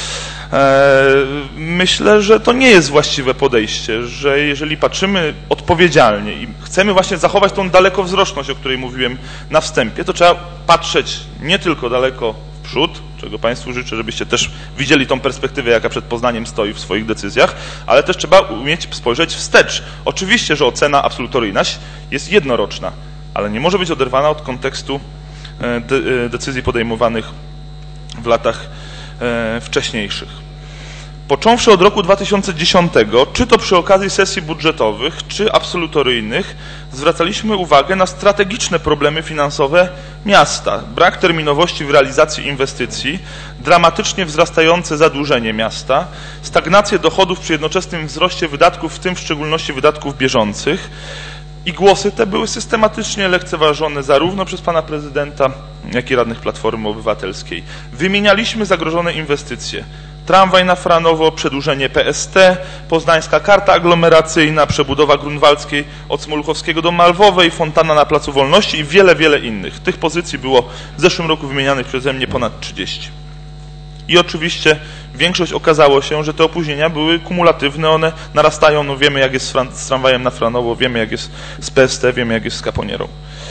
[SPEAKER 5] Myślę, że to nie jest właściwe podejście, że jeżeli patrzymy odpowiedzialnie i chcemy właśnie zachować tą dalekowzroczność, o której mówiłem na wstępie, to trzeba patrzeć nie tylko daleko w przód, czego Państwu życzę, żebyście też widzieli tą perspektywę, jaka przed Poznaniem stoi w swoich decyzjach, ale też trzeba umieć spojrzeć wstecz. Oczywiście, że ocena absolutoryjna jest jednoroczna, ale nie może być oderwana od kontekstu decyzji podejmowanych w latach wcześniejszych. Począwszy od roku 2010, czy to przy okazji sesji budżetowych, czy absolutoryjnych, zwracaliśmy uwagę na strategiczne problemy finansowe miasta. Brak terminowości w realizacji inwestycji, dramatycznie wzrastające zadłużenie miasta, stagnację dochodów przy jednoczesnym wzroście wydatków, w tym w szczególności wydatków bieżących. I głosy te były systematycznie lekceważone zarówno przez pana prezydenta, jak i radnych Platformy Obywatelskiej. Wymienialiśmy zagrożone inwestycje. Tramwaj na Franowo, przedłużenie PST, poznańska karta aglomeracyjna, przebudowa Grunwaldzkiej od Smoluchowskiego do Malwowej, fontanna na Placu Wolności i wiele, wiele innych. Tych pozycji było w zeszłym roku wymienianych przeze mnie ponad 30. I oczywiście większość okazało się, że te opóźnienia były kumulatywne, one narastają, no wiemy jak jest z tramwajem na Franowo, wiemy jak jest z PST, wiemy jak jest z Kaponierą.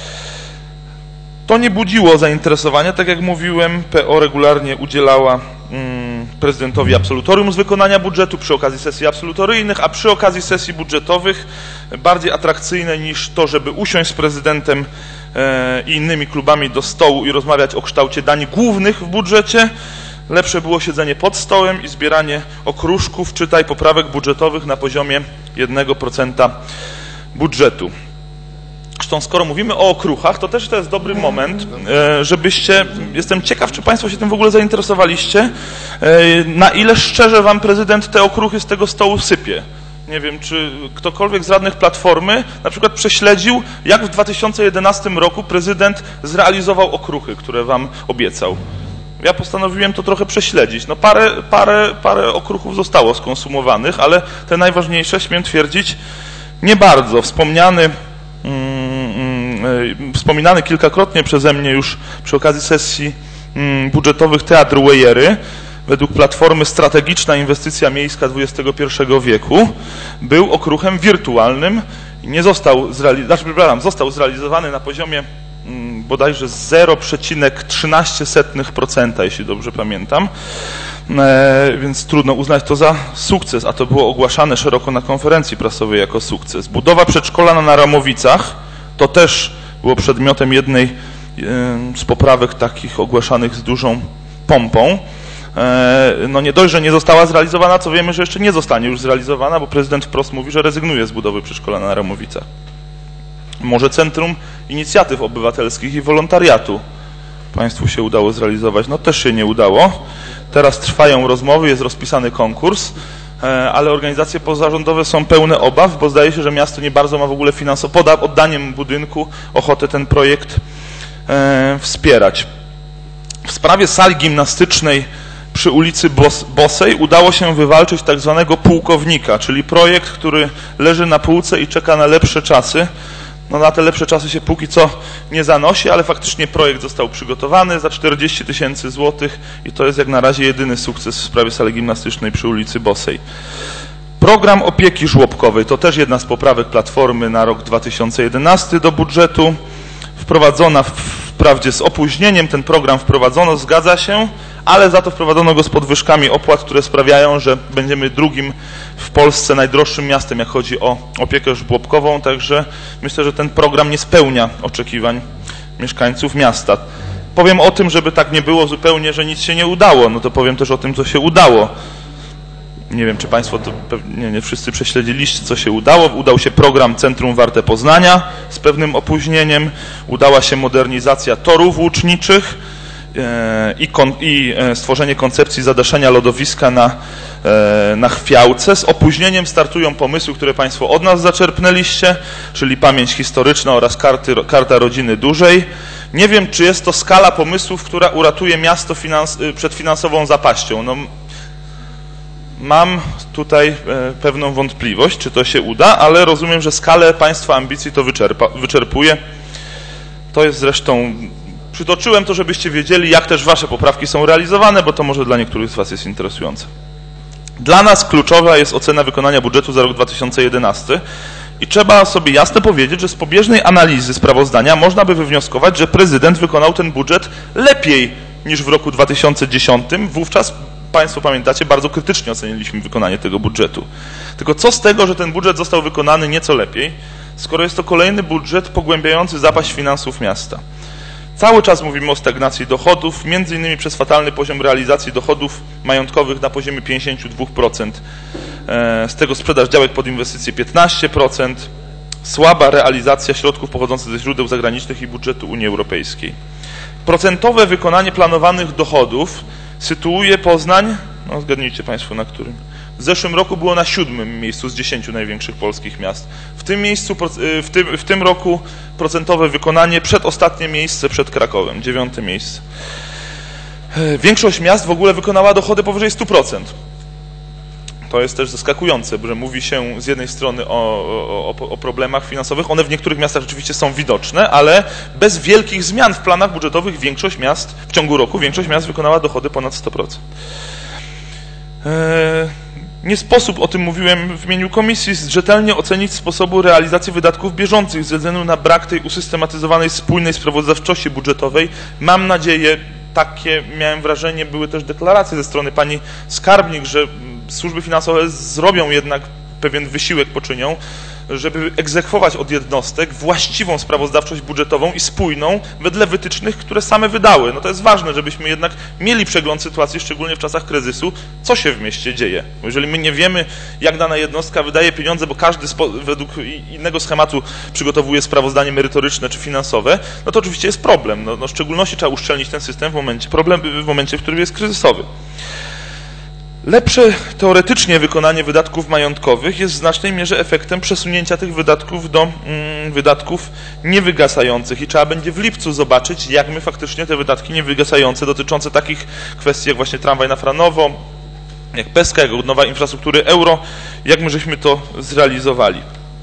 [SPEAKER 5] To nie budziło zainteresowania, tak jak mówiłem, PO regularnie udzielała prezydentowi absolutorium z wykonania budżetu przy okazji sesji absolutoryjnych, a przy okazji sesji budżetowych bardziej atrakcyjne niż to, żeby usiąść z prezydentem i innymi klubami do stołu i rozmawiać o kształcie dań głównych w budżecie, lepsze było siedzenie pod stołem i zbieranie okruszków, czytaj poprawek budżetowych na poziomie 1% budżetu. Zresztą skoro mówimy o okruchach, to też to jest dobry moment, żebyście, jestem ciekaw, czy Państwo się tym w ogóle zainteresowaliście, na ile szczerze Wam prezydent te okruchy z tego stołu sypie. Nie wiem, czy ktokolwiek z radnych Platformy na przykład prześledził, jak w 2011 roku prezydent zrealizował okruchy, które Wam obiecał. Ja postanowiłem to trochę prześledzić. No parę okruchów zostało skonsumowanych, ale te najważniejsze, śmiem twierdzić, nie bardzo. Wspominany kilkakrotnie przeze mnie już przy okazji sesji budżetowych Teatr Wejery, według Platformy strategiczna inwestycja miejska XXI wieku, był okruchem wirtualnym i nie został został zrealizowany na poziomie bodajże 0,13%, jeśli dobrze pamiętam, więc trudno uznać to za sukces, a to było ogłaszane szeroko na konferencji prasowej jako sukces. Budowa przedszkola na Naramowicach to też było przedmiotem jednej z poprawek takich ogłaszanych z dużą pompą. No nie dość, że nie została zrealizowana, co wiemy, że jeszcze nie zostanie już zrealizowana, bo prezydent wprost mówi, że rezygnuje z budowy przedszkola na Naramowicach. Może Centrum Inicjatyw Obywatelskich i Wolontariatu Państwu się udało zrealizować. No też się nie udało. Teraz trwają rozmowy, jest rozpisany konkurs, ale organizacje pozarządowe są pełne obaw, bo zdaje się, że miasto nie bardzo ma w ogóle poza oddaniem budynku ochotę ten projekt wspierać. W sprawie sali gimnastycznej przy ulicy Bosej udało się wywalczyć tak zwanego pułkownika, czyli projekt, który leży na półce i czeka na lepsze czasy. No na te lepsze czasy się póki co nie zanosi, ale faktycznie projekt został przygotowany za 40 000 złotych i to jest jak na razie jedyny sukces w sprawie sali gimnastycznej przy ulicy Bosej. Program opieki żłobkowej to też jedna z poprawek Platformy na rok 2011 do budżetu. Wprowadzona wprawdzie z opóźnieniem, ten program wprowadzono, zgadza się, ale za to wprowadzono go z podwyżkami opłat, które sprawiają, że będziemy drugim w Polsce najdroższym miastem, jak chodzi o opiekę żłobkową, także myślę, że ten program nie spełnia oczekiwań mieszkańców miasta. Powiem o tym, żeby tak nie było zupełnie, że nic się nie udało, no to powiem też o tym, co się udało. Nie wiem, czy Państwo to pewnie nie wszyscy prześledziliście, co się udało. Udał się program Centrum Warte Poznania z pewnym opóźnieniem. Udała się modernizacja torów łuczniczych i stworzenie koncepcji zadaszenia lodowiska na Chwiałce. Z opóźnieniem startują pomysły, które Państwo od nas zaczerpnęliście, czyli pamięć historyczna oraz karta rodziny dużej. Nie wiem, czy jest to skala pomysłów, która uratuje miasto przed finansową zapaścią. No, mam tutaj pewną wątpliwość, czy to się uda, ale rozumiem, że skalę państwa ambicji to wyczerpuje. To jest zresztą... Przytoczyłem to, żebyście wiedzieli, jak też wasze poprawki są realizowane, bo to może dla niektórych z was jest interesujące. Dla nas kluczowa jest ocena wykonania budżetu za rok 2011 i trzeba sobie jasno powiedzieć, że z pobieżnej analizy sprawozdania można by wywnioskować, że prezydent wykonał ten budżet lepiej niż w roku 2010. Wówczas, państwo pamiętacie, bardzo krytycznie oceniliśmy wykonanie tego budżetu. Tylko co z tego, że ten budżet został wykonany nieco lepiej, skoro jest to kolejny budżet pogłębiający zapaść finansów miasta. Cały czas mówimy o stagnacji dochodów, między innymi przez fatalny poziom realizacji dochodów majątkowych na poziomie 52%, z tego sprzedaż działek pod inwestycje 15%, słaba realizacja środków pochodzących ze źródeł zagranicznych i budżetu Unii Europejskiej. Procentowe wykonanie planowanych dochodów sytuuje Poznań, no zgadnijcie państwo na którym, w zeszłym roku było na 7. miejscu z 10 największych polskich miast. W tym roku procentowe wykonanie przedostatnie miejsce przed Krakowem, 9. miejsce. Większość miast w ogóle wykonała dochody powyżej 100%. To jest też zaskakujące, że mówi się z jednej strony o problemach finansowych. One w niektórych miastach rzeczywiście są widoczne, ale bez wielkich zmian w planach budżetowych w ciągu roku większość miast wykonała dochody ponad 100%. Nie sposób, o tym mówiłem w imieniu komisji, rzetelnie ocenić sposobu realizacji wydatków bieżących ze względu na brak tej usystematyzowanej, spójnej sprawozdawczości budżetowej. Mam nadzieję, takie miałem wrażenie, były też deklaracje ze strony pani skarbnik, że służby finansowe zrobią jednak pewien wysiłek, poczynią, żeby egzekwować od jednostek właściwą sprawozdawczość budżetową i spójną wedle wytycznych, które same wydały. No to jest ważne, żebyśmy jednak mieli przegląd sytuacji, szczególnie w czasach kryzysu, co się w mieście dzieje. Bo jeżeli my nie wiemy, jak dana jednostka wydaje pieniądze, bo każdy według innego schematu przygotowuje sprawozdanie merytoryczne czy finansowe, no to oczywiście jest problem. No w szczególności trzeba uszczelnić ten system w momencie, w którym jest kryzysowy. Lepsze teoretycznie wykonanie wydatków majątkowych jest w znacznej mierze efektem przesunięcia tych wydatków do wydatków niewygasających i trzeba będzie w lipcu zobaczyć, jak my faktycznie te wydatki niewygasające dotyczące takich kwestii jak właśnie tramwaj na Franowo, jak Peska, jak odnowa infrastruktury euro, jak my żeśmy to zrealizowali.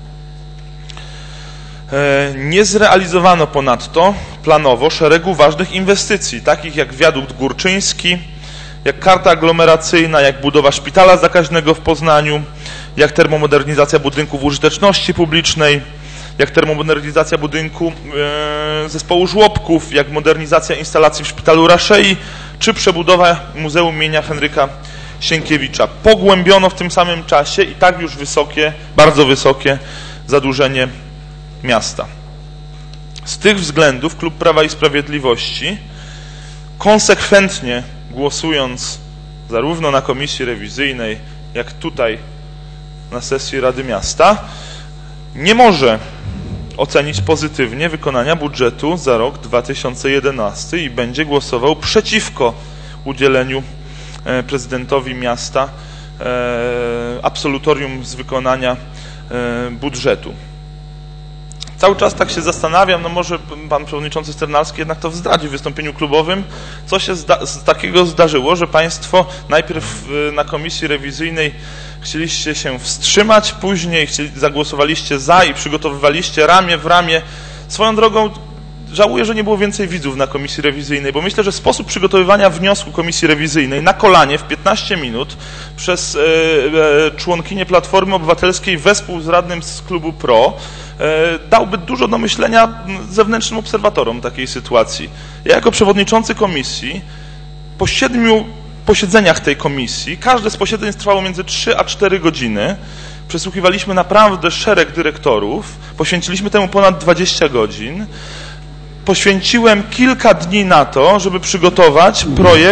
[SPEAKER 5] Nie zrealizowano ponadto planowo szeregu ważnych inwestycji, takich jak wiadukt Górczyński, jak karta aglomeracyjna, jak budowa szpitala zakaźnego w Poznaniu, jak termomodernizacja budynków użyteczności publicznej, jak termomodernizacja budynku zespołu żłobków, jak modernizacja instalacji w szpitalu Raszei, czy przebudowa Muzeum imienia Henryka Sienkiewicza. Pogłębiono w tym samym czasie i tak już wysokie, bardzo wysokie zadłużenie miasta. Z tych względów Klub Prawa i Sprawiedliwości konsekwentnie głosując zarówno na komisji rewizyjnej, jak tutaj na sesji Rady Miasta, nie może ocenić pozytywnie wykonania budżetu za rok 2011 i będzie głosował przeciwko udzieleniu prezydentowi miasta absolutorium z wykonania budżetu. Cały czas tak się zastanawiam, no może pan przewodniczący Sternalski jednak to zdradzi w wystąpieniu klubowym, co się takiego zdarzyło, że państwo najpierw na komisji rewizyjnej chcieliście się wstrzymać, później zagłosowaliście za i przygotowywaliście ramię w ramię. Swoją drogą żałuję, że nie było więcej widzów na komisji rewizyjnej, bo myślę, że sposób przygotowywania wniosku komisji rewizyjnej na kolanie w 15 minut przez członkinię Platformy Obywatelskiej wespół z radnym z klubu PRO dałby dużo do myślenia zewnętrznym obserwatorom takiej sytuacji. Ja jako przewodniczący komisji po 7 posiedzeniach tej komisji, każde z posiedzeń trwało między 3 a 4 godziny, przesłuchiwaliśmy naprawdę szereg dyrektorów, poświęciliśmy temu ponad 20 godzin, poświęciłem kilka dni na to, żeby przygotować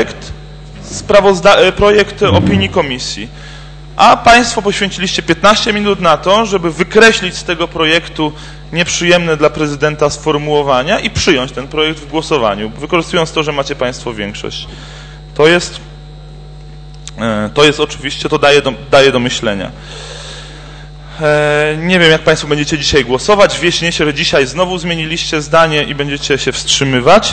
[SPEAKER 5] projekt opinii komisji. A państwo poświęciliście 15 minut na to, żeby wykreślić z tego projektu nieprzyjemne dla prezydenta sformułowania i przyjąć ten projekt w głosowaniu, wykorzystując to, że macie państwo większość. To jest oczywiście, to daje do myślenia. Nie wiem, jak Państwo będziecie dzisiaj głosować. Wieść się, że dzisiaj znowu zmieniliście zdanie i będziecie się wstrzymywać.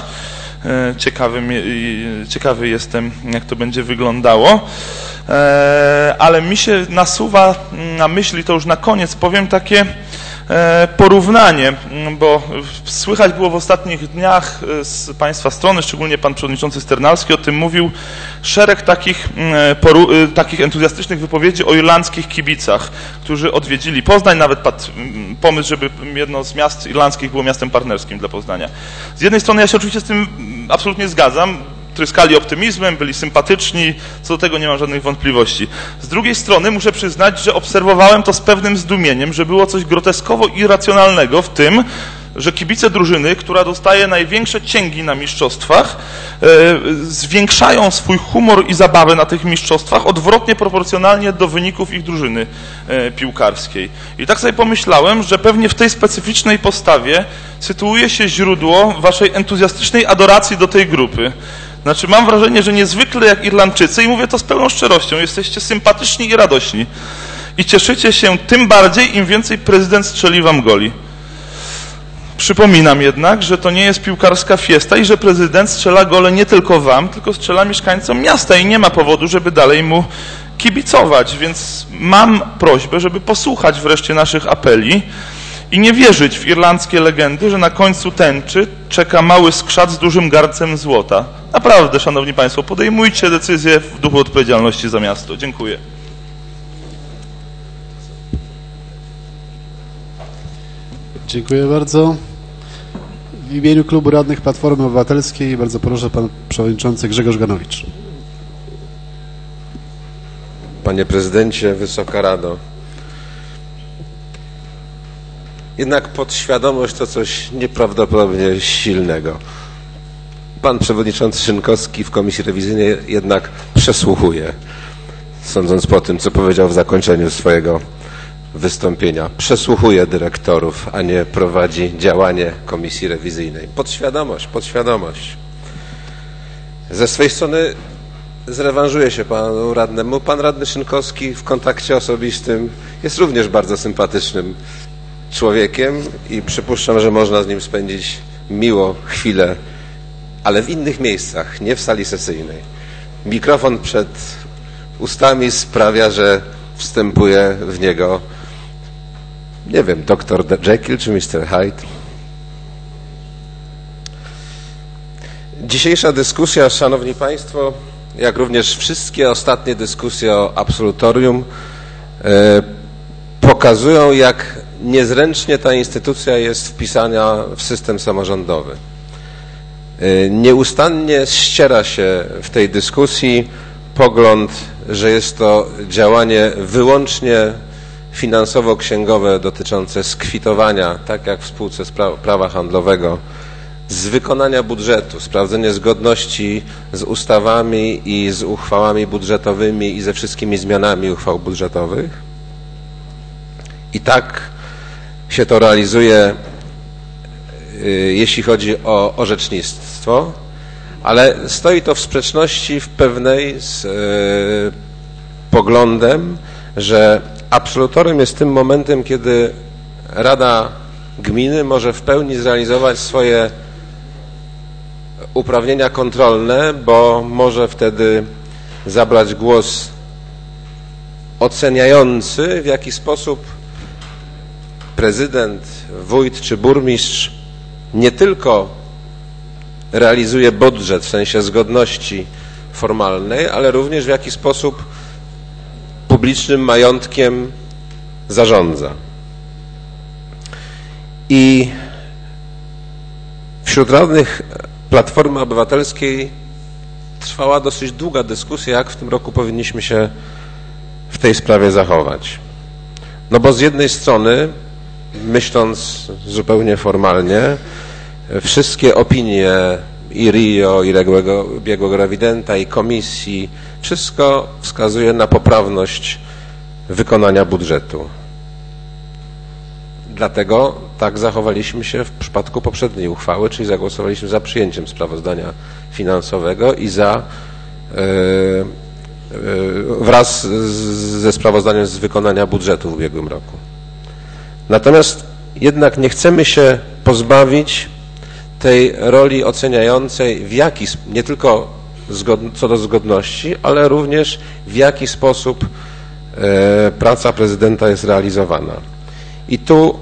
[SPEAKER 5] Ciekawy jestem, jak to będzie wyglądało. Ale mi się nasuwa na myśli, to już na koniec powiem, takie porównanie, bo słychać było w ostatnich dniach z Państwa strony, szczególnie Pan Przewodniczący Sternalski o tym mówił, szereg takich entuzjastycznych wypowiedzi o irlandzkich kibicach, którzy odwiedzili Poznań, nawet padł pomysł, żeby jedno z miast irlandzkich było miastem partnerskim dla Poznania. Z jednej strony ja się oczywiście z tym absolutnie zgadzam, tryskali optymizmem, byli sympatyczni, co do tego nie mam żadnych wątpliwości. Z drugiej strony muszę przyznać, że obserwowałem to z pewnym zdumieniem, że było coś groteskowo irracjonalnego w tym, że kibice drużyny, która dostaje największe cięgi na mistrzostwach, zwiększają swój humor i zabawę na tych mistrzostwach odwrotnie proporcjonalnie do wyników ich drużyny piłkarskiej. I tak sobie pomyślałem, że pewnie w tej specyficznej postawie sytuuje się źródło waszej entuzjastycznej adoracji do tej grupy. Znaczy mam wrażenie, że niezwykle jak Irlandczycy, i mówię to z pełną szczerością, jesteście sympatyczni i radośni. I cieszycie się tym bardziej, im więcej prezydent strzeli wam goli. Przypominam jednak, że to nie jest piłkarska fiesta i że prezydent strzela gole nie tylko wam, tylko strzela mieszkańcom miasta i nie ma powodu, żeby dalej mu kibicować. Więc mam prośbę, żeby posłuchać wreszcie naszych apeli i nie wierzyć w irlandzkie legendy, że na końcu tęczy czeka mały skrzat z dużym garncem złota. Naprawdę, szanowni państwo, podejmujcie decyzje w duchu odpowiedzialności za miasto. Dziękuję.
[SPEAKER 9] Dziękuję bardzo. W imieniu Klubu Radnych Platformy Obywatelskiej bardzo proszę pan przewodniczący Grzegorz Ganowicz.
[SPEAKER 1] Panie prezydencie, Wysoka Rado. Jednak podświadomość to coś nieprawdopodobnie silnego. Pan przewodniczący Szynkowski w komisji rewizyjnej jednak przesłuchuje, sądząc po tym, co powiedział w zakończeniu swojego wystąpienia. Przesłuchuje dyrektorów, a nie prowadzi działanie komisji rewizyjnej. Podświadomość. Ze swojej strony zrewanżuje się panu radnemu. Pan radny Szynkowski w kontakcie osobistym jest również bardzo sympatycznym człowiekiem i przypuszczam, że można z nim spędzić miło chwilę, ale w innych miejscach, nie w sali sesyjnej. Mikrofon przed ustami sprawia, że wstępuje w niego, nie wiem, dr Jekyll czy Mr. Hyde. Dzisiejsza dyskusja, szanowni państwo, jak również wszystkie ostatnie dyskusje o absolutorium pokazują, jak niezręcznie ta instytucja jest wpisana w system samorządowy. Nieustannie ściera się w tej dyskusji pogląd, że jest to działanie wyłącznie finansowo-księgowe dotyczące skwitowania, tak jak w spółce prawa handlowego, z wykonania budżetu, sprawdzenie zgodności z ustawami i z uchwałami budżetowymi i ze wszystkimi zmianami uchwał budżetowych. I tak się to realizuje, jeśli chodzi o orzecznictwo, ale stoi to w sprzeczności w pewnej z poglądem, że absolutorium jest tym momentem, kiedy Rada Gminy może w pełni zrealizować swoje uprawnienia kontrolne, bo może wtedy zabrać głos oceniający, w jaki sposób prezydent, wójt czy burmistrz nie tylko realizuje budżet w sensie zgodności formalnej, ale również w jaki sposób publicznym majątkiem zarządza. I wśród radnych Platformy Obywatelskiej trwała dosyć długa dyskusja, jak w tym roku powinniśmy się w tej sprawie zachować. No bo z jednej strony, myśląc zupełnie formalnie, wszystkie opinie i RIO, i biegłego rewidenta, i komisji, wszystko wskazuje na poprawność wykonania budżetu. Dlatego tak zachowaliśmy się w przypadku poprzedniej uchwały, czyli zagłosowaliśmy za przyjęciem sprawozdania finansowego i za wraz ze sprawozdaniem z wykonania budżetu w ubiegłym roku. Natomiast jednak nie chcemy się pozbawić tej roli oceniającej, nie tylko co do zgodności, ale również w jaki sposób praca prezydenta jest realizowana. I tu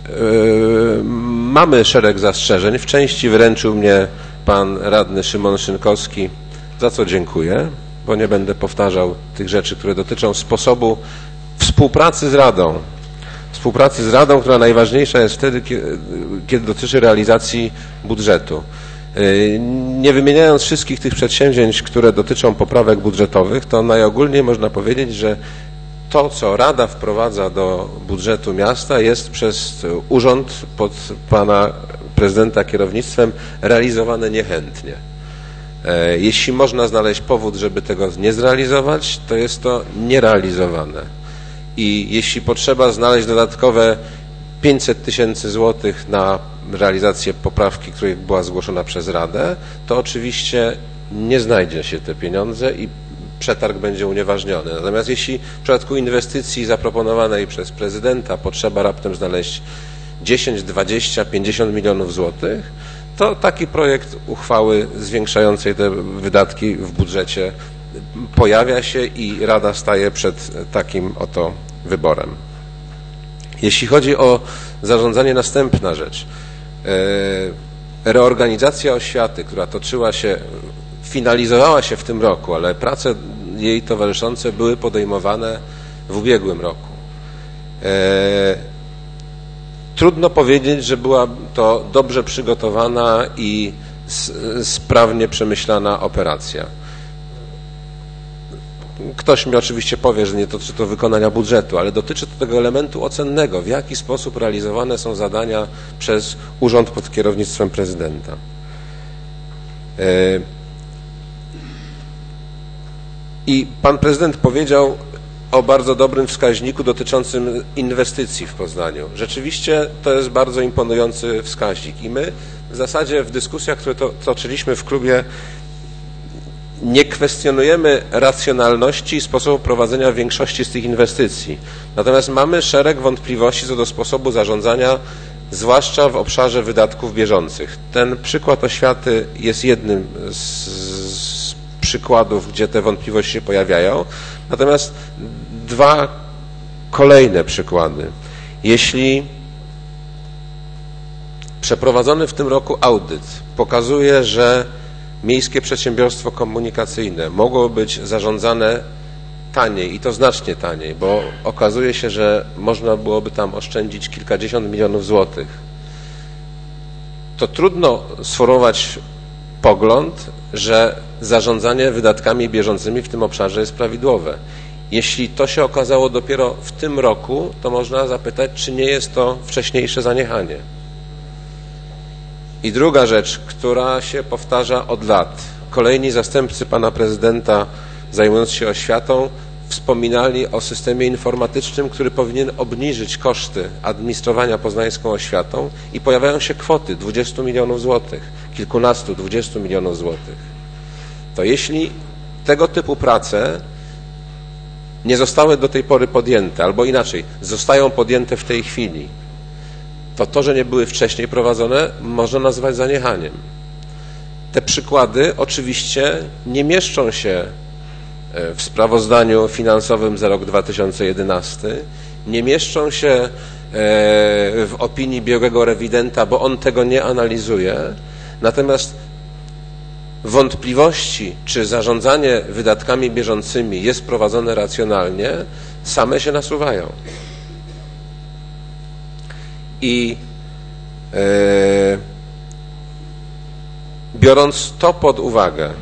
[SPEAKER 1] mamy szereg zastrzeżeń. W części wyręczył mnie pan radny Szymon Szynkowski, za co dziękuję, bo nie będę powtarzał tych rzeczy, które dotyczą sposobu współpracy z Radą. Współpracy z Radą, która najważniejsza jest wtedy, kiedy dotyczy realizacji budżetu. Nie wymieniając wszystkich tych przedsięwzięć, które dotyczą poprawek budżetowych, to najogólniej można powiedzieć, że to, co Rada wprowadza do budżetu miasta, jest przez urząd pod pana prezydenta kierownictwem realizowane niechętnie. Jeśli można znaleźć powód, żeby tego nie zrealizować, to jest to nierealizowane. I jeśli potrzeba znaleźć dodatkowe 500 tysięcy złotych na realizację poprawki, która była zgłoszona przez Radę, to oczywiście nie znajdzie się te pieniądze i przetarg będzie unieważniony. Natomiast jeśli w przypadku inwestycji zaproponowanej przez prezydenta potrzeba raptem znaleźć 10, 20, 50 milionów złotych, to taki projekt uchwały zwiększającej te wydatki w budżecie pojawia się i Rada staje przed takim oto wyborem. Jeśli chodzi o zarządzanie, następna rzecz. Reorganizacja oświaty, która finalizowała się w tym roku, ale prace jej towarzyszące były podejmowane w ubiegłym roku. Trudno powiedzieć, że była to dobrze przygotowana i sprawnie przemyślana operacja. Ktoś mi oczywiście powie, że nie dotyczy to wykonania budżetu, ale dotyczy to tego elementu ocennego, w jaki sposób realizowane są zadania przez urząd pod kierownictwem prezydenta. I pan prezydent powiedział o bardzo dobrym wskaźniku dotyczącym inwestycji w Poznaniu. Rzeczywiście to jest bardzo imponujący wskaźnik i my w zasadzie w dyskusjach, które toczyliśmy w klubie, nie kwestionujemy racjonalności i sposobu prowadzenia większości z tych inwestycji. Natomiast mamy szereg wątpliwości co do sposobu zarządzania, zwłaszcza w obszarze wydatków bieżących. Ten przykład oświaty jest jednym z przykładów, gdzie te wątpliwości się pojawiają. Natomiast dwa kolejne przykłady. Jeśli przeprowadzony w tym roku audyt pokazuje, że Miejskie Przedsiębiorstwo Komunikacyjne mogło być zarządzane taniej i to znacznie taniej, bo okazuje się, że można byłoby tam oszczędzić kilkadziesiąt milionów złotych, to trudno sformułować pogląd, że zarządzanie wydatkami bieżącymi w tym obszarze jest prawidłowe. Jeśli to się okazało dopiero w tym roku, to można zapytać, czy nie jest to wcześniejsze zaniechanie. I druga rzecz, która się powtarza od lat. Kolejni zastępcy pana prezydenta zajmując się oświatą wspominali o systemie informatycznym, który powinien obniżyć koszty administrowania poznańską oświatą i pojawiają się kwoty 20 milionów złotych, kilkunastu, 20 milionów złotych. To jeśli tego typu prace nie zostały do tej pory podjęte, albo inaczej, zostają podjęte w tej chwili, to, że nie były wcześniej prowadzone, można nazwać zaniechaniem. Te przykłady oczywiście nie mieszczą się w sprawozdaniu finansowym za rok 2011, nie mieszczą się w opinii biegłego rewidenta, bo on tego nie analizuje. Natomiast wątpliwości, czy zarządzanie wydatkami bieżącymi jest prowadzone racjonalnie, same się nasuwają. I biorąc to pod uwagę,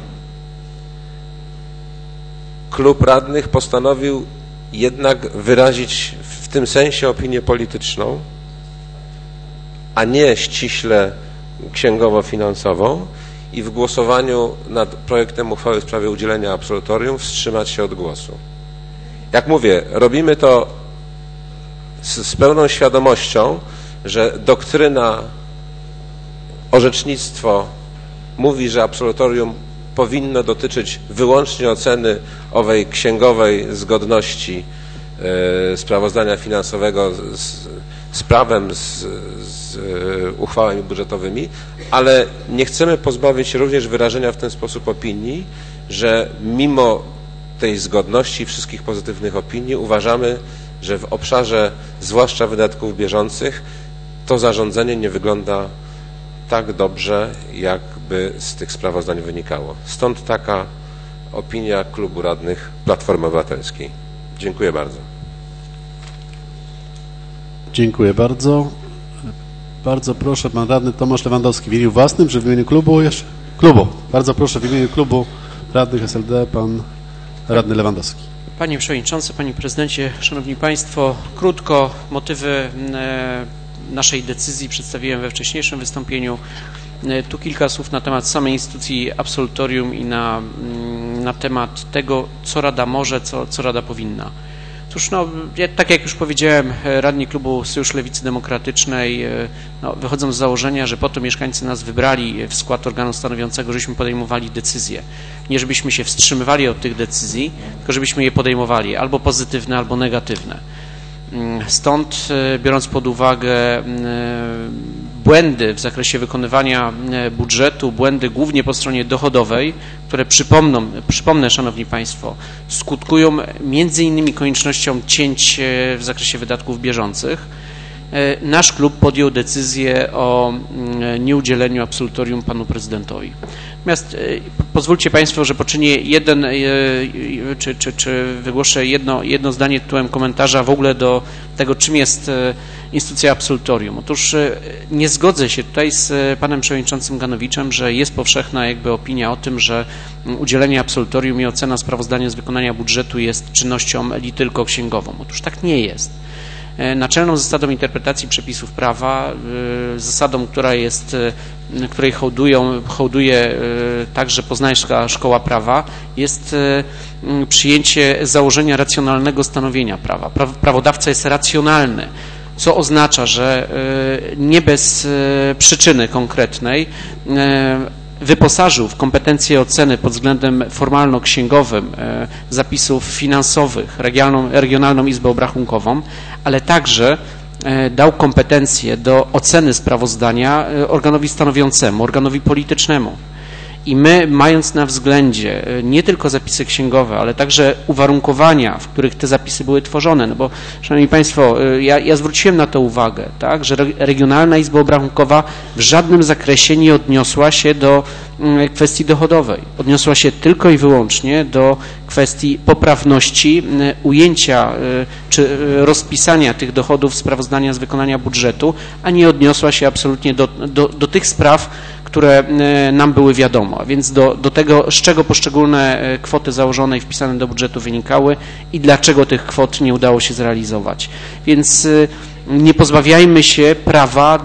[SPEAKER 1] klub radnych postanowił jednak wyrazić w tym sensie opinię polityczną, a nie ściśle księgowo-finansową i w głosowaniu nad projektem uchwały w sprawie udzielenia absolutorium wstrzymać się od głosu. Jak mówię, robimy to z pełną świadomością, że doktryna, orzecznictwo mówi, że absolutorium powinno dotyczyć wyłącznie oceny owej księgowej zgodności sprawozdania finansowego z prawem, z uchwałami budżetowymi, ale nie chcemy pozbawić się również wyrażenia w ten sposób opinii, że mimo tej zgodności wszystkich pozytywnych opinii uważamy, że w obszarze zwłaszcza wydatków bieżących to zarządzanie nie wygląda tak dobrze, jakby z tych sprawozdań wynikało. Stąd taka opinia Klubu Radnych Platformy Obywatelskiej. Dziękuję bardzo.
[SPEAKER 9] Dziękuję bardzo. Bardzo proszę, pan radny Tomasz Lewandowski w imieniu własnym, czy w imieniu klubu jeszcze? Klubu. Bardzo proszę, w imieniu klubu radnych SLD pan radny Lewandowski.
[SPEAKER 6] Panie Przewodniczący, Panie Prezydencie, Szanowni Państwo, krótko motywy naszej decyzji przedstawiłem we wcześniejszym wystąpieniu. Tu kilka słów na temat samej instytucji absolutorium i na temat tego, co Rada może, co Rada powinna. Cóż, tak jak już powiedziałem, radni klubu Sojusz Lewicy Demokratycznej wychodzą z założenia, że po to mieszkańcy nas wybrali w skład organu stanowiącego, żebyśmy podejmowali decyzje. Nie żebyśmy się wstrzymywali od tych decyzji, tylko żebyśmy je podejmowali, albo pozytywne, albo negatywne. Stąd, biorąc pod uwagę błędy w zakresie wykonywania budżetu, błędy głównie po stronie dochodowej, które przypomnę, Szanowni Państwo, skutkują między innymi koniecznością cięć w zakresie wydatków bieżących, nasz klub podjął decyzję o nieudzieleniu absolutorium panu prezydentowi. Natomiast pozwólcie Państwo, że poczynię czy wygłoszę jedno zdanie tytułem komentarza w ogóle do tego, czym jest instytucja absolutorium. Otóż nie zgodzę się tutaj z panem przewodniczącym Ganowiczem, że jest powszechna opinia o tym, że udzielenie absolutorium i ocena sprawozdania z wykonania budżetu jest czynnością tylko księgową. Otóż tak nie jest. Naczelną zasadą interpretacji przepisów prawa, zasadą, której hołduje także Poznańska Szkoła Prawa, jest przyjęcie założenia racjonalnego stanowienia prawa. Prawodawca jest racjonalny, co oznacza, że nie bez przyczyny konkretnej wyposażył w kompetencje oceny pod względem formalno-księgowym zapisów finansowych Regionalną Izbę Obrachunkową, ale także dał kompetencje do oceny sprawozdania organowi stanowiącemu, organowi politycznemu. I my, mając na względzie nie tylko zapisy księgowe, ale także uwarunkowania, w których te zapisy były tworzone, no bo, Szanowni Państwo, ja zwróciłem na to uwagę, tak, że Regionalna Izba Obrachunkowa w żadnym zakresie nie odniosła się do kwestii dochodowej. Odniosła się tylko i wyłącznie do kwestii poprawności ujęcia czy rozpisania tych dochodów sprawozdania z wykonania budżetu, a nie odniosła się absolutnie do tych spraw, które nam były wiadome, a więc do tego, z czego poszczególne kwoty założone i wpisane do budżetu wynikały i dlaczego tych kwot nie udało się zrealizować. Więc nie pozbawiajmy się prawa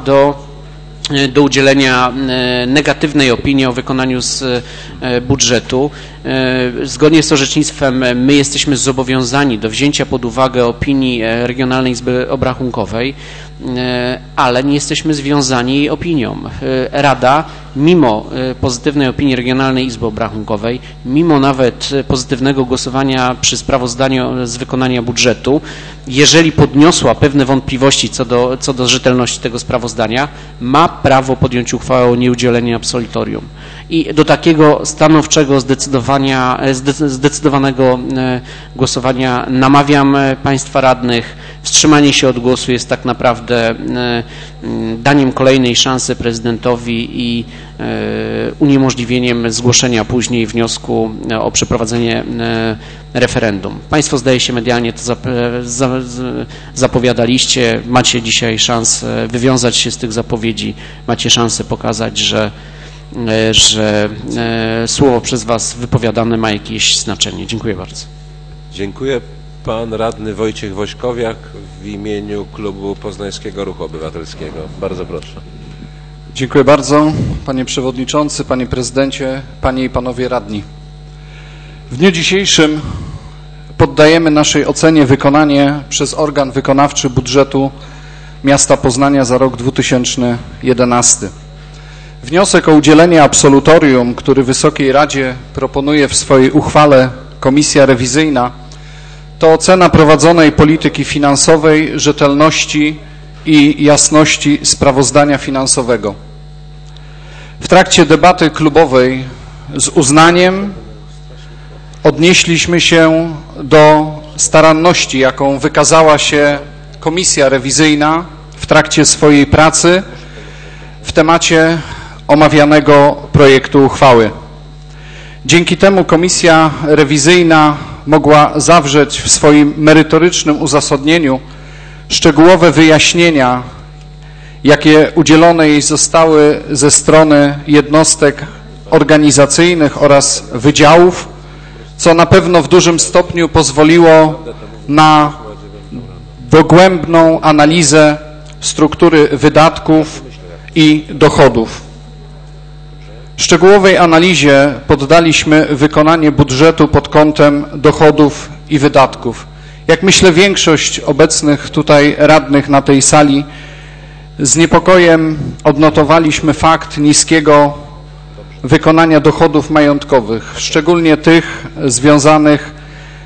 [SPEAKER 6] do udzielenia negatywnej opinii o wykonaniu z budżetu. Zgodnie z orzecznictwem my jesteśmy zobowiązani do wzięcia pod uwagę opinii Regionalnej Izby Obrachunkowej, ale nie jesteśmy związani opinią. Rada, mimo pozytywnej opinii Regionalnej Izby Obrachunkowej, mimo nawet pozytywnego głosowania przy sprawozdaniu z wykonania budżetu, jeżeli podniosła pewne wątpliwości co do rzetelności tego sprawozdania, ma prawo podjąć uchwałę o nieudzieleniu absolutorium. I do takiego stanowczego zdecydowanego głosowania namawiam Państwa radnych. Wstrzymanie się od głosu jest tak naprawdę daniem kolejnej szansy prezydentowi i uniemożliwieniem zgłoszenia później wniosku o przeprowadzenie referendum. Państwo, zdaje się, medialnie to zapowiadaliście. Macie dzisiaj szansę wywiązać się z tych zapowiedzi. Macie szansę pokazać, że słowo przez Was wypowiadane ma jakieś znaczenie. Dziękuję bardzo.
[SPEAKER 1] Dziękuję. Pan radny Wojciech Wośkowiak w imieniu Klubu Poznańskiego Ruchu Obywatelskiego. Bardzo proszę.
[SPEAKER 10] Dziękuję bardzo. Panie Przewodniczący, Panie Prezydencie, Panie i Panowie Radni. W dniu dzisiejszym poddajemy naszej ocenie wykonanie przez organ wykonawczy budżetu miasta Poznania za rok 2011. Wniosek o udzielenie absolutorium, który Wysokiej Radzie proponuje w swojej uchwale Komisja Rewizyjna, to ocena prowadzonej polityki finansowej, rzetelności i jasności sprawozdania finansowego. W trakcie debaty klubowej z uznaniem odnieśliśmy się do staranności, jaką wykazała się Komisja Rewizyjna w trakcie swojej pracy w temacie omawianego projektu uchwały. Dzięki temu Komisja Rewizyjna mogła zawrzeć w swoim merytorycznym uzasadnieniu szczegółowe wyjaśnienia, jakie udzielone jej zostały ze strony jednostek organizacyjnych oraz wydziałów, co na pewno w dużym stopniu pozwoliło na dogłębną analizę struktury wydatków i dochodów. Szczegółowej analizie poddaliśmy wykonanie budżetu pod kątem dochodów i wydatków. Jak myślę, większość obecnych tutaj radnych na tej sali z niepokojem odnotowaliśmy fakt niskiego wykonania dochodów majątkowych, szczególnie tych związanych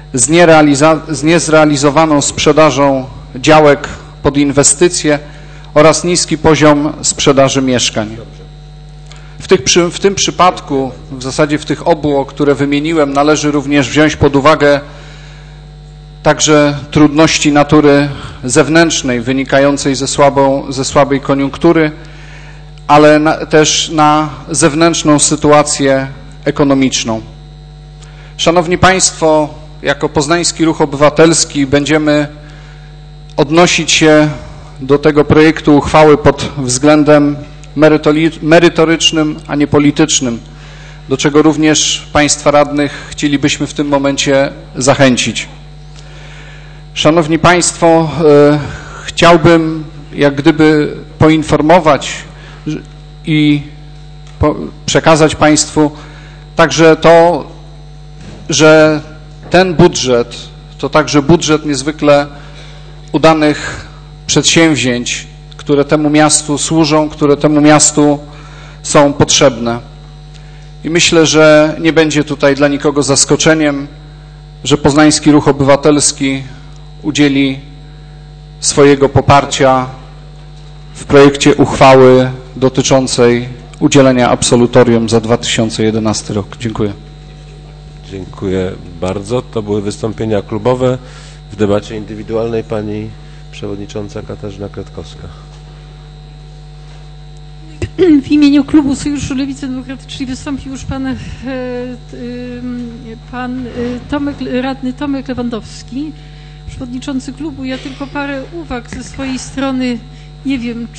[SPEAKER 10] z niezrealizowaną sprzedażą działek pod inwestycje oraz niski poziom sprzedaży mieszkań. W tym przypadku, w zasadzie w tych obu, które wymieniłem, należy również wziąć pod uwagę także trudności natury zewnętrznej wynikającej ze słabej koniunktury, ale też na zewnętrzną sytuację ekonomiczną. Szanowni Państwo, jako Poznański Ruch Obywatelski będziemy odnosić się do tego projektu uchwały pod względem merytorycznym, a nie politycznym, do czego również Państwa radnych chcielibyśmy w tym momencie zachęcić. Szanowni Państwo, chciałbym jak gdyby poinformować i przekazać Państwu także to, że ten budżet to także budżet niezwykle udanych przedsięwzięć, które temu miastu służą, które temu miastu są potrzebne. I myślę, że nie będzie tutaj dla nikogo zaskoczeniem, że Poznański Ruch Obywatelski udzieli swojego poparcia w projekcie uchwały dotyczącej udzielenia absolutorium za 2011 rok. Dziękuję.
[SPEAKER 1] Dziękuję bardzo. To były wystąpienia klubowe. W debacie indywidualnej pani przewodnicząca Katarzyna Kretkowska.
[SPEAKER 11] W imieniu klubu Sojuszu Lewicy Demokratycznej wystąpił już pan radny Tomek Lewandowski, przewodniczący klubu. Ja tylko parę uwag ze swojej strony. Nie wiem,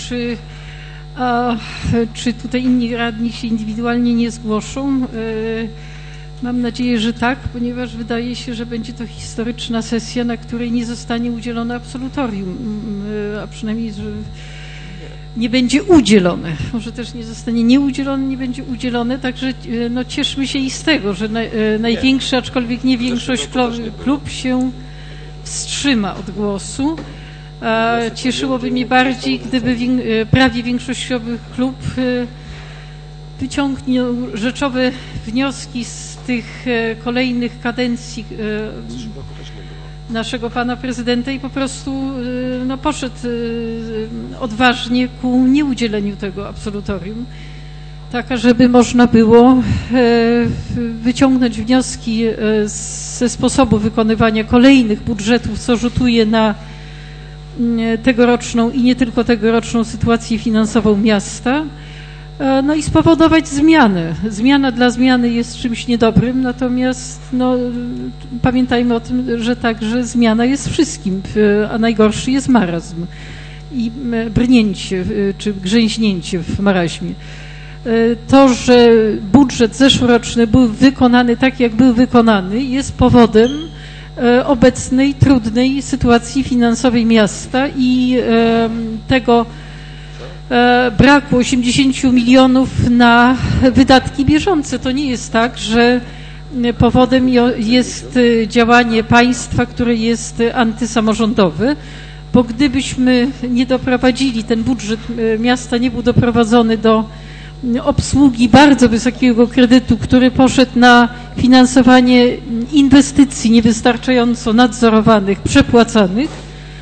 [SPEAKER 11] czy tutaj inni radni się indywidualnie nie zgłoszą. Mam nadzieję, że tak, ponieważ wydaje się, że będzie to historyczna sesja, na której nie zostanie udzielone absolutorium, a przynajmniej, że nie będzie udzielone. Może też nie zostanie nieudzielone, nie będzie udzielone, także no, cieszmy się i z tego, że największy, aczkolwiek nie większość klub się wstrzyma od głosu. Cieszyłoby mnie bardziej, gdyby prawie większościowy klub wyciągnął rzeczowe wnioski z tych kolejnych kadencji naszego pana prezydenta i po prostu no, poszedł odważnie ku nieudzieleniu tego absolutorium, taka, żeby można było wyciągnąć wnioski ze sposobu wykonywania kolejnych budżetów, co rzutuje na tegoroczną i nie tylko tegoroczną sytuację finansową miasta, no i spowodować zmianę. Zmiana dla zmiany jest czymś niedobrym, natomiast no, pamiętajmy o tym, że także zmiana jest wszystkim, a najgorszy jest marazm i brnięcie czy grzęźnięcie w maraźmie. To, że budżet zeszłoroczny był wykonany tak, jak był wykonany, jest powodem obecnej trudnej sytuacji finansowej miasta i tego braku 80 milionów na wydatki bieżące. To nie jest tak, że powodem jest działanie państwa, które jest antysamorządowe, bo gdybyśmy nie doprowadzili, ten budżet miasta nie był doprowadzony do obsługi bardzo wysokiego kredytu, który poszedł na finansowanie inwestycji niewystarczająco nadzorowanych, przepłacanych,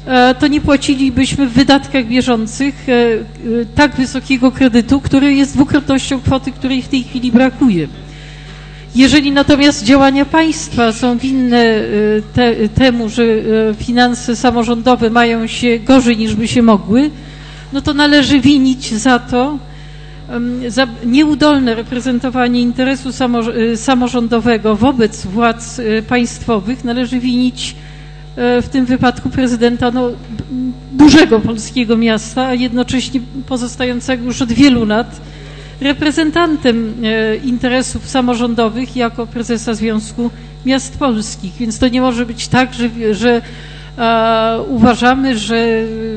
[SPEAKER 11] to nie płacilibyśmy w wydatkach bieżących tak wysokiego kredytu, który jest dwukrotnością kwoty, której w tej chwili brakuje. Jeżeli natomiast działania państwa są winne temu, że finanse samorządowe mają się gorzej niż by się mogły, no to należy winić za to, za nieudolne reprezentowanie interesu samorządowego wobec władz państwowych, należy winić w tym wypadku prezydenta dużego polskiego miasta, a jednocześnie pozostającego już od wielu lat reprezentantem interesów samorządowych jako prezesa Związku Miast Polskich. Więc to nie może być tak, że uważamy, że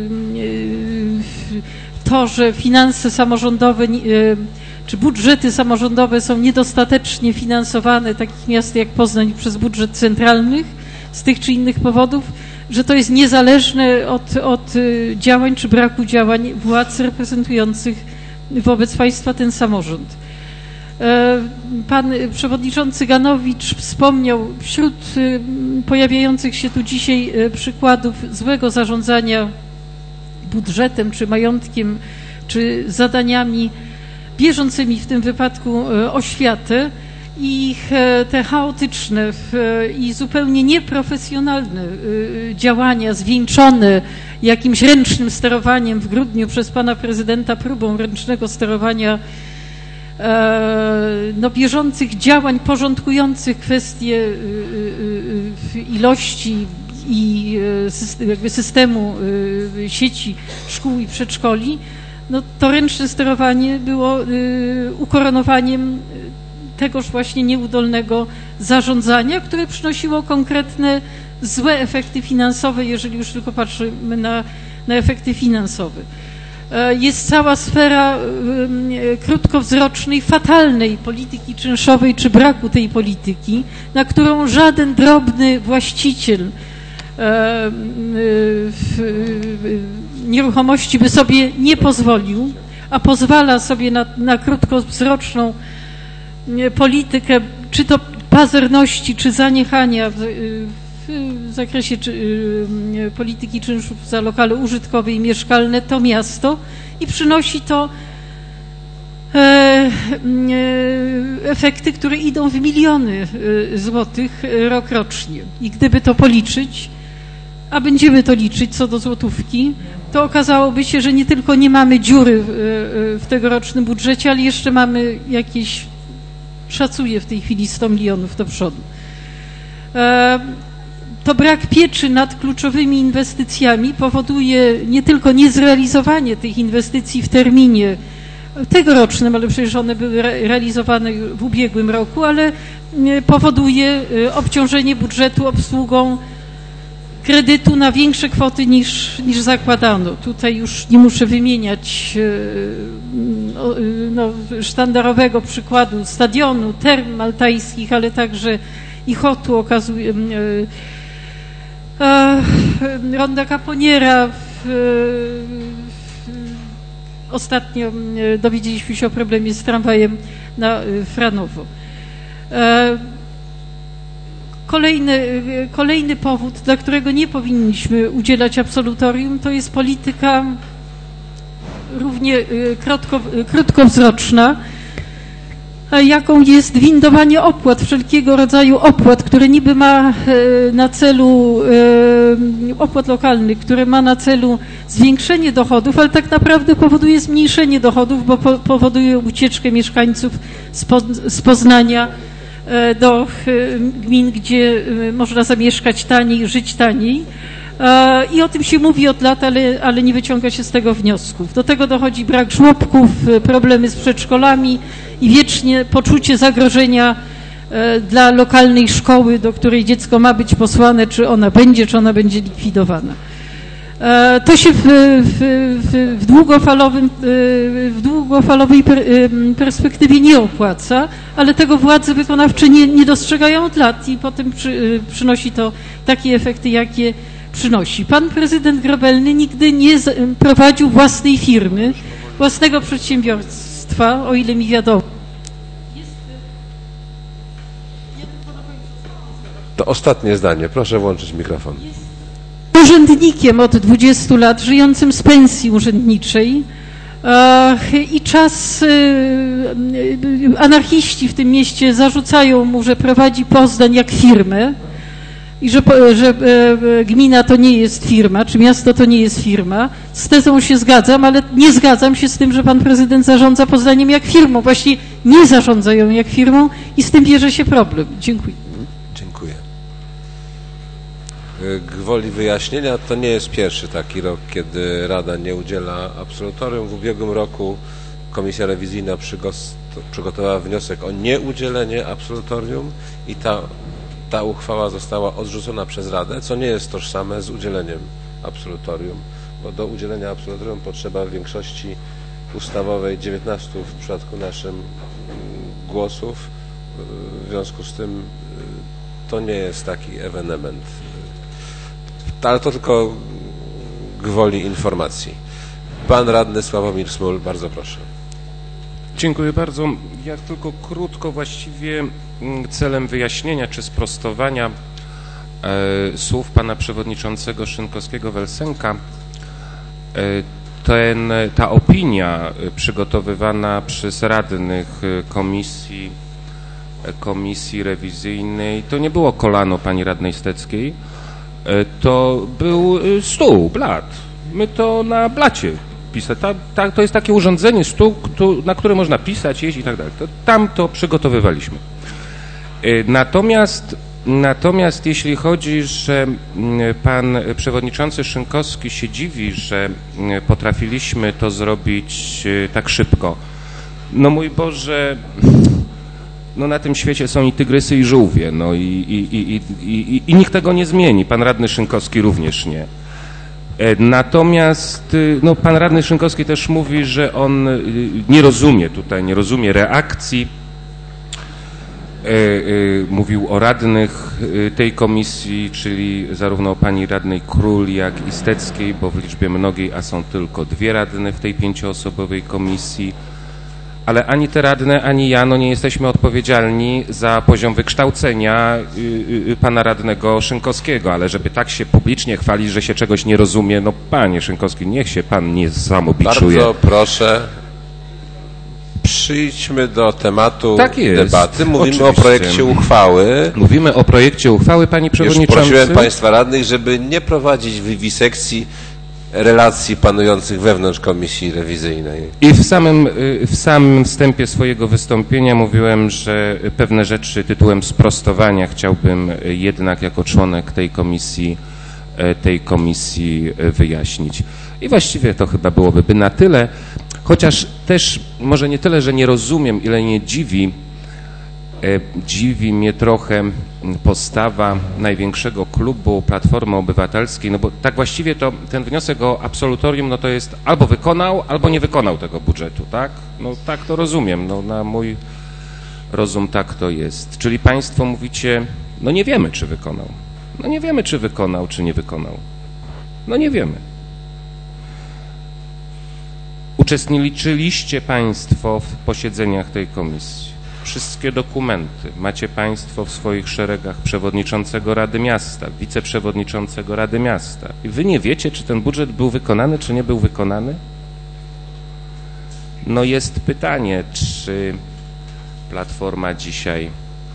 [SPEAKER 11] to, że finanse samorządowe czy budżety samorządowe są niedostatecznie finansowane takich miast jak Poznań przez budżet centralny z tych czy innych powodów, że to jest niezależne od działań czy braku działań władz reprezentujących wobec państwa ten samorząd. Pan przewodniczący Ganowicz wspomniał wśród pojawiających się tu dzisiaj przykładów złego zarządzania budżetem, czy majątkiem, czy zadaniami bieżącymi w tym wypadku oświatę, ich te chaotyczne i zupełnie nieprofesjonalne działania zwieńczone jakimś ręcznym sterowaniem w grudniu przez pana prezydenta, próbą ręcznego sterowania bieżących działań porządkujących kwestie ilości i systemu sieci szkół i przedszkoli, to ręczne sterowanie było ukoronowaniem tegoż właśnie nieudolnego zarządzania, które przynosiło konkretne złe efekty finansowe, jeżeli już tylko patrzymy na efekty finansowe. Jest cała sfera krótkowzrocznej, fatalnej polityki czynszowej, czy braku tej polityki, na którą żaden drobny właściciel nieruchomości by sobie nie pozwolił, a pozwala sobie na krótkowzroczną politykę, czy to pazerności, czy zaniechania w zakresie polityki czynszów za lokale użytkowe i mieszkalne to miasto i przynosi to efekty, które idą w miliony złotych rokrocznie. I gdyby to policzyć, a będziemy to liczyć co do złotówki, to okazałoby się, że nie tylko nie mamy dziury w tegorocznym budżecie, ale jeszcze mamy jakieś, szacuję w tej chwili 100 milionów do przodu. To brak pieczy nad kluczowymi inwestycjami powoduje nie tylko niezrealizowanie tych inwestycji w terminie tegorocznym, ale przecież one były realizowane w ubiegłym roku, ale powoduje obciążenie budżetu obsługą kredytu na większe kwoty niż zakładano. Tutaj już nie muszę wymieniać sztandarowego przykładu stadionu, term maltajskich, ale także i Hotu okazuje, Ronda Caponiera. Ostatnio dowiedzieliśmy się o problemie z tramwajem na Franowo. Kolejny powód, dla którego nie powinniśmy udzielać absolutorium, to jest polityka równie krótkowzroczna, jaką jest windowanie opłat, wszelkiego rodzaju opłat, które niby ma na celu, opłat lokalnych, które ma na celu zwiększenie dochodów, ale tak naprawdę powoduje zmniejszenie dochodów, bo powoduje ucieczkę mieszkańców z Poznania do gmin, gdzie można zamieszkać taniej, żyć taniej. I o tym się mówi od lat, ale nie wyciąga się z tego wniosków. Do tego dochodzi brak żłobków, problemy z przedszkolami i wiecznie poczucie zagrożenia dla lokalnej szkoły, do której dziecko ma być posłane, czy ona będzie likwidowana. To się w długofalowej perspektywie nie opłaca, ale tego władze wykonawcze nie dostrzegają od lat i potem przynosi to takie efekty, jakie przynosi. Pan prezydent Grobelny nigdy nie prowadził własnej firmy, własnego przedsiębiorstwa, o ile mi wiadomo.
[SPEAKER 1] To ostatnie zdanie. Proszę włączyć mikrofon.
[SPEAKER 11] Może urzędnikiem od 20 lat, żyjącym z pensji urzędniczej i anarchiści w tym mieście zarzucają mu, że prowadzi Poznań jak firmę i że gmina to nie jest firma, czy miasto to nie jest firma. Z tezą się zgadzam, ale nie zgadzam się z tym, że pan prezydent zarządza Poznaniem jak firmą. Właśnie nie zarządzają jak firmą i z tym bierze się problem. Dziękuję.
[SPEAKER 1] Dziękuję. Gwoli wyjaśnienia, to nie jest pierwszy taki rok, kiedy Rada nie udziela absolutorium. W ubiegłym roku Komisja Rewizyjna przygotowała wniosek o nieudzielenie absolutorium i ta uchwała została odrzucona przez Radę, co nie jest tożsame z udzieleniem absolutorium, bo do udzielenia absolutorium potrzeba większości ustawowej 19 w przypadku naszym głosów. W związku z tym to nie jest taki ewenement. Ale to tylko gwoli informacji. Pan radny Sławomir Smul, bardzo proszę.
[SPEAKER 7] Dziękuję bardzo. Ja tylko krótko właściwie celem wyjaśnienia czy sprostowania słów pana przewodniczącego Szynkowskiego-Welsenka. Ta opinia przygotowywana przez radnych komisji rewizyjnej to nie było kolano pani radnej Steckiej, to był stół, blat. My to na blacie pisać. To jest takie urządzenie, stół, na które można pisać, jeść i tak dalej. Tam to przygotowywaliśmy. Natomiast jeśli chodzi, że pan przewodniczący Szynkowski się dziwi, że potrafiliśmy to zrobić tak szybko. No mój Boże, no na tym świecie są i tygrysy, i żółwie, no i nikt tego nie zmieni. Pan radny Szynkowski również nie. Natomiast no, pan radny Szynkowski też mówi, że on nie rozumie reakcji. Mówił o radnych tej komisji, czyli zarówno o pani radnej Król, jak i Steckiej, bo w liczbie mnogiej, a są tylko 2 radne w tej 5-osobowej komisji. Ale ani te radne, ani ja nie jesteśmy odpowiedzialni za poziom wykształcenia pana radnego Szynkowskiego, ale żeby tak się publicznie chwalić, że się czegoś nie rozumie, no panie Szynkowski, niech się pan nie samobiczuje.
[SPEAKER 1] Bardzo proszę, przyjdźmy do tematu debaty. Mówimy o projekcie uchwały.
[SPEAKER 7] Mówimy o projekcie uchwały, panie przewodniczący.
[SPEAKER 1] Już prosiłem państwa radnych, żeby nie prowadzić wiwisekcji relacji panujących wewnątrz komisji rewizyjnej.
[SPEAKER 7] I w samym wstępie swojego wystąpienia mówiłem, że pewne rzeczy tytułem sprostowania chciałbym jednak jako członek tej komisji wyjaśnić. I właściwie to chyba byłoby na tyle, chociaż też może nie tyle, że nie rozumiem, ile nie dziwi mnie trochę postawa największego klubu Platformy Obywatelskiej, no bo tak właściwie to ten wniosek o absolutorium, no to jest albo wykonał, albo nie wykonał tego budżetu, tak? No tak to rozumiem, no na mój rozum tak to jest. Czyli państwo mówicie, no nie wiemy, czy wykonał. No nie wiemy, czy wykonał, czy nie wykonał. No nie wiemy. Uczestniczyliście państwo w posiedzeniach tej komisji. Wszystkie dokumenty macie państwo w swoich szeregach przewodniczącego Rady Miasta, wiceprzewodniczącego Rady Miasta. I wy nie wiecie, czy ten budżet był wykonany, czy nie był wykonany? No jest pytanie, czy Platforma dzisiaj,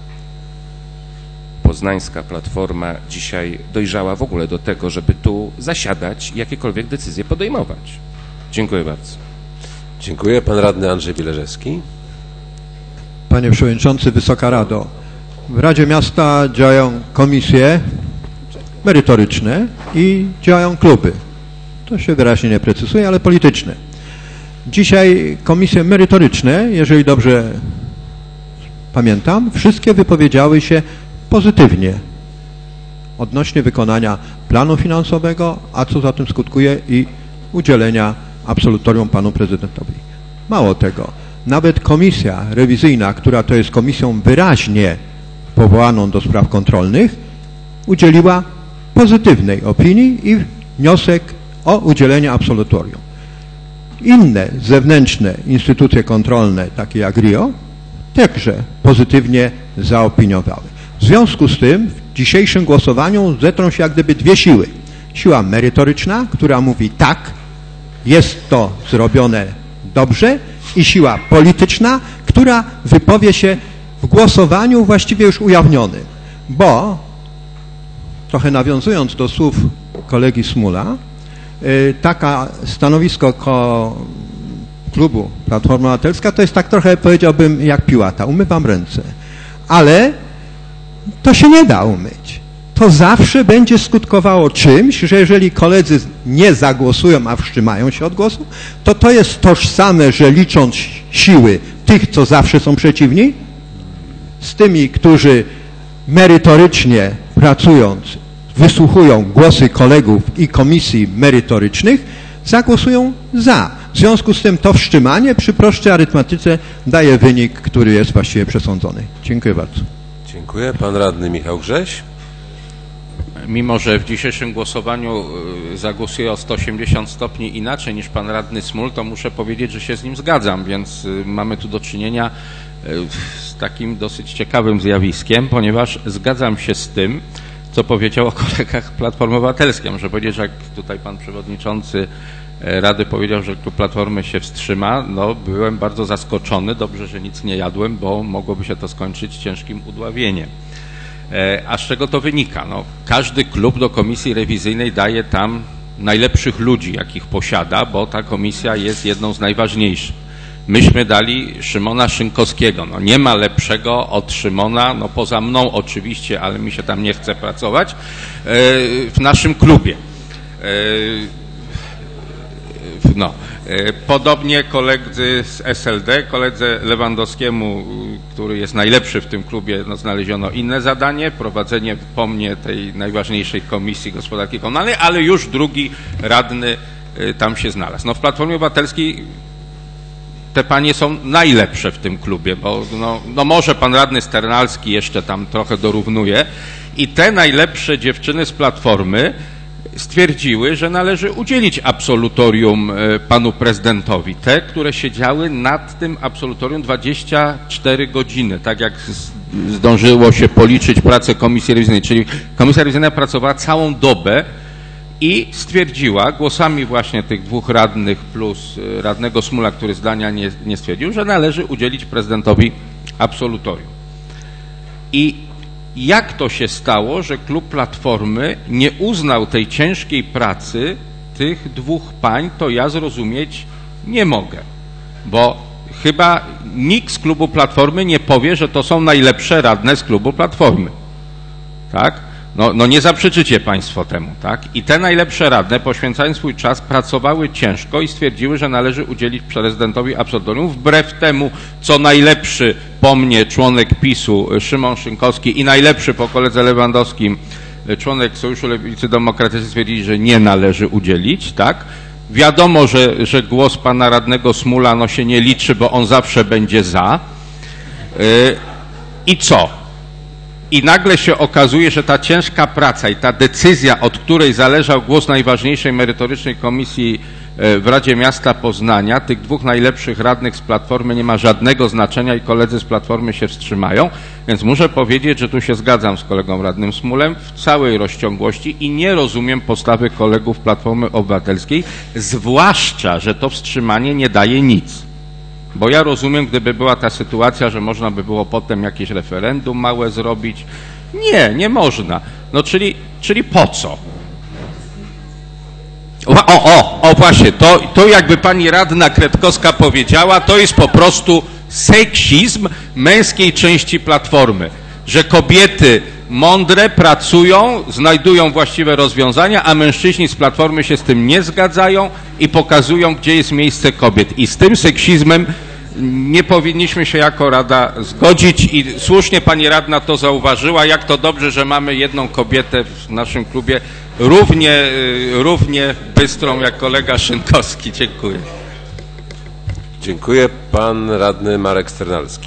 [SPEAKER 7] poznańska Platforma dzisiaj dojrzała w ogóle do tego, żeby tu zasiadać i jakiekolwiek decyzje podejmować. Dziękuję bardzo.
[SPEAKER 1] Dziękuję. Pan radny Andrzej Bilerzewski.
[SPEAKER 12] Panie Przewodniczący, Wysoka Rado, w Radzie Miasta działają komisje merytoryczne i działają kluby. To się wyraźnie nie precyzuje, ale polityczne. Dzisiaj komisje merytoryczne, jeżeli dobrze pamiętam, wszystkie wypowiedziały się pozytywnie odnośnie wykonania planu finansowego, a co za tym skutkuje i udzielenia absolutorium panu prezydentowi. Mało tego. Nawet komisja rewizyjna, która to jest komisją wyraźnie powołaną do spraw kontrolnych, udzieliła pozytywnej opinii i wniosek o udzielenie absolutorium. Inne zewnętrzne instytucje kontrolne, takie jak RIO, także pozytywnie zaopiniowały. W związku z tym w dzisiejszym głosowaniu zetrą się jak gdyby 2 siły. Siła merytoryczna, która mówi tak, jest to zrobione dobrze, i siła polityczna, która wypowie się w głosowaniu właściwie już ujawnionym. Bo, trochę nawiązując do słów kolegi Smula, taka stanowisko klubu Platforma Obywatelska to jest tak trochę, powiedziałbym, jak piłata. Umywam ręce. Ale to się nie da umyć. To zawsze będzie skutkowało czymś, że jeżeli koledzy nie zagłosują, a wstrzymają się od głosu, to jest tożsame, że licząc siły tych, co zawsze są przeciwni, z tymi, którzy merytorycznie pracując, wysłuchują głosy kolegów i komisji merytorycznych, zagłosują za. W związku z tym to wstrzymanie przy prostej arytmetyce daje wynik, który jest właściwie przesądzony. Dziękuję bardzo.
[SPEAKER 1] Dziękuję. Pan radny Michał Grześ.
[SPEAKER 13] Mimo że w dzisiejszym głosowaniu zagłosuję o 180 stopni inaczej niż pan radny Smul, to muszę powiedzieć, że się z nim zgadzam, więc mamy tu do czynienia z takim dosyć ciekawym zjawiskiem, ponieważ zgadzam się z tym, co powiedział o kolegach Platformy Obywatelskiej. Muszę powiedzieć, że jak tutaj pan przewodniczący Rady powiedział, że klub Platformy się wstrzyma, no byłem bardzo zaskoczony, dobrze, że nic nie jadłem, bo mogłoby się to skończyć ciężkim udławieniem. A z czego to wynika? No, każdy klub do komisji rewizyjnej daje tam najlepszych ludzi, jakich posiada, bo ta komisja jest jedną z najważniejszych. Myśmy dali Szymona Szynkowskiego. No, nie ma lepszego od Szymona, no poza mną oczywiście, ale mi się tam nie chce pracować, w naszym klubie. No. Podobnie koledzy z SLD, koledze Lewandowskiemu, który jest najlepszy w tym klubie, no, znaleziono inne zadanie, prowadzenie po mnie tej najważniejszej Komisji Gospodarki Komunalnej, ale już drugi radny tam się znalazł. No, w Platformie Obywatelskiej te panie są najlepsze w tym klubie, bo no może pan radny Sternalski jeszcze tam trochę dorównuje i te najlepsze dziewczyny z Platformy stwierdziły, że należy udzielić absolutorium panu prezydentowi. Te, które siedziały nad tym absolutorium 24 godziny, tak jak zdążyło się policzyć pracę Komisji Rewizyjnej, czyli Komisja Rewizyjna pracowała całą dobę i stwierdziła głosami właśnie tych dwóch radnych plus radnego Smula, który zdania nie stwierdził, że należy udzielić prezydentowi absolutorium. I jak to się stało, że klub Platformy nie uznał tej ciężkiej pracy tych dwóch pań, to ja zrozumieć nie mogę. Bo chyba nikt z klubu Platformy nie powie, że to są najlepsze radne z klubu Platformy. Tak? No nie zaprzeczycie państwo temu, tak? I te najlepsze radne, poświęcając swój czas, pracowały ciężko i stwierdziły, że należy udzielić prezydentowi absolutorium, wbrew temu, co najlepszy po mnie członek PiS-u Szymon Szynkowski i najlepszy po koledze Lewandowskim członek Sojuszu Lewicy Demokratycznej stwierdzili, że nie należy udzielić, tak? Wiadomo, że głos pana radnego Smula no się nie liczy, bo on zawsze będzie za. I co? I nagle się okazuje, że ta ciężka praca i ta decyzja, od której zależał głos najważniejszej merytorycznej komisji w Radzie Miasta Poznania, tych dwóch najlepszych radnych z Platformy nie ma żadnego znaczenia i koledzy z Platformy się wstrzymają, więc muszę powiedzieć, że tu się zgadzam z kolegą radnym Smulem w całej rozciągłości i nie rozumiem postawy kolegów Platformy Obywatelskiej, zwłaszcza, że to wstrzymanie nie daje nic. Bo ja rozumiem, gdyby była ta sytuacja, że można by było potem jakieś referendum małe zrobić. Nie można. No czyli po co? Właśnie, to jakby pani radna Kretkowska powiedziała, to jest po prostu seksizm męskiej części Platformy, że kobiety mądre pracują, znajdują właściwe rozwiązania, a mężczyźni z Platformy się z tym nie zgadzają i pokazują, gdzie jest miejsce kobiet. I z tym seksizmem nie powinniśmy się jako Rada zgodzić i słusznie pani radna to zauważyła, jak to dobrze, że mamy jedną kobietę w naszym klubie, równie bystrą jak kolega Szynkowski. Dziękuję.
[SPEAKER 1] Dziękuję. Pan radny Marek Sternalski.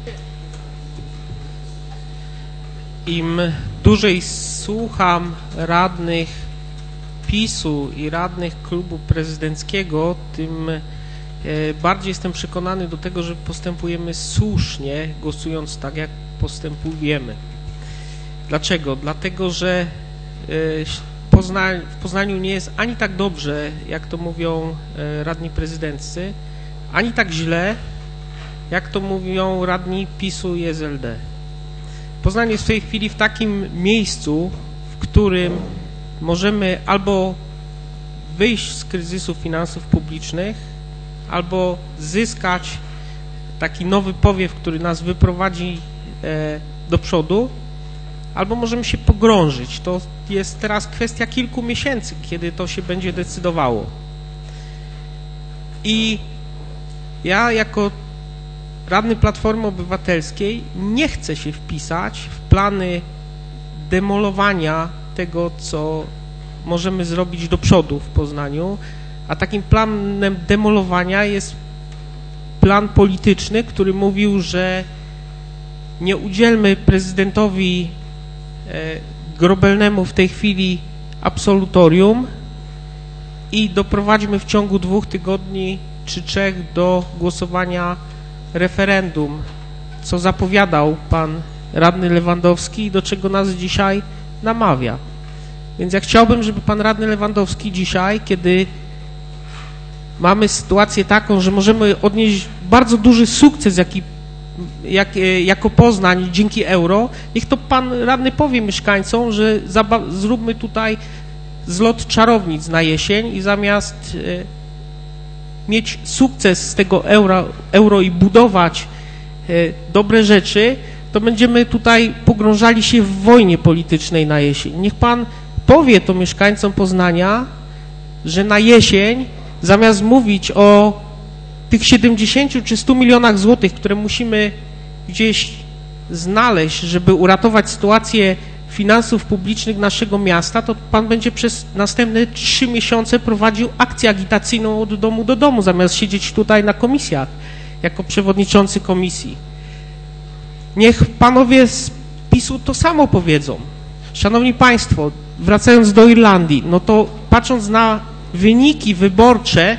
[SPEAKER 14] Im dłużej słucham radnych PiS-u i radnych klubu prezydenckiego, tym bardziej jestem przekonany do tego, że postępujemy słusznie, głosując tak, jak postępujemy. Dlaczego? Dlatego, że w Poznaniu nie jest ani tak dobrze, jak to mówią radni prezydenccy, ani tak źle, jak to mówią radni PiS-u i SLD. Poznań jest w tej chwili w takim miejscu, w którym możemy albo wyjść z kryzysu finansów publicznych, albo zyskać taki nowy powiew, który nas wyprowadzi do przodu, albo możemy się pogrążyć. To jest teraz kwestia kilku miesięcy, kiedy to się będzie decydowało. I ja jako radny Platformy Obywatelskiej nie chcę się wpisać w plany demolowania tego, co możemy zrobić do przodu w Poznaniu, a takim planem demolowania jest plan polityczny, który mówił, że nie udzielmy prezydentowi Grobelnemu w tej chwili absolutorium i doprowadźmy w ciągu 2 tygodni czy 3 do głosowania referendum, co zapowiadał pan radny Lewandowski i do czego nas dzisiaj namawia. Więc ja chciałbym, żeby pan radny Lewandowski dzisiaj, kiedy mamy sytuację taką, że możemy odnieść bardzo duży sukces, jako Poznań dzięki euro, niech to pan radny powie mieszkańcom, że zróbmy tutaj zlot czarownic na jesień i zamiast mieć sukces z tego euro i budować dobre rzeczy, to będziemy tutaj pogrążali się w wojnie politycznej na jesień. Niech pan powie to mieszkańcom Poznania, że na jesień zamiast mówić o tych 70 czy 100 milionach złotych, które musimy gdzieś znaleźć, żeby uratować sytuację finansów publicznych naszego miasta, to pan będzie przez następne 3 miesiące prowadził akcję agitacyjną od domu do domu, zamiast siedzieć tutaj na komisjach jako przewodniczący komisji. Niech panowie z PiS-u to samo powiedzą. Szanowni państwo, wracając do Irlandii, no to patrząc na wyniki wyborcze,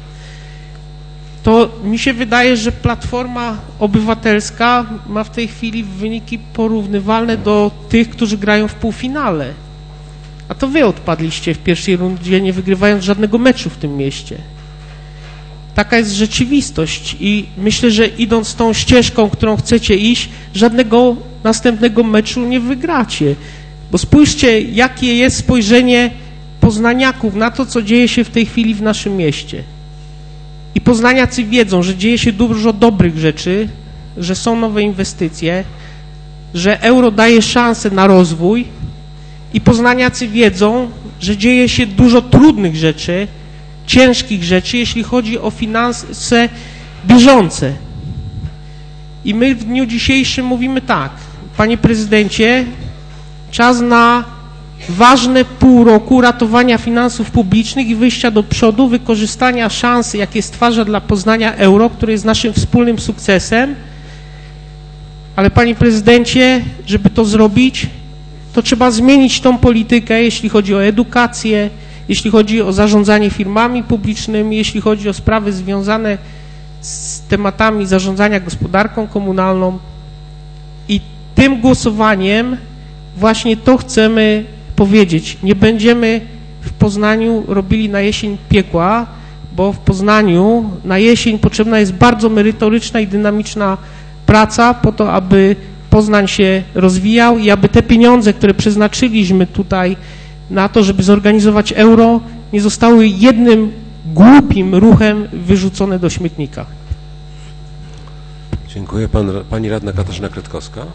[SPEAKER 14] to mi się wydaje, że Platforma Obywatelska ma w tej chwili wyniki porównywalne do tych, którzy grają w półfinale. A to wy odpadliście w pierwszej rundzie, nie wygrywając żadnego meczu w tym mieście. Taka jest rzeczywistość i myślę, że idąc tą ścieżką, którą chcecie iść, żadnego następnego meczu nie wygracie. Bo spójrzcie, jakie jest spojrzenie poznaniaków na to, co dzieje się w tej chwili w naszym mieście. I poznaniacy wiedzą, że dzieje się dużo dobrych rzeczy, że są nowe inwestycje, że euro daje szansę na rozwój i poznaniacy wiedzą, że dzieje się dużo trudnych rzeczy, ciężkich rzeczy, jeśli chodzi o finanse bieżące. I my w dniu dzisiejszym mówimy tak, panie prezydencie, czas na ważne pół roku ratowania finansów publicznych i wyjścia do przodu, wykorzystania szansy, jakie stwarza dla Poznania euro, które jest naszym wspólnym sukcesem. Ale panie prezydencie, żeby to zrobić, to trzeba zmienić tą politykę, jeśli chodzi o edukację, jeśli chodzi o zarządzanie firmami publicznymi, jeśli chodzi o sprawy związane z tematami zarządzania gospodarką komunalną. I tym głosowaniem właśnie to chcemy powiedzieć. Nie będziemy w Poznaniu robili na jesień piekła, bo w Poznaniu na jesień potrzebna jest bardzo merytoryczna i dynamiczna praca po to, aby Poznań się rozwijał i aby te pieniądze, które przeznaczyliśmy tutaj na to, żeby zorganizować euro, nie zostały jednym głupim ruchem wyrzucone do śmietnika.
[SPEAKER 1] Dziękuję. Pani radna Katarzyna Kretkowska.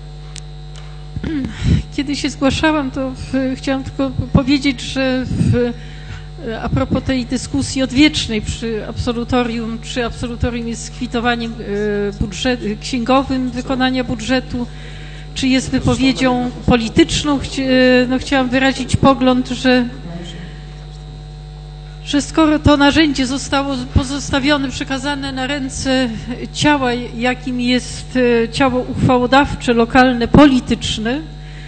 [SPEAKER 11] Kiedy się zgłaszałam, to chciałam tylko powiedzieć, że a propos tej dyskusji odwiecznej przy absolutorium, czy absolutorium jest skwitowaniem księgowym wykonania budżetu, czy jest wypowiedzią polityczną, no chciałam wyrazić pogląd, że skoro to narzędzie zostało pozostawione, przekazane na ręce ciała, jakim jest ciało uchwałodawcze, lokalne, polityczne,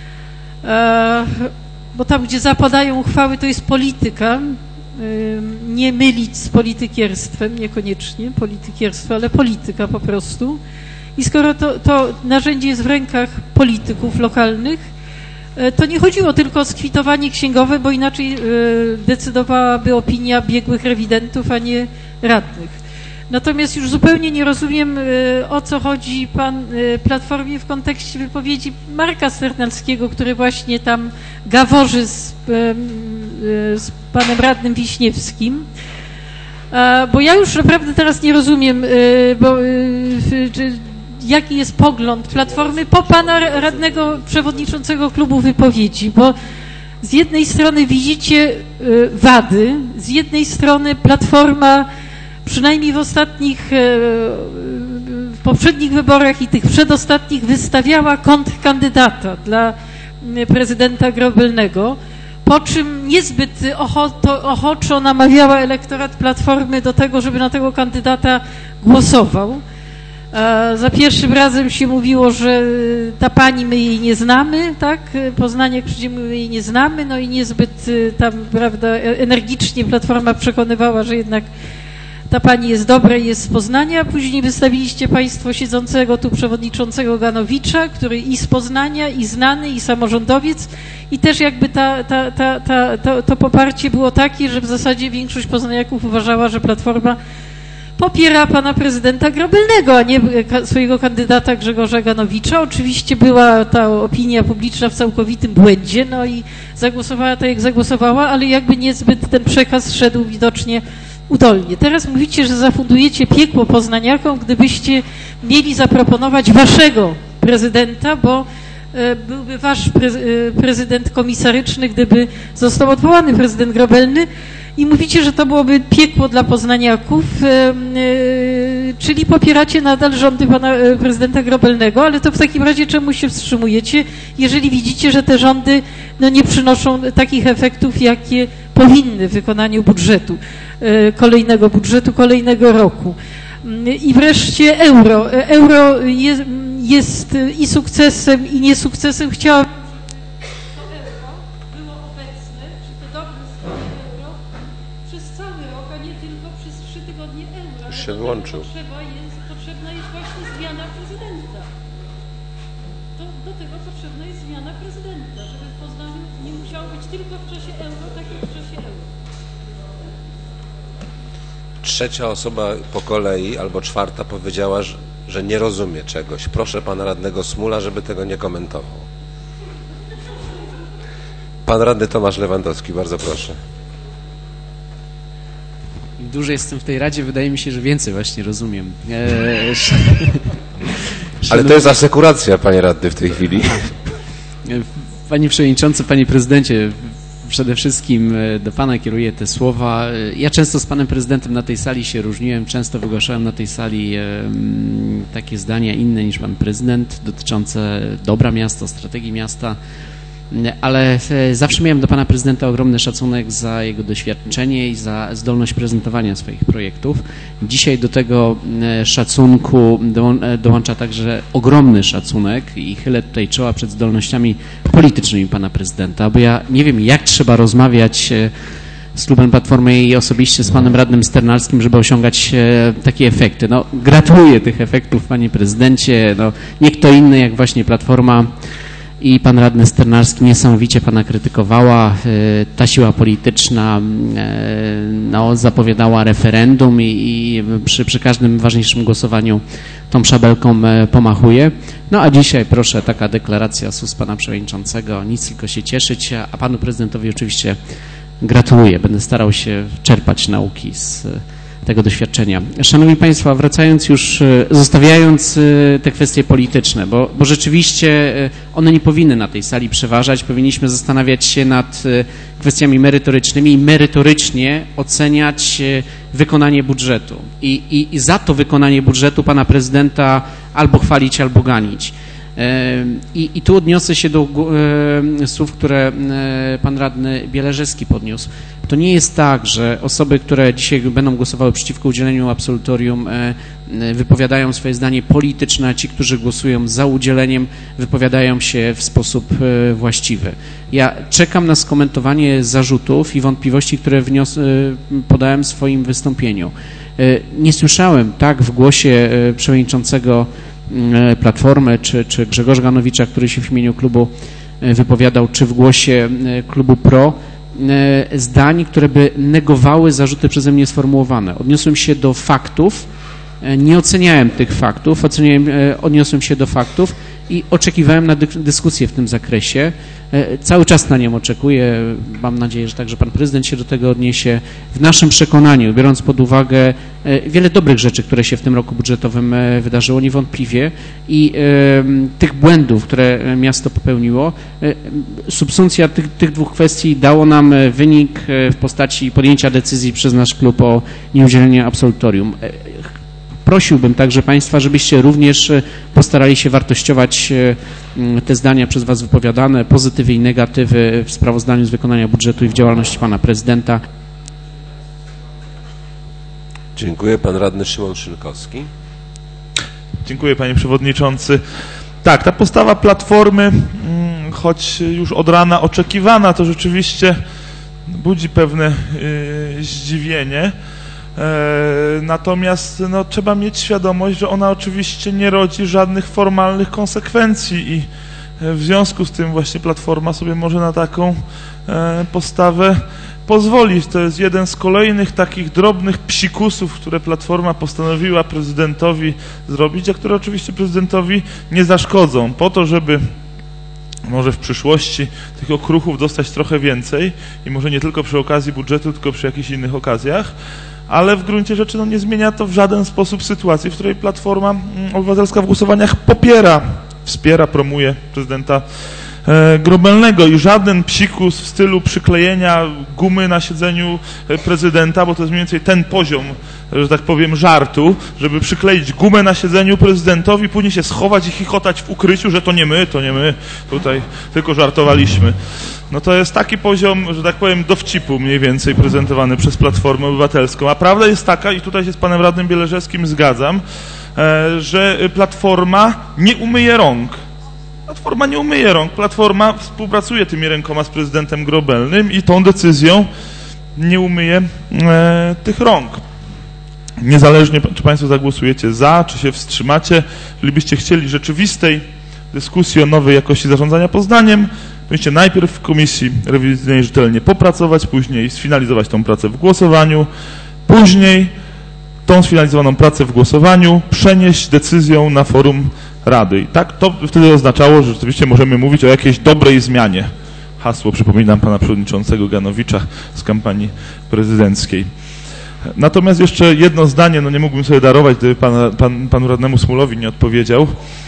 [SPEAKER 11] bo tam, gdzie zapadają uchwały, to jest polityka, nie mylić z politykierstwem, niekoniecznie politykierstwo, ale polityka po prostu. I skoro to narzędzie jest w rękach polityków lokalnych, to nie chodziło tylko o skwitowanie księgowe, bo inaczej decydowałaby opinia biegłych rewidentów, a nie radnych. Natomiast już zupełnie nie rozumiem, o co chodzi Platformie w kontekście wypowiedzi Marka Sternalskiego, który właśnie tam gaworzy z panem radnym Wiśniewskim. Bo ja już naprawdę teraz nie rozumiem, jaki jest pogląd Platformy po pana radnego przewodniczącego klubu wypowiedzi, bo z jednej strony widzicie wady, z jednej strony Platforma przynajmniej w poprzednich wyborach i tych przedostatnich wystawiała kontrkandydata dla prezydenta Grobelnego, po czym niezbyt ochoczo namawiała elektorat Platformy do tego, żeby na tego kandydata głosował. Za pierwszym razem się mówiło, że ta pani, my jej nie znamy, tak? Poznanie, jak przyjdziemy, my jej nie znamy, no i niezbyt tam, prawda, energicznie Platforma przekonywała, że jednak ta pani jest dobra i jest z Poznania. Później wystawiliście państwo siedzącego tu przewodniczącego Ganowicza, który i z Poznania, i znany, i samorządowiec. I też jakby to poparcie było takie, że w zasadzie większość poznaniaków uważała, że Platforma popiera pana prezydenta Grobelnego, a nie swojego kandydata Grzegorza Ganowicza. Oczywiście była ta opinia publiczna w całkowitym błędzie, no i zagłosowała tak, jak zagłosowała, ale jakby niezbyt ten przekaz szedł widocznie udolnie. Teraz mówicie, że zafundujecie piekło poznaniakom, gdybyście mieli zaproponować waszego prezydenta, bo byłby wasz prezydent komisaryczny, gdyby został odwołany prezydent Grobelny. I mówicie, że to byłoby piekło dla poznaniaków, czyli popieracie nadal rządy pana prezydenta Grobelnego, ale to w takim razie czemu się wstrzymujecie, jeżeli widzicie, że te rządy no, nie przynoszą takich efektów, jakie powinny w wykonaniu budżetu, kolejnego roku. I wreszcie euro. Euro jest i sukcesem, i niesukcesem. Chciałabym, to euro było obecne, czy to dobre euro, przez cały rok, a nie tylko przez 3 tygodnie euro.
[SPEAKER 1] Już się wyłączył.
[SPEAKER 11] Potrzebna jest właśnie zmiana prezydenta. Do tego potrzebna jest zmiana prezydenta, żeby w Poznaniu nie musiało być tylko w czasie euro, tak jak w czasie euro.
[SPEAKER 1] Trzecia osoba po kolei, albo czwarta powiedziała, że nie rozumie czegoś. Proszę pana radnego Smula, żeby tego nie komentował. Pan radny Tomasz Lewandowski, bardzo proszę.
[SPEAKER 6] Im dłużej jestem w tej Radzie, wydaje mi się, że więcej właśnie rozumiem.
[SPEAKER 1] Ale to jest asekuracja, panie radny, w tej chwili.
[SPEAKER 6] Panie przewodniczący, panie prezydencie, przede wszystkim do pana kieruję te słowa. Ja często z panem prezydentem na tej sali się różniłem, często wygłaszałem na tej sali takie zdania inne niż pan prezydent, dotyczące dobra miasta, strategii miasta, ale zawsze miałem do pana prezydenta ogromny szacunek za jego doświadczenie i za zdolność prezentowania swoich projektów. Dzisiaj do tego szacunku dołącza także ogromny szacunek i chylę tutaj czoła przed zdolnościami politycznymi pana prezydenta, bo ja nie wiem, jak trzeba rozmawiać z klubem Platformy i osobiście z panem radnym Sternalskim, żeby osiągać takie efekty. No, gratuluję tych efektów, panie prezydencie. No, nie kto inny jak właśnie Platforma i pan radny Sternalski niesamowicie pana krytykowała. Ta siła polityczna no, zapowiadała referendum i przy każdym ważniejszym głosowaniu tą szabelką pomachuje. No a dzisiaj proszę, taka deklaracja z ust pana przewodniczącego, nic tylko się cieszyć, a panu prezydentowi oczywiście gratuluję. Będę starał się czerpać nauki z tego doświadczenia. Szanowni państwo, wracając już, zostawiając te kwestie polityczne, bo rzeczywiście one nie powinny na tej sali przeważać, powinniśmy zastanawiać się nad kwestiami merytorycznymi i merytorycznie oceniać wykonanie budżetu. I za to wykonanie budżetu pana prezydenta albo chwalić, albo ganić. I tu odniosę się do słów, które pan radny Bieleżewski podniósł. To nie jest tak, że osoby, które dzisiaj będą głosowały przeciwko udzieleniu absolutorium, wypowiadają swoje zdanie polityczne, a ci, którzy głosują za udzieleniem, wypowiadają się w sposób właściwy. Ja czekam na skomentowanie zarzutów i wątpliwości, które podałem w swoim wystąpieniu. Nie słyszałem tak w głosie przewodniczącego Platformy czy Grzegorza Ganowicza, który się w imieniu klubu wypowiadał, czy w głosie klubu PRO, zdań, które by negowały zarzuty przeze mnie sformułowane. Odniosłem się do faktów, nie oceniałem tych faktów, odniosłem się do faktów i oczekiwałem na dyskusję w tym zakresie. Cały czas na nią oczekuję. Mam nadzieję, że także pan prezydent się do tego odniesie. W naszym przekonaniu, biorąc pod uwagę wiele dobrych rzeczy, które się w tym roku budżetowym wydarzyło, niewątpliwie, i tych błędów, które miasto popełniło, subsumpcja tych dwóch kwestii dało nam wynik w postaci podjęcia decyzji przez nasz klub o nieudzieleniu absolutorium. Prosiłbym także Państwa, żebyście również postarali się wartościować te zdania przez Was wypowiadane, pozytywy i negatywy w sprawozdaniu z wykonania budżetu i w działalności Pana Prezydenta.
[SPEAKER 1] Dziękuję. Pan Radny Szymon Szynkowski.
[SPEAKER 5] Dziękuję, Panie Przewodniczący. Tak, ta postawa Platformy, choć już od rana oczekiwana, to rzeczywiście budzi pewne zdziwienie. Natomiast no, trzeba mieć świadomość, że ona oczywiście nie rodzi żadnych formalnych konsekwencji i w związku z tym właśnie Platforma sobie może na taką postawę pozwolić. To jest jeden z kolejnych takich drobnych psikusów, które Platforma postanowiła prezydentowi zrobić, a które oczywiście prezydentowi nie zaszkodzą, po to, żeby może w przyszłości tych okruchów dostać trochę więcej i może nie tylko przy okazji budżetu, tylko przy jakichś innych okazjach, ale w gruncie rzeczy no, nie zmienia to w żaden sposób sytuacji, w której Platforma Obywatelska w głosowaniach wspiera, promuje prezydenta Grobelnego i żaden psikus w stylu przyklejenia gumy na siedzeniu prezydenta, bo to jest mniej więcej ten poziom, że tak powiem, żartu, żeby przykleić gumę na siedzeniu prezydentowi, później się schować i chichotać w ukryciu, że to nie my, tutaj tylko żartowaliśmy. No to jest taki poziom, że tak powiem, dowcipu mniej więcej prezentowany przez Platformę Obywatelską. A prawda jest taka, i tutaj się z panem radnym Bieleżewskim zgadzam, że Platforma nie umyje rąk. Platforma nie umyje rąk. Platforma współpracuje tymi rękoma z prezydentem Grobelnym i tą decyzją nie umyje tych rąk. Niezależnie, czy Państwo zagłosujecie za, czy się wstrzymacie, jeżeli byście chcieli rzeczywistej dyskusji o nowej jakości zarządzania Poznaniem, powinniście najpierw w komisji rewizyjnej rzetelnie popracować, później sfinalizować tą pracę w głosowaniu, później tą sfinalizowaną pracę w głosowaniu przenieść decyzją na forum Rady. I tak to wtedy oznaczało, że rzeczywiście możemy mówić o jakiejś dobrej zmianie. Hasło, przypominam, pana przewodniczącego Ganowicza z kampanii prezydenckiej. Natomiast jeszcze jedno zdanie, no nie mógłbym sobie darować, gdyby panu radnemu Smulowi nie odpowiedział.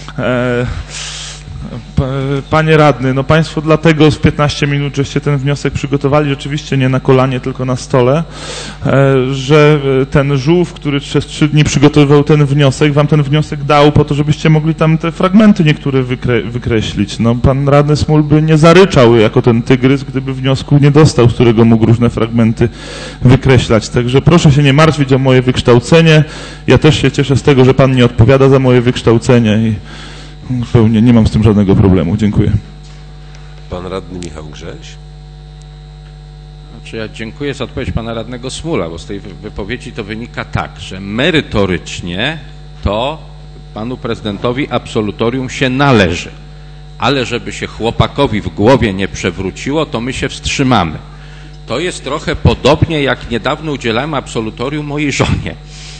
[SPEAKER 5] Panie radny, no Państwo dlatego w 15 minut, żeście ten wniosek przygotowali, rzeczywiście nie na kolanie, tylko na stole, że ten żółw, który przez 3 dni przygotowywał ten wniosek, wam ten wniosek dał po to, żebyście mogli tam te fragmenty niektóre wykreślić. No pan radny Smul by nie zaryczał jako ten tygrys, gdyby wniosku nie dostał, z którego mógł różne fragmenty wykreślać. Także proszę się nie martwić o moje wykształcenie. Ja też się cieszę z tego, że pan nie odpowiada za moje wykształcenie i zupełnie nie mam z tym żadnego problemu. Dziękuję.
[SPEAKER 1] Pan radny Michał Grześ.
[SPEAKER 13] Znaczy ja dziękuję za odpowiedź pana radnego Smula, bo z tej wypowiedzi to wynika tak, że merytorycznie to panu prezydentowi absolutorium się należy, ale żeby się chłopakowi w głowie nie przewróciło, to my się wstrzymamy. To jest trochę podobnie, jak niedawno udzielałem absolutorium mojej żonie.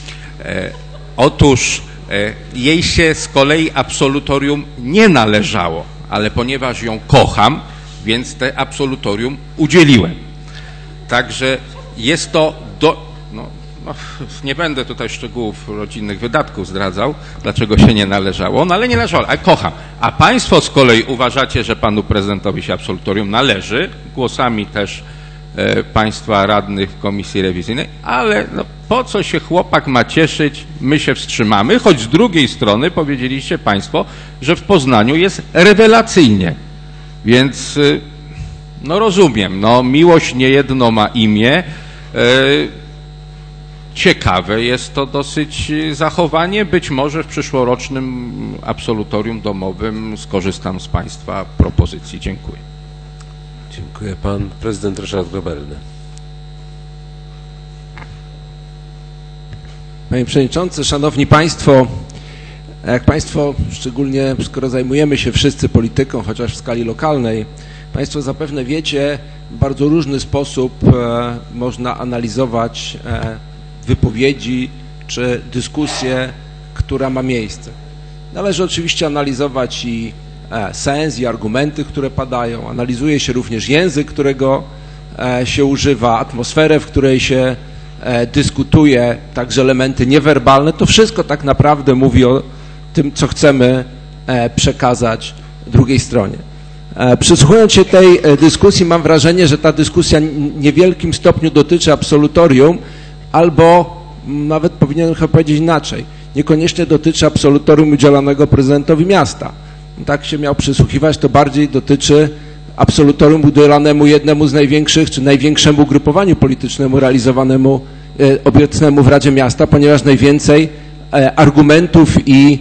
[SPEAKER 13] Otóż jej się z kolei absolutorium nie należało, ale ponieważ ją kocham, więc te absolutorium udzieliłem. Także jest to nie będę tutaj szczegółów rodzinnych wydatków zdradzał, dlaczego się nie należało, no ale nie należało, ale kocham. A Państwo z kolei uważacie, że panu prezydentowi się absolutorium należy, głosami też Państwa radnych w komisji rewizyjnej, ale no, po co się chłopak ma cieszyć, my się wstrzymamy, choć z drugiej strony powiedzieliście Państwo, że w Poznaniu jest rewelacyjnie. Więc no rozumiem, no miłość niejedno ma imię. Ciekawe jest to dosyć zachowanie. Być może w przyszłorocznym absolutorium domowym skorzystam z Państwa propozycji. Dziękuję.
[SPEAKER 1] Dziękuję. Pan prezydent Ryszard Grobelny.
[SPEAKER 2] Panie Przewodniczący, Szanowni Państwo, Jak Państwo, szczególnie skoro zajmujemy się wszyscy polityką, chociaż w skali lokalnej, Państwo zapewne wiecie, w bardzo różny sposób można analizować wypowiedzi czy dyskusję, która ma miejsce. Należy oczywiście analizować i sens, i argumenty, które padają. Analizuje się również język, którego się używa, atmosferę, w której się dyskutuje, także elementy niewerbalne. To wszystko tak naprawdę mówi o tym, co chcemy przekazać drugiej stronie. Przysłuchując się tej dyskusji, mam wrażenie, że ta dyskusja w niewielkim stopniu dotyczy absolutorium, albo nawet powinienem chyba powiedzieć inaczej, niekoniecznie dotyczy absolutorium udzielanego prezydentowi miasta. Tak się miał przysłuchiwać, to bardziej dotyczy absolutorium udzielanemu jednemu z największych, czy największemu ugrupowaniu politycznemu realizowanemu obecnemu w Radzie Miasta, ponieważ najwięcej argumentów i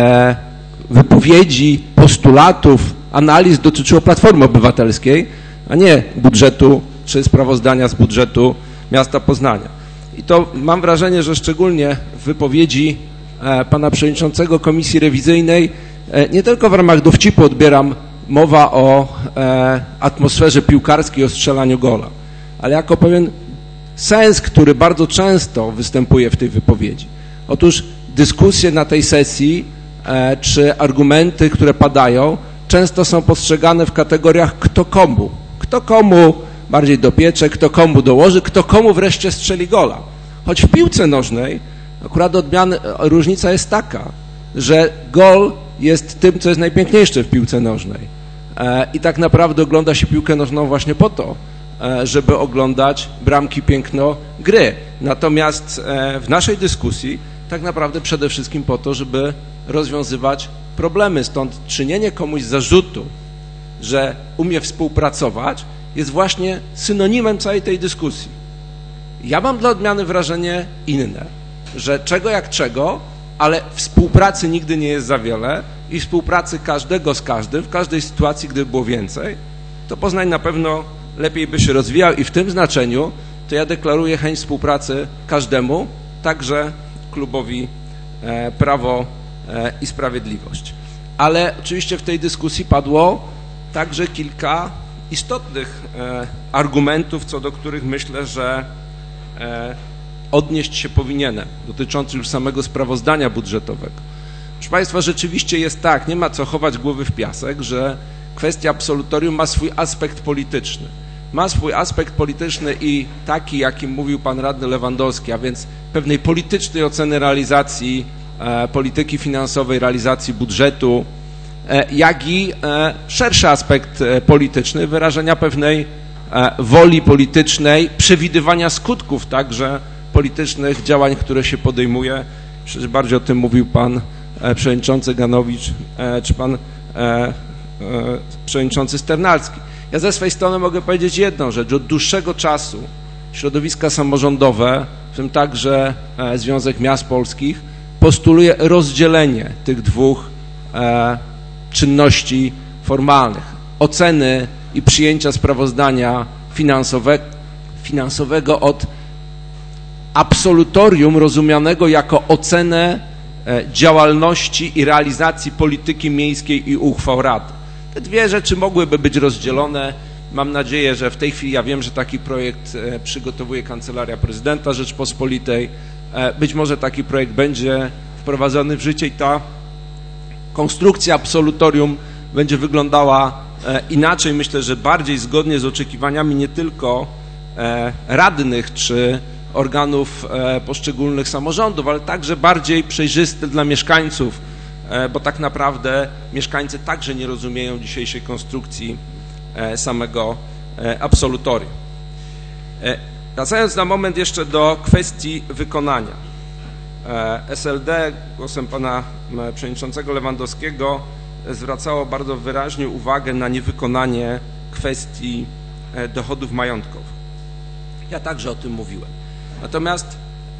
[SPEAKER 2] wypowiedzi, postulatów, analiz dotyczyło Platformy Obywatelskiej, a nie budżetu czy sprawozdania z budżetu miasta Poznania. I to mam wrażenie, że szczególnie w wypowiedzi pana przewodniczącego Komisji Rewizyjnej nie tylko w ramach dowcipu odbieram mowa o atmosferze piłkarskiej, o strzelaniu gola, ale jako pewien sens, który bardzo często występuje w tej wypowiedzi. Otóż dyskusje na tej sesji czy argumenty, które padają, często są postrzegane w kategoriach kto komu bardziej dopiecze, kto komu dołoży, kto komu wreszcie strzeli gola. Choć w piłce nożnej akurat różnica jest taka, że gol jest tym, co jest najpiękniejsze w piłce nożnej. I tak naprawdę ogląda się piłkę nożną właśnie po to, żeby oglądać bramki, piękno gry. Natomiast w naszej dyskusji tak naprawdę przede wszystkim po to, żeby rozwiązywać problemy. Stąd czynienie komuś zarzutu, że umie współpracować, jest właśnie synonimem całej tej dyskusji. Ja mam dla odmiany wrażenie inne, że czego jak czego, ale współpracy nigdy nie jest za wiele i współpracy każdego z każdym, w każdej sytuacji, gdyby było więcej, to Poznań na pewno lepiej by się rozwijał i w tym znaczeniu to ja deklaruję chęć współpracy każdemu, także klubowi Prawo i Sprawiedliwość. Ale oczywiście w tej dyskusji padło także kilka istotnych argumentów, co do których myślę, że odnieść się powinienem, dotyczących już samego sprawozdania budżetowego. Proszę Państwa, rzeczywiście jest tak, nie ma co chować głowy w piasek, że kwestia absolutorium ma swój aspekt polityczny. Ma swój aspekt polityczny i taki, jakim mówił pan radny Lewandowski, a więc pewnej politycznej oceny realizacji polityki finansowej, realizacji budżetu, jak i szerszy aspekt polityczny, wyrażenia pewnej woli politycznej, przewidywania skutków także politycznych działań, które się podejmuje. Przecież bardziej o tym mówił pan przewodniczący Ganowicz czy pan przewodniczący Sternalski. Ja ze swej strony mogę powiedzieć jedną rzecz. Od dłuższego czasu środowiska samorządowe, w tym także Związek Miast Polskich, postuluje rozdzielenie tych dwóch czynności formalnych. Oceny i przyjęcia sprawozdania finansowego od absolutorium rozumianego jako ocenę działalności i realizacji polityki miejskiej i uchwał rady. Te dwie rzeczy mogłyby być rozdzielone. Mam nadzieję, że w tej chwili, ja wiem, że taki projekt przygotowuje Kancelaria Prezydenta Rzeczpospolitej. Być może taki projekt będzie wprowadzony w życie i ta konstrukcja absolutorium będzie wyglądała inaczej. Myślę, że bardziej zgodnie z oczekiwaniami nie tylko radnych czy organów poszczególnych samorządów, ale także bardziej przejrzyste dla mieszkańców, bo tak naprawdę mieszkańcy także nie rozumieją dzisiejszej konstrukcji samego absolutorium. Wracając na moment jeszcze do kwestii wykonania. SLD głosem pana przewodniczącego Lewandowskiego zwracało bardzo wyraźnie uwagę na niewykonanie kwestii dochodów majątkowych. Ja także o tym mówiłem. Natomiast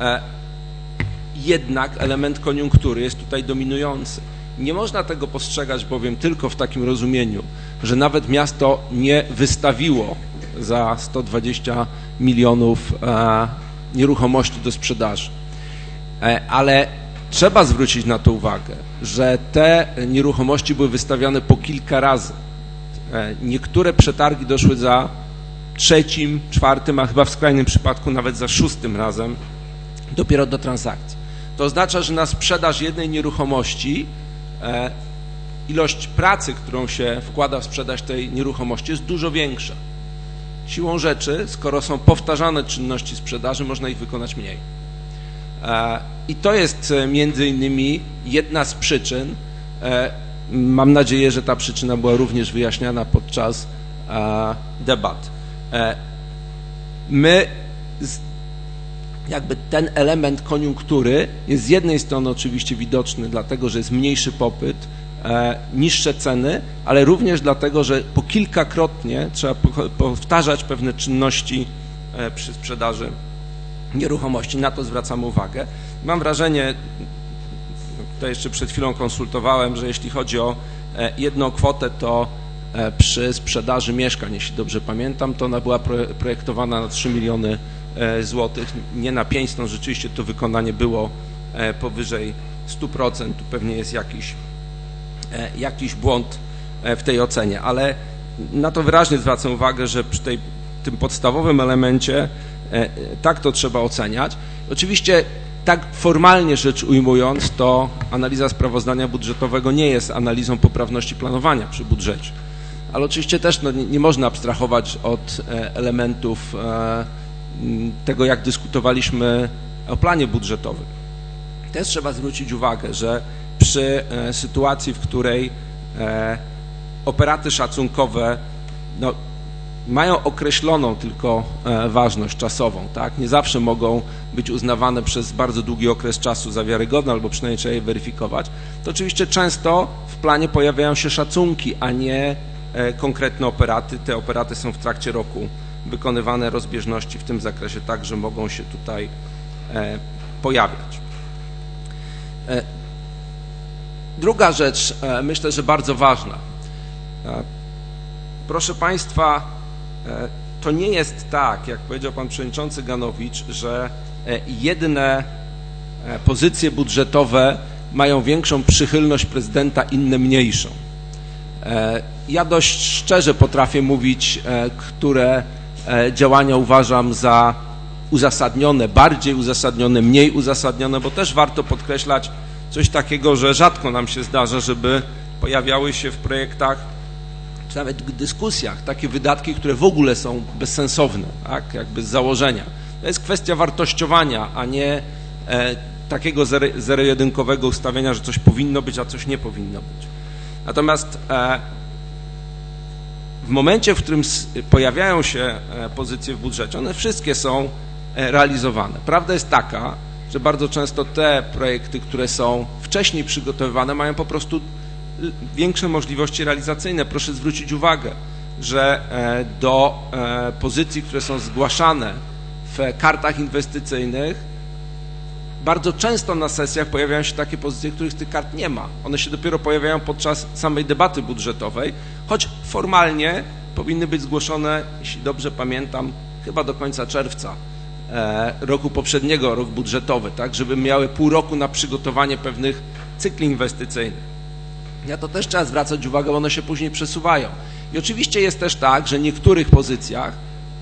[SPEAKER 2] jednak element koniunktury jest tutaj dominujący. Nie można tego postrzegać bowiem tylko w takim rozumieniu, że nawet miasto nie wystawiło za 120 milionów nieruchomości do sprzedaży. Ale trzeba zwrócić na to uwagę, że te nieruchomości były wystawiane po kilka razy. Niektóre przetargi doszły za 3., 4., a chyba w skrajnym przypadku nawet za 6. razem dopiero do transakcji. To oznacza, że na sprzedaż jednej nieruchomości ilość pracy, którą się wkłada w sprzedaż tej nieruchomości, jest dużo większa. Siłą rzeczy, skoro są powtarzane czynności sprzedaży, można ich wykonać mniej. I to jest między innymi jedna z przyczyn. Mam nadzieję, że ta przyczyna była również wyjaśniana podczas debat. My jakby ten element koniunktury jest z jednej strony oczywiście widoczny, dlatego że jest mniejszy popyt, niższe ceny, ale również dlatego, że po kilkakrotnie trzeba powtarzać pewne czynności przy sprzedaży nieruchomości. Na to zwracamy uwagę. Mam wrażenie, to jeszcze przed chwilą konsultowałem, że jeśli chodzi o jedną kwotę, to przy sprzedaży mieszkań, jeśli dobrze pamiętam, to ona była projektowana na 3 miliony złotych, nie na 5, no rzeczywiście to wykonanie było powyżej 100%, tu pewnie jest jakiś błąd w tej ocenie, ale na to wyraźnie zwracam uwagę, że przy tym podstawowym elemencie tak to trzeba oceniać. Oczywiście tak formalnie rzecz ujmując, to analiza sprawozdania budżetowego nie jest analizą poprawności planowania przy budżecie, ale oczywiście też nie można abstrahować od elementów tego, jak dyskutowaliśmy o planie budżetowym. Też trzeba zwrócić uwagę, że przy sytuacji, w której operaty szacunkowe mają określoną tylko ważność czasową, tak? Nie zawsze mogą być uznawane przez bardzo długi okres czasu za wiarygodne, albo przynajmniej trzeba je weryfikować, to oczywiście często w planie pojawiają się szacunki, a nie konkretne operaty. Te operaty są w trakcie roku wykonywane, rozbieżności w tym zakresie także mogą się tutaj pojawiać. Druga rzecz, myślę, że bardzo ważna. Proszę Państwa, to nie jest tak, jak powiedział Pan Przewodniczący Ganowicz, że jedne pozycje budżetowe mają większą przychylność prezydenta, inne mniejszą. Ja dość szczerze potrafię mówić, które działania uważam za uzasadnione, bardziej uzasadnione, mniej uzasadnione, bo też warto podkreślać coś takiego, że rzadko nam się zdarza, żeby pojawiały się w projektach, czy nawet w dyskusjach, takie wydatki, które w ogóle są bezsensowne, tak? Jakby z założenia. To jest kwestia wartościowania, a nie takiego zero-jedynkowego ustawienia, że coś powinno być, a coś nie powinno być. Natomiast w momencie, w którym pojawiają się pozycje w budżecie, one wszystkie są realizowane. Prawda jest taka, że bardzo często te projekty, które są wcześniej przygotowywane, mają po prostu większe możliwości realizacyjne. Proszę zwrócić uwagę, że do pozycji, które są zgłaszane w kartach inwestycyjnych, bardzo często na sesjach pojawiają się takie pozycje, których tych kart nie ma. One się dopiero pojawiają podczas samej debaty budżetowej, choć formalnie powinny być zgłoszone, jeśli dobrze pamiętam, chyba do końca czerwca roku poprzedniego, rok budżetowy, tak, żeby miały pół roku na przygotowanie pewnych cykli inwestycyjnych. Ja to też trzeba zwracać uwagę, bo one się później przesuwają. I oczywiście jest też tak, że w niektórych pozycjach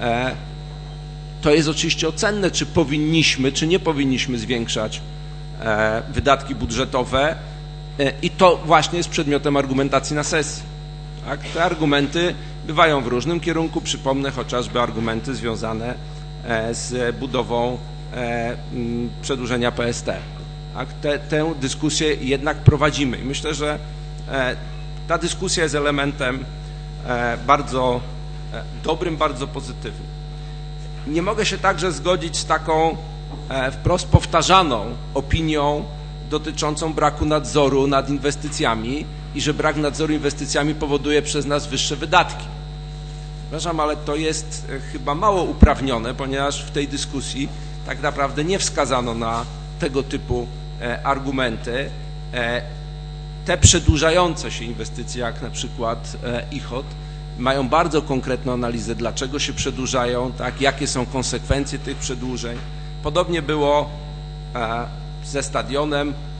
[SPEAKER 2] to jest oczywiście ocenne, czy powinniśmy, czy nie powinniśmy zwiększać wydatki budżetowe i to właśnie jest przedmiotem argumentacji na sesji. Tak? Te argumenty bywają w różnym kierunku, przypomnę chociażby argumenty związane z budową przedłużenia PST. Tak? Tę dyskusję jednak prowadzimy i myślę, że ta dyskusja jest elementem bardzo dobrym, bardzo pozytywnym. Nie mogę się także zgodzić z taką wprost powtarzaną opinią dotyczącą braku nadzoru nad inwestycjami i że brak nadzoru inwestycjami powoduje przez nas wyższe wydatki. Przepraszam, ale to jest chyba mało uprawnione, ponieważ w tej dyskusji tak naprawdę nie wskazano na tego typu argumenty. Te przedłużające się inwestycje, jak na przykład ICHOT, mają bardzo konkretną analizę, dlaczego się przedłużają, tak, jakie są konsekwencje tych przedłużeń. Podobnie było ze stadionem,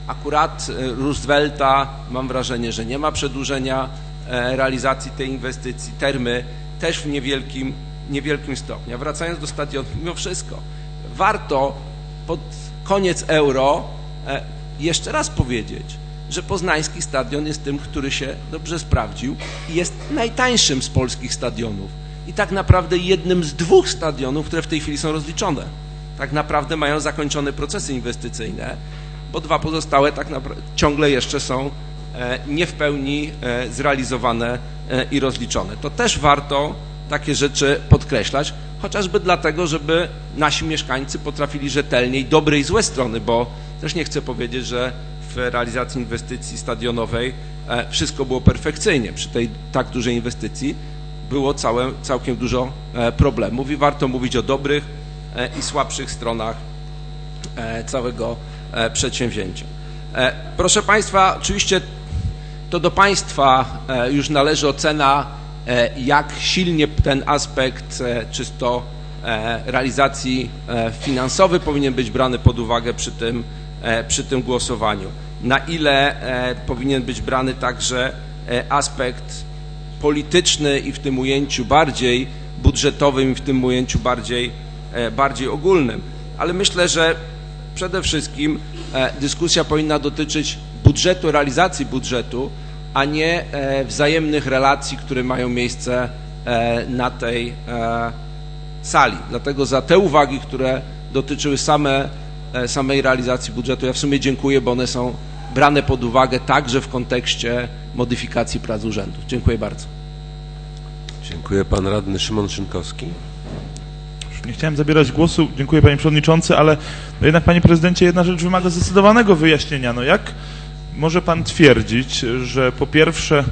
[SPEAKER 2] Akurat Roosevelta, mam wrażenie, że nie ma przedłużenia realizacji tej inwestycji. Termy też w niewielkim stopniu. A wracając do stadionów, mimo wszystko warto pod koniec Euro jeszcze raz powiedzieć, że poznański stadion jest tym, który się dobrze sprawdził i jest najtańszym z polskich stadionów i tak naprawdę jednym z 2 stadionów, które w tej chwili są rozliczone. Tak naprawdę mają zakończone procesy inwestycyjne, bo 2 pozostałe tak naprawdę ciągle jeszcze są nie w pełni zrealizowane i rozliczone. To też warto takie rzeczy podkreślać, chociażby dlatego, żeby nasi mieszkańcy potrafili rzetelnie i dobrej i złe strony, bo też nie chcę powiedzieć, że w realizacji inwestycji stadionowej wszystko było perfekcyjnie. Przy tej tak dużej inwestycji było całkiem dużo problemów i warto mówić o dobrych i słabszych stronach całego przedsięwzięcia. Proszę Państwa, oczywiście to do Państwa już należy ocena, jak silnie ten aspekt czysto realizacji finansowej powinien być brany pod uwagę przy tym głosowaniu. Na ile powinien być brany także aspekt polityczny i w tym ujęciu bardziej budżetowym i w tym ujęciu bardziej ogólnym. Ale myślę, że przede wszystkim dyskusja powinna dotyczyć budżetu, realizacji budżetu, a nie wzajemnych relacji, które mają miejsce na tej sali. Dlatego za te uwagi, które dotyczyły samej realizacji budżetu, ja w sumie dziękuję, bo one są brane pod uwagę także w kontekście modyfikacji prac urzędów. Dziękuję bardzo.
[SPEAKER 1] Dziękuję. Pan radny Szymon Szynkowski.
[SPEAKER 5] Nie chciałem zabierać głosu, dziękuję panie przewodniczący, ale jednak panie prezydencie, jedna rzecz wymaga zdecydowanego wyjaśnienia. No jak może pan twierdzić, że po pierwsze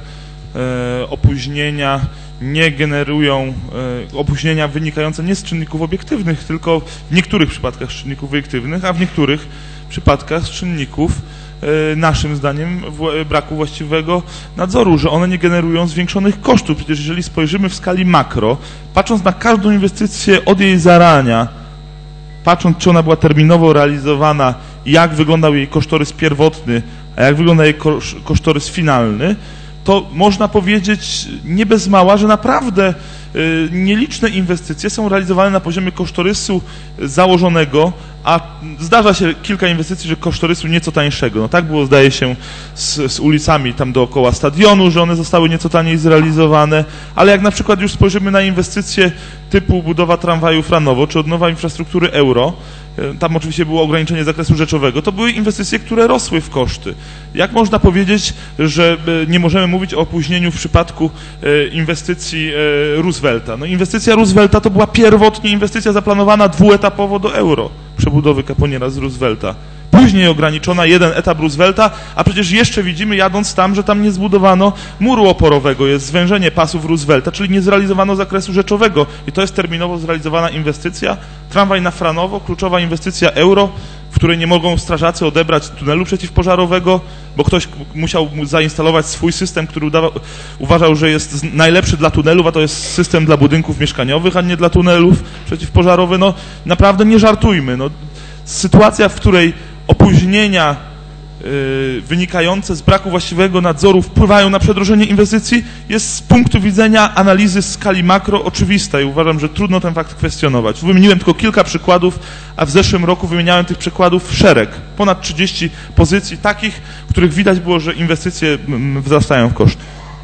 [SPEAKER 5] opóźnienia nie generują, opóźnienia wynikające nie z czynników obiektywnych, tylko w niektórych przypadkach z czynników obiektywnych, a w niektórych przypadkach z czynników naszym zdaniem braku właściwego nadzoru, że one nie generują zwiększonych kosztów. Przecież jeżeli spojrzymy w skali makro, patrząc na każdą inwestycję od jej zarania, patrząc czy ona była terminowo realizowana, jak wyglądał jej kosztorys pierwotny, a jak wygląda jej kosztorys finalny, to można powiedzieć nie bez mała, że naprawdę nieliczne inwestycje są realizowane na poziomie kosztorysu założonego, a zdarza się kilka inwestycji, że kosztorysu nieco tańszego. No tak było, zdaje się, z ulicami tam dookoła stadionu, że one zostały nieco taniej zrealizowane, ale jak na przykład już spojrzymy na inwestycje typu budowa tramwaju Franowo, czy odnowa infrastruktury euro, tam oczywiście było ograniczenie zakresu rzeczowego, to były inwestycje, które rosły w koszty. Jak można powiedzieć, że nie możemy mówić o opóźnieniu w przypadku inwestycji Roosevelta? No inwestycja Roosevelta to była pierwotnie inwestycja zaplanowana dwuetapowo do euro, przebudowy Caponiera z Roosevelta. Później ograniczona jeden etap Roosevelta, a przecież jeszcze widzimy jadąc tam, że tam nie zbudowano muru oporowego, jest zwężenie pasów Roosevelta, czyli nie zrealizowano zakresu rzeczowego i to jest terminowo zrealizowana inwestycja. Tramwaj na Franowo, kluczowa inwestycja euro, w której nie mogą strażacy odebrać tunelu przeciwpożarowego, bo ktoś musiał zainstalować swój system, który uważał, że jest najlepszy dla tunelów, a to jest system dla budynków mieszkaniowych, a nie dla tunelów przeciwpożarowych. No naprawdę nie żartujmy. No, sytuacja, w której opóźnienia wynikające z braku właściwego nadzoru wpływają na przedrożenie inwestycji, jest z punktu widzenia analizy skali makro oczywista i uważam, że trudno ten fakt kwestionować. Wymieniłem tylko kilka przykładów, a w zeszłym roku wymieniałem tych przykładów szereg. Ponad 30 pozycji takich, w których widać było, że inwestycje wzrastają w koszty.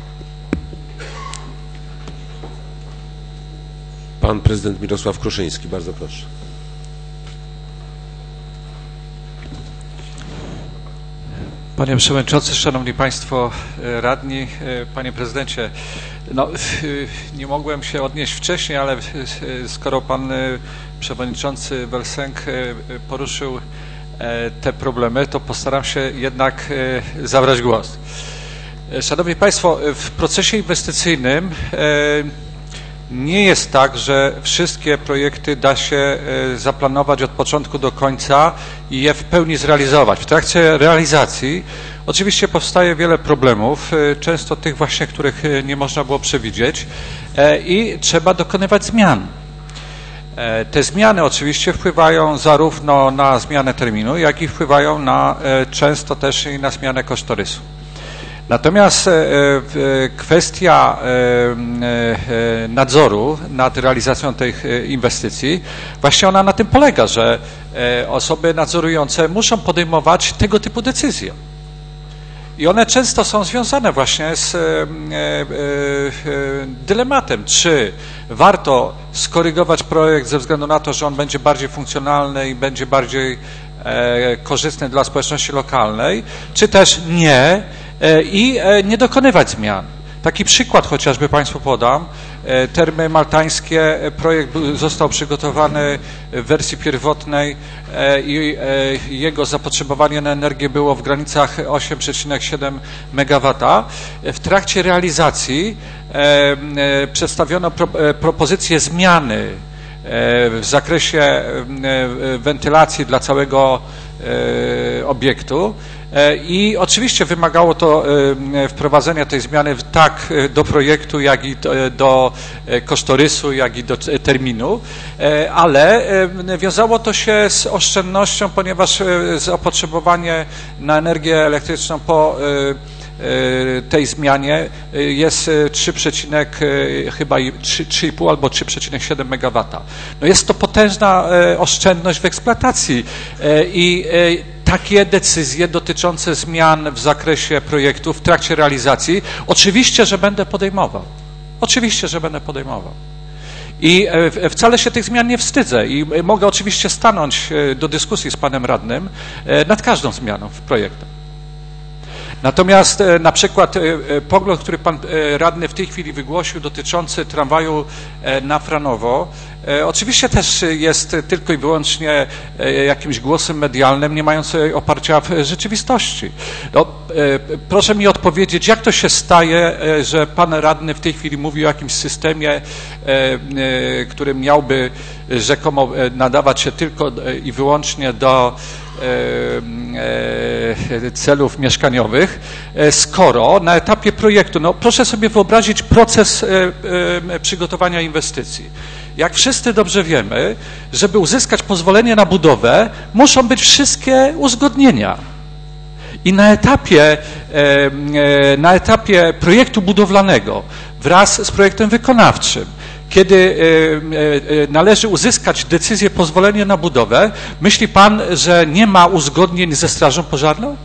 [SPEAKER 1] Pan prezydent Mirosław Kruszyński, bardzo proszę.
[SPEAKER 10] Panie Przewodniczący, Szanowni Państwo Radni, Panie Prezydencie, no, nie mogłem się odnieść wcześniej, ale skoro Pan Przewodniczący Welsenk poruszył te problemy, to postaram się jednak zabrać głos. Szanowni Państwo, w procesie inwestycyjnym nie jest tak, że wszystkie projekty da się zaplanować od początku do końca i je w pełni zrealizować. W trakcie realizacji oczywiście powstaje wiele problemów, często tych właśnie, których nie można było przewidzieć i trzeba dokonywać zmian.
[SPEAKER 4] Te zmiany oczywiście wpływają zarówno na zmianę terminu, jak i wpływają na często też i na zmianę kosztorysu. Natomiast kwestia nadzoru nad realizacją tych inwestycji, właśnie ona na tym polega, że osoby nadzorujące muszą podejmować tego typu decyzje. I one często są związane właśnie z dylematem, czy warto skorygować projekt ze względu na to, że on będzie bardziej funkcjonalny i będzie bardziej korzystny dla społeczności lokalnej, czy też nie i nie dokonywać zmian. Taki przykład chociażby Państwu podam. Termy maltańskie, projekt został przygotowany w wersji pierwotnej i jego zapotrzebowanie na energię było w granicach 8,7 MW. W trakcie realizacji przedstawiono propozycję zmiany w zakresie wentylacji dla całego obiektu. I oczywiście wymagało to wprowadzenia tej zmiany tak do projektu, jak i do kosztorysu, jak i do terminu, ale wiązało to się z oszczędnością, ponieważ zapotrzebowanie na energię elektryczną po tej zmianie jest 3,5 albo 3,7 MW. No jest to potężna oszczędność w eksploatacji i takie decyzje dotyczące zmian w zakresie projektu w trakcie realizacji oczywiście, że będę podejmował. Oczywiście, że będę podejmował. I wcale się tych zmian nie wstydzę i mogę oczywiście stanąć do dyskusji z panem radnym nad każdą zmianą w projekcie. Natomiast na przykład pogląd, który pan radny w tej chwili wygłosił dotyczący tramwaju na Franowo, oczywiście też jest tylko i wyłącznie jakimś głosem medialnym, nie mającym oparcia w rzeczywistości. No, proszę mi odpowiedzieć, jak to się staje, że pan radny w tej chwili mówi o jakimś systemie, który miałby rzekomo nadawać się tylko i wyłącznie do celów mieszkaniowych, skoro na etapie projektu, no proszę sobie wyobrazić proces przygotowania inwestycji. Jak wszyscy dobrze wiemy, żeby uzyskać pozwolenie na budowę, muszą być wszystkie uzgodnienia. I na etapie projektu budowlanego wraz z projektem wykonawczym, kiedy należy uzyskać decyzję, pozwolenie na budowę, myśli pan, że nie ma uzgodnień ze Strażą Pożarną?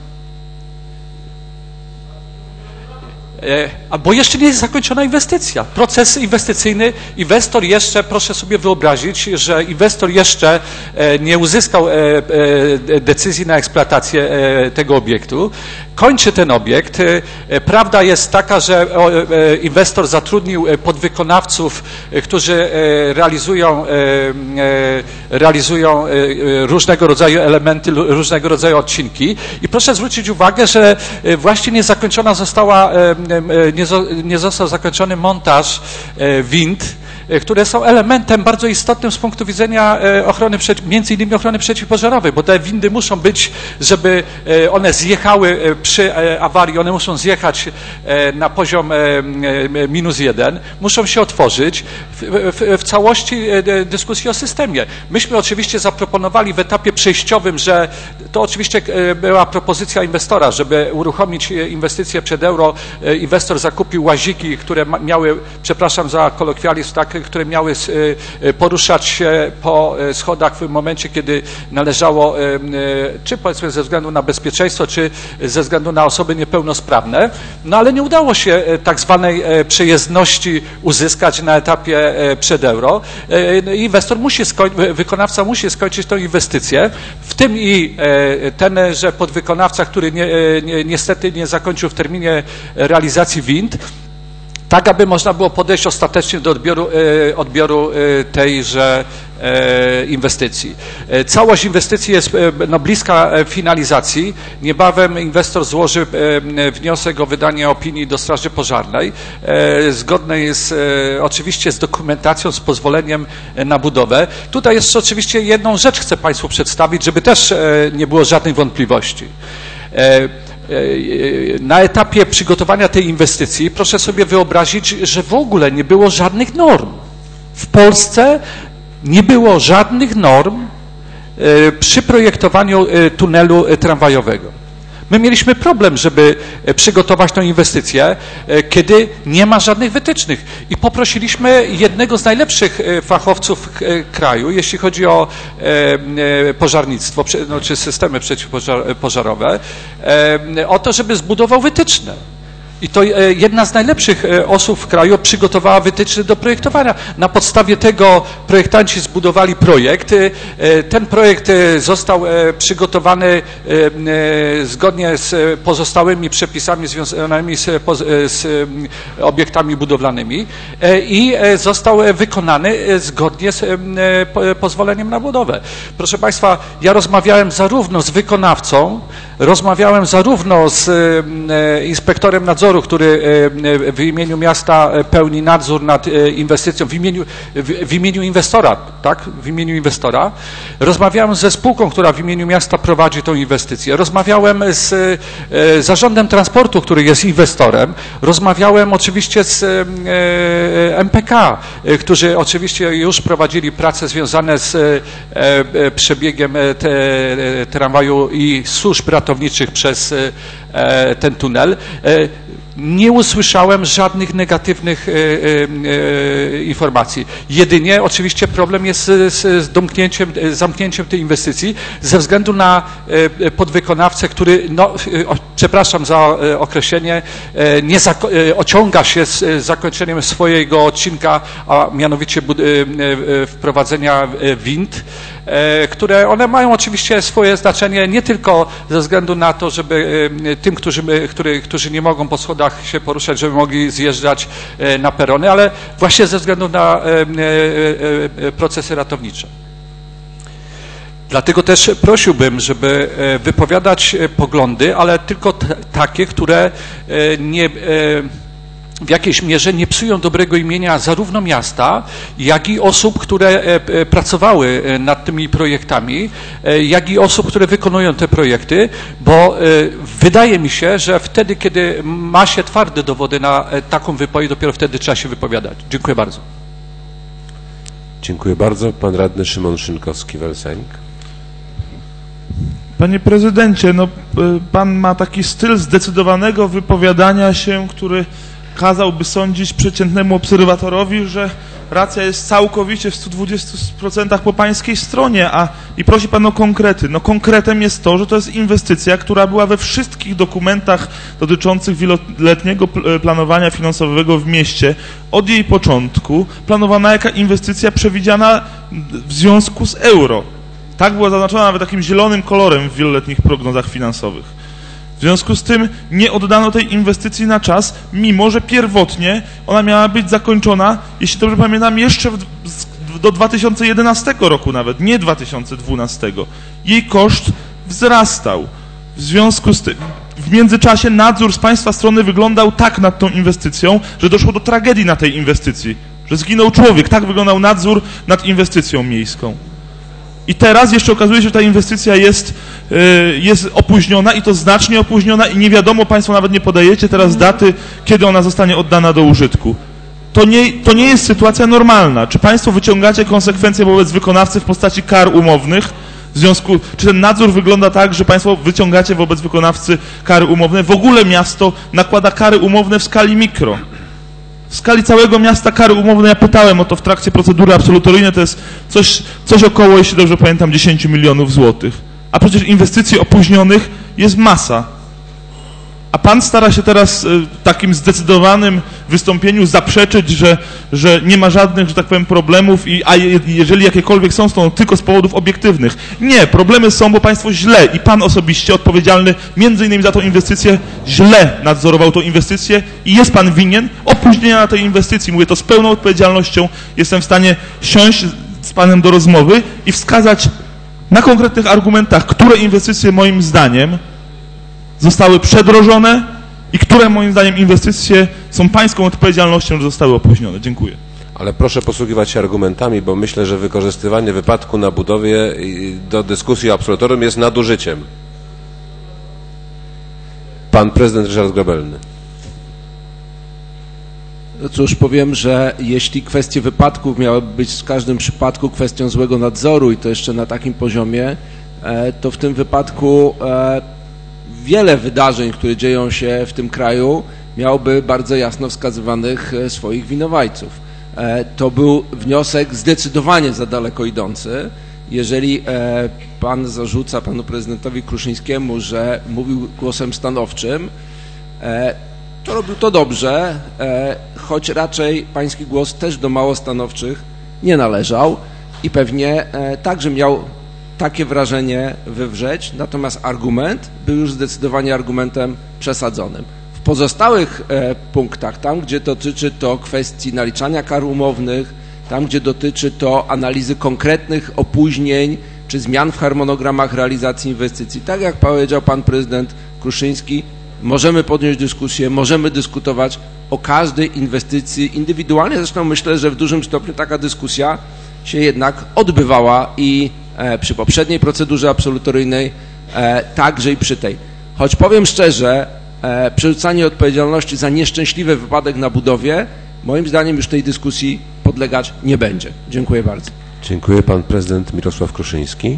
[SPEAKER 4] Bo jeszcze nie jest zakończona inwestycja. Proces inwestycyjny, inwestor jeszcze, proszę sobie wyobrazić, że inwestor jeszcze nie uzyskał decyzji na eksploatację tego obiektu. Kończy ten obiekt. Prawda jest taka, że inwestor zatrudnił podwykonawców, którzy realizują różnego rodzaju elementy, różnego rodzaju odcinki. I proszę zwrócić uwagę, że właśnie nie został zakończony montaż wind, które są elementem bardzo istotnym z punktu widzenia ochrony, między innymi ochrony przeciwpożarowej, bo te windy muszą być, żeby one zjechały przy awarii, one muszą zjechać na poziom -1, muszą się otworzyć w całości dyskusji o systemie. Myśmy oczywiście zaproponowali w etapie przejściowym, że to oczywiście była propozycja inwestora, żeby uruchomić inwestycje przed euro. Inwestor zakupił łaziki, które miały, przepraszam za kolokwializm, tak, które miały poruszać się po schodach w momencie, kiedy należało, czy powiedzmy ze względu na bezpieczeństwo, czy ze względu na osoby niepełnosprawne, no ale nie udało się tak zwanej przejezdności uzyskać na etapie przed euro. Inwestor wykonawca musi skończyć tę inwestycję, w tym i tenże podwykonawca, który niestety nie zakończył w terminie realizacji wind, tak aby można było podejść ostatecznie do odbioru tejże inwestycji. Całość inwestycji jest bliska finalizacji. Niebawem inwestor złoży wniosek o wydanie opinii do Straży Pożarnej. Zgodny jest oczywiście z dokumentacją, z pozwoleniem na budowę. Tutaj jeszcze oczywiście jedną rzecz chcę Państwu przedstawić, żeby też nie było żadnych wątpliwości. Na etapie przygotowania tej inwestycji proszę sobie wyobrazić, że w ogóle nie było żadnych norm. W Polsce
[SPEAKER 10] nie było żadnych norm przy projektowaniu tunelu tramwajowego. My mieliśmy problem, żeby przygotować tę inwestycję, kiedy nie ma żadnych wytycznych. I poprosiliśmy jednego z najlepszych fachowców kraju, jeśli chodzi o pożarnictwo, czy systemy przeciwpożarowe, o to, żeby zbudował wytyczne. I to jedna z najlepszych osób w kraju przygotowała wytyczne do projektowania. Na podstawie tego projektanci zbudowali projekt. Ten projekt został przygotowany zgodnie z pozostałymi przepisami związanymi z obiektami budowlanymi i został wykonany zgodnie z pozwoleniem na budowę. Proszę Państwa, ja rozmawiałem zarówno z wykonawcą, rozmawiałem zarówno z inspektorem nadzoru, który w imieniu miasta pełni nadzór nad inwestycją, w imieniu inwestora, tak? W imieniu inwestora. Rozmawiałem ze spółką, która w imieniu miasta prowadzi tą inwestycję. Rozmawiałem z zarządem transportu, który jest inwestorem. Rozmawiałem oczywiście z MPK, którzy oczywiście już prowadzili prace związane z przebiegiem tramwaju i służb ratowniczych przez ten tunel. Nie usłyszałem żadnych negatywnych informacji. Jedynie oczywiście problem jest z zamknięciem tej inwestycji ze względu na podwykonawcę, który, no, przepraszam za określenie, ociąga się z zakończeniem swojego odcinka, a mianowicie wprowadzenia wind, które one mają oczywiście swoje znaczenie nie tylko ze względu na to, żeby tym, którzy nie mogą po schodach się poruszać, żeby mogli zjeżdżać na perony, ale właśnie ze względu na procesy ratownicze. Dlatego też prosiłbym, żeby wypowiadać poglądy, ale tylko takie, które w jakiejś mierze nie psują dobrego imienia zarówno miasta, jak i osób, które pracowały nad tymi projektami, jak i osób, które wykonują te projekty, bo wydaje mi się, że wtedy, kiedy ma się twarde dowody na taką wypowiedź, dopiero wtedy trzeba się wypowiadać. Dziękuję bardzo.
[SPEAKER 1] Dziękuję bardzo. Pan radny Szymon Szynkowski-Welsenk.
[SPEAKER 5] Panie prezydencie, no, pan ma taki styl zdecydowanego wypowiadania się, który kazałby sądzić przeciętnemu obserwatorowi, że racja jest całkowicie w 120% po pańskiej stronie, i prosi pan o konkrety. No konkretem jest to, że to jest inwestycja, która była we wszystkich dokumentach dotyczących wieloletniego planowania finansowego w mieście od jej początku planowana jako inwestycja przewidziana w związku z euro. Tak była zaznaczona nawet takim zielonym kolorem w wieloletnich prognozach finansowych. W związku z tym nie oddano tej inwestycji na czas, mimo że pierwotnie ona miała być zakończona, jeśli dobrze pamiętam, jeszcze do 2011 roku nawet, nie 2012. Jej koszt wzrastał. W związku z tym, w międzyczasie nadzór z państwa strony wyglądał tak nad tą inwestycją, że doszło do tragedii na tej inwestycji, że zginął człowiek. Tak wyglądał nadzór nad inwestycją miejską. I teraz jeszcze okazuje się, że ta inwestycja jest opóźniona i to znacznie opóźniona i nie wiadomo, państwo nawet nie podajecie teraz daty, kiedy ona zostanie oddana do użytku. To nie jest sytuacja normalna. Czy państwo wyciągacie konsekwencje wobec wykonawcy w postaci kar umownych? Czy ten nadzór wygląda tak, że państwo wyciągacie wobec wykonawcy kary umowne? W ogóle miasto nakłada kary umowne w skali mikro. W skali całego miasta kary umowne, ja pytałem o to w trakcie procedury absolutoryjnej, to jest coś około, jeśli dobrze pamiętam, 10 milionów złotych. A przecież inwestycji opóźnionych jest masa. A pan stara się teraz w takim zdecydowanym wystąpieniu zaprzeczyć, że nie ma żadnych, że tak powiem, problemów, a jeżeli jakiekolwiek są, to tylko z powodów obiektywnych. Nie, problemy są, bo państwo źle i pan osobiście odpowiedzialny między innymi za tą inwestycję źle nadzorował tą inwestycję i jest pan winien opóźnienia tej inwestycji. Mówię to z pełną odpowiedzialnością. Jestem w stanie siąść z panem do rozmowy i wskazać na konkretnych argumentach, które inwestycje moim zdaniem zostały przedrożone i które moim zdaniem inwestycje są pańską odpowiedzialnością, że zostały opóźnione. Dziękuję.
[SPEAKER 1] Ale proszę posługiwać się argumentami, bo myślę, że wykorzystywanie wypadku na budowie do dyskusji o absolutorium jest nadużyciem. Pan prezydent Ryszard Grobelny.
[SPEAKER 2] Cóż, powiem, że jeśli kwestie wypadków miały być w każdym przypadku kwestią złego nadzoru i to jeszcze na takim poziomie, to w tym wypadku wiele wydarzeń, które dzieją się w tym kraju, miałoby bardzo jasno wskazywanych swoich winowajców. To był wniosek zdecydowanie za daleko idący. Jeżeli pan zarzuca panu prezydentowi Kruszyńskiemu, że mówił głosem stanowczym, to robił to dobrze, choć raczej pański głos też do mało stanowczych nie należał i pewnie także miał takie wrażenie wywrzeć, natomiast argument był już zdecydowanie argumentem przesadzonym. W pozostałych punktach, tam gdzie dotyczy to kwestii naliczania kar umownych, tam gdzie dotyczy to analizy konkretnych opóźnień czy zmian w harmonogramach realizacji inwestycji, tak jak powiedział pan prezydent Kruszyński, możemy podjąć dyskusję, możemy dyskutować o każdej inwestycji indywidualnie. Zresztą myślę, że w dużym stopniu taka dyskusja się jednak odbywała i przy poprzedniej procedurze absolutoryjnej, także i przy tej. Choć powiem szczerze, przerzucanie odpowiedzialności za nieszczęśliwy wypadek na budowie, moim zdaniem już tej dyskusji podlegać nie będzie. Dziękuję bardzo.
[SPEAKER 1] Dziękuję. Pan prezydent Mirosław Kruszyński.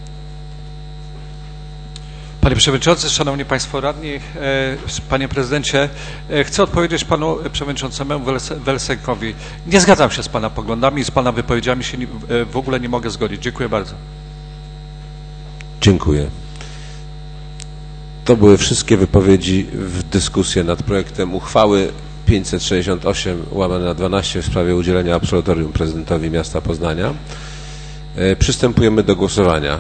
[SPEAKER 4] Panie Przewodniczący, Szanowni Państwo Radni, Panie Prezydencie, chcę odpowiedzieć Panu Przewodniczącemu Welsenkowi. Nie zgadzam się z Pana poglądami, z Pana wypowiedziami się w ogóle nie mogę zgodzić. Dziękuję bardzo.
[SPEAKER 1] Dziękuję. To były wszystkie wypowiedzi w dyskusji nad projektem uchwały 568/12 w sprawie udzielenia absolutorium prezydentowi miasta Poznania. Przystępujemy do głosowania.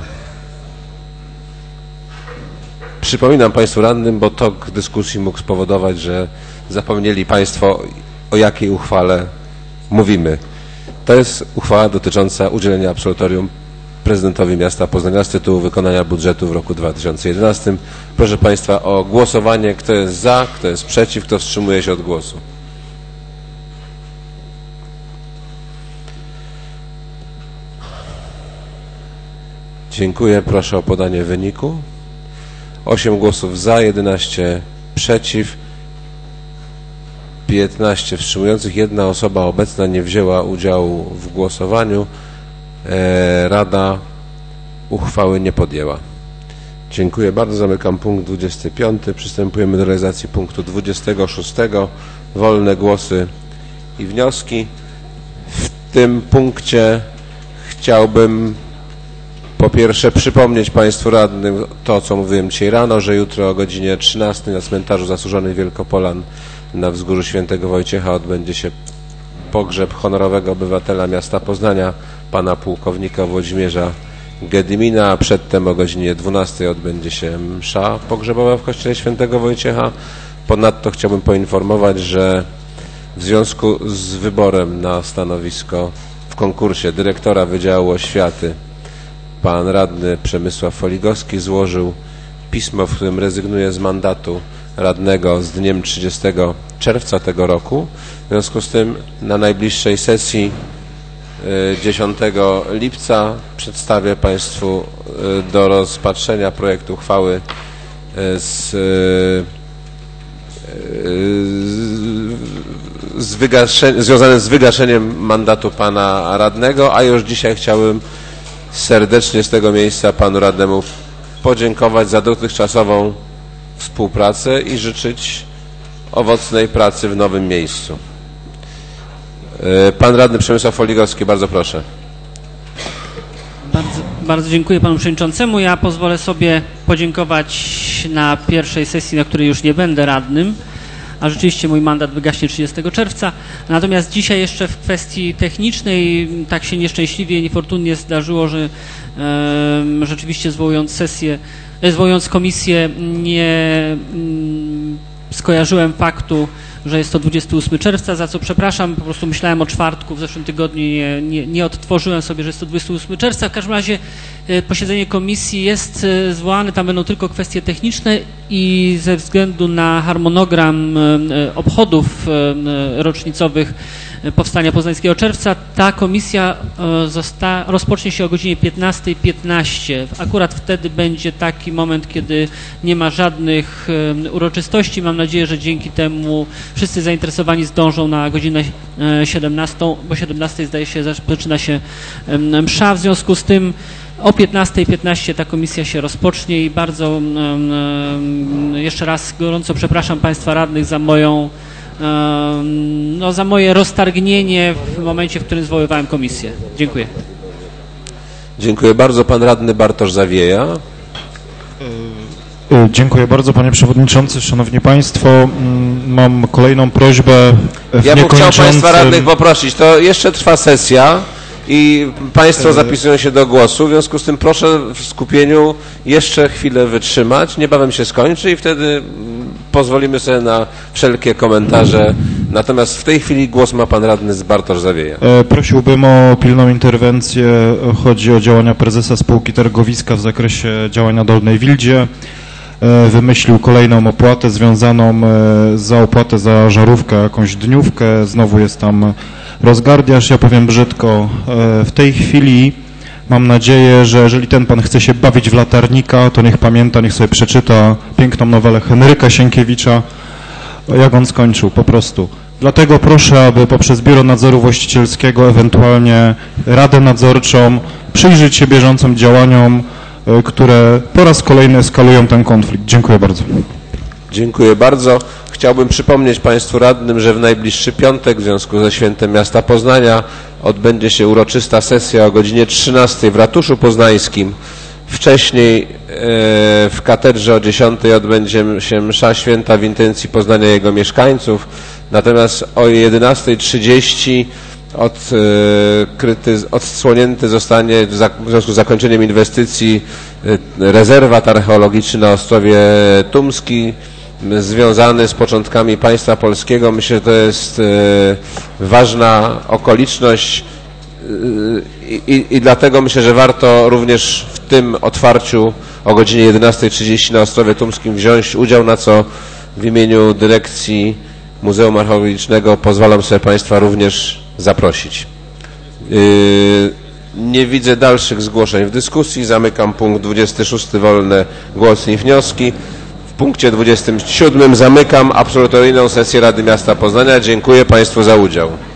[SPEAKER 1] Przypominam Państwu radnym, bo tok dyskusji mógł spowodować, że zapomnieli Państwo, o jakiej uchwale mówimy. To jest uchwała dotycząca udzielenia absolutorium prezydentowi miasta Poznania z tytułu wykonania budżetu w roku 2011. Proszę Państwa o głosowanie. Kto jest za, kto jest przeciw, kto wstrzymuje się od głosu. Dziękuję. Proszę o podanie wyniku. 8 głosów za, 11 przeciw, 15 wstrzymujących. Jedna osoba obecna nie wzięła udziału w głosowaniu. Rada uchwały nie podjęła. Dziękuję bardzo. Zamykam punkt 25. Przystępujemy do realizacji punktu 26. Wolne głosy i wnioski. W tym punkcie chciałbym po pierwsze przypomnieć Państwu radnym to, co mówiłem dzisiaj rano, że jutro o godzinie 13 na cmentarzu Zasłużonych Wielkopolan na Wzgórzu Świętego Wojciecha odbędzie się pogrzeb honorowego obywatela miasta Poznania, pana pułkownika Włodzimierza Gedymina, a przedtem o godzinie 12 odbędzie się msza pogrzebowa w kościele Świętego Wojciecha. Ponadto chciałbym poinformować, że w związku z wyborem na stanowisko w konkursie dyrektora Wydziału Oświaty pan radny Przemysław Foligowski złożył pismo, w którym rezygnuje z mandatu radnego z dniem 30 czerwca tego roku. W związku z tym na najbliższej sesji 10 lipca przedstawię Państwu do rozpatrzenia projekt uchwały związany z wygaszeniem mandatu pana radnego, a już dzisiaj chciałbym serdecznie z tego miejsca panu radnemu podziękować za dotychczasową współpracę i życzyć owocnej pracy w nowym miejscu. Pan radny Przemysław Foligowski, bardzo proszę.
[SPEAKER 6] Bardzo dziękuję panu przewodniczącemu. Ja pozwolę sobie podziękować na pierwszej sesji, na której już nie będę radnym, a rzeczywiście mój mandat wygaśnie 30 czerwca. Natomiast dzisiaj jeszcze w kwestii technicznej tak się nieszczęśliwie i niefortunnie zdarzyło, że rzeczywiście zwołując komisję nie skojarzyłem faktu, że jest to 28 czerwca, za co przepraszam, po prostu myślałem o czwartku w zeszłym tygodniu, nie odtworzyłem sobie, że jest to 28 czerwca. W każdym razie posiedzenie komisji jest zwołane, tam będą tylko kwestie techniczne i ze względu na harmonogram obchodów rocznicowych powstania poznańskiego czerwca. Ta komisja rozpocznie się o godzinie 15:15. Akurat wtedy będzie taki moment, kiedy nie ma żadnych uroczystości. Mam nadzieję, że dzięki temu wszyscy zainteresowani zdążą na godzinę 17, bo 17 zdaje się zaczyna się msza, w związku z tym o 15:15 ta komisja się rozpocznie i bardzo jeszcze raz gorąco przepraszam Państwa radnych za moje roztargnienie w momencie, w którym zwoływałem komisję. Dziękuję.
[SPEAKER 1] Dziękuję bardzo. Pan radny Bartosz Zawieja.
[SPEAKER 15] Dziękuję bardzo, panie przewodniczący. Szanowni państwo, mam kolejną prośbę.
[SPEAKER 1] Ja bym chciał państwa radnych poprosić, to jeszcze trwa sesja i państwo zapisują się do głosu, w związku z tym proszę w skupieniu jeszcze chwilę wytrzymać, niebawem się skończy i wtedy pozwolimy sobie na wszelkie komentarze. Natomiast w tej chwili głos ma pan radny Bartosz Zawieja.
[SPEAKER 15] Prosiłbym o pilną interwencję. Chodzi o działania prezesa spółki Targowiska w zakresie działania Dolnej Wildzie. Wymyślił kolejną opłatę związaną za opłatę za żarówkę, jakąś dniówkę. Znowu jest tam rozgardiasz, ja powiem brzydko. W tej chwili mam nadzieję, że jeżeli ten pan chce się bawić w latarnika, to niech pamięta, niech sobie przeczyta piękną nowelę Henryka Sienkiewicza, jak on skończył, po prostu. Dlatego proszę, aby poprzez Biuro Nadzoru Właścicielskiego, ewentualnie Radę Nadzorczą, przyjrzeć się bieżącym działaniom, które po raz kolejny eskalują ten konflikt. Dziękuję bardzo.
[SPEAKER 1] Dziękuję bardzo. Chciałbym przypomnieć państwu radnym, że w najbliższy piątek w związku ze świętem miasta Poznania odbędzie się uroczysta sesja o godzinie 13 w Ratuszu Poznańskim. Wcześniej w katedrze o 10 odbędzie się msza święta w intencji Poznania i jego mieszkańców. Natomiast o 11:30 odsłonięty zostanie w związku z zakończeniem inwestycji rezerwat archeologiczny na Ostrowie Tumskim, związany z początkami państwa polskiego. Myślę, że to jest ważna okoliczność i dlatego myślę, że warto również w tym otwarciu o godzinie 11:30 na Ostrowie Tumskim wziąć udział, na co w imieniu dyrekcji Muzeum Archeologicznego pozwalam sobie państwa również zaprosić. Nie widzę dalszych zgłoszeń w dyskusji. Zamykam punkt 26. Wolne głosy i wnioski. W punkcie 27 zamykam absolutoryjną sesję Rady Miasta Poznania. Dziękuję państwu za udział.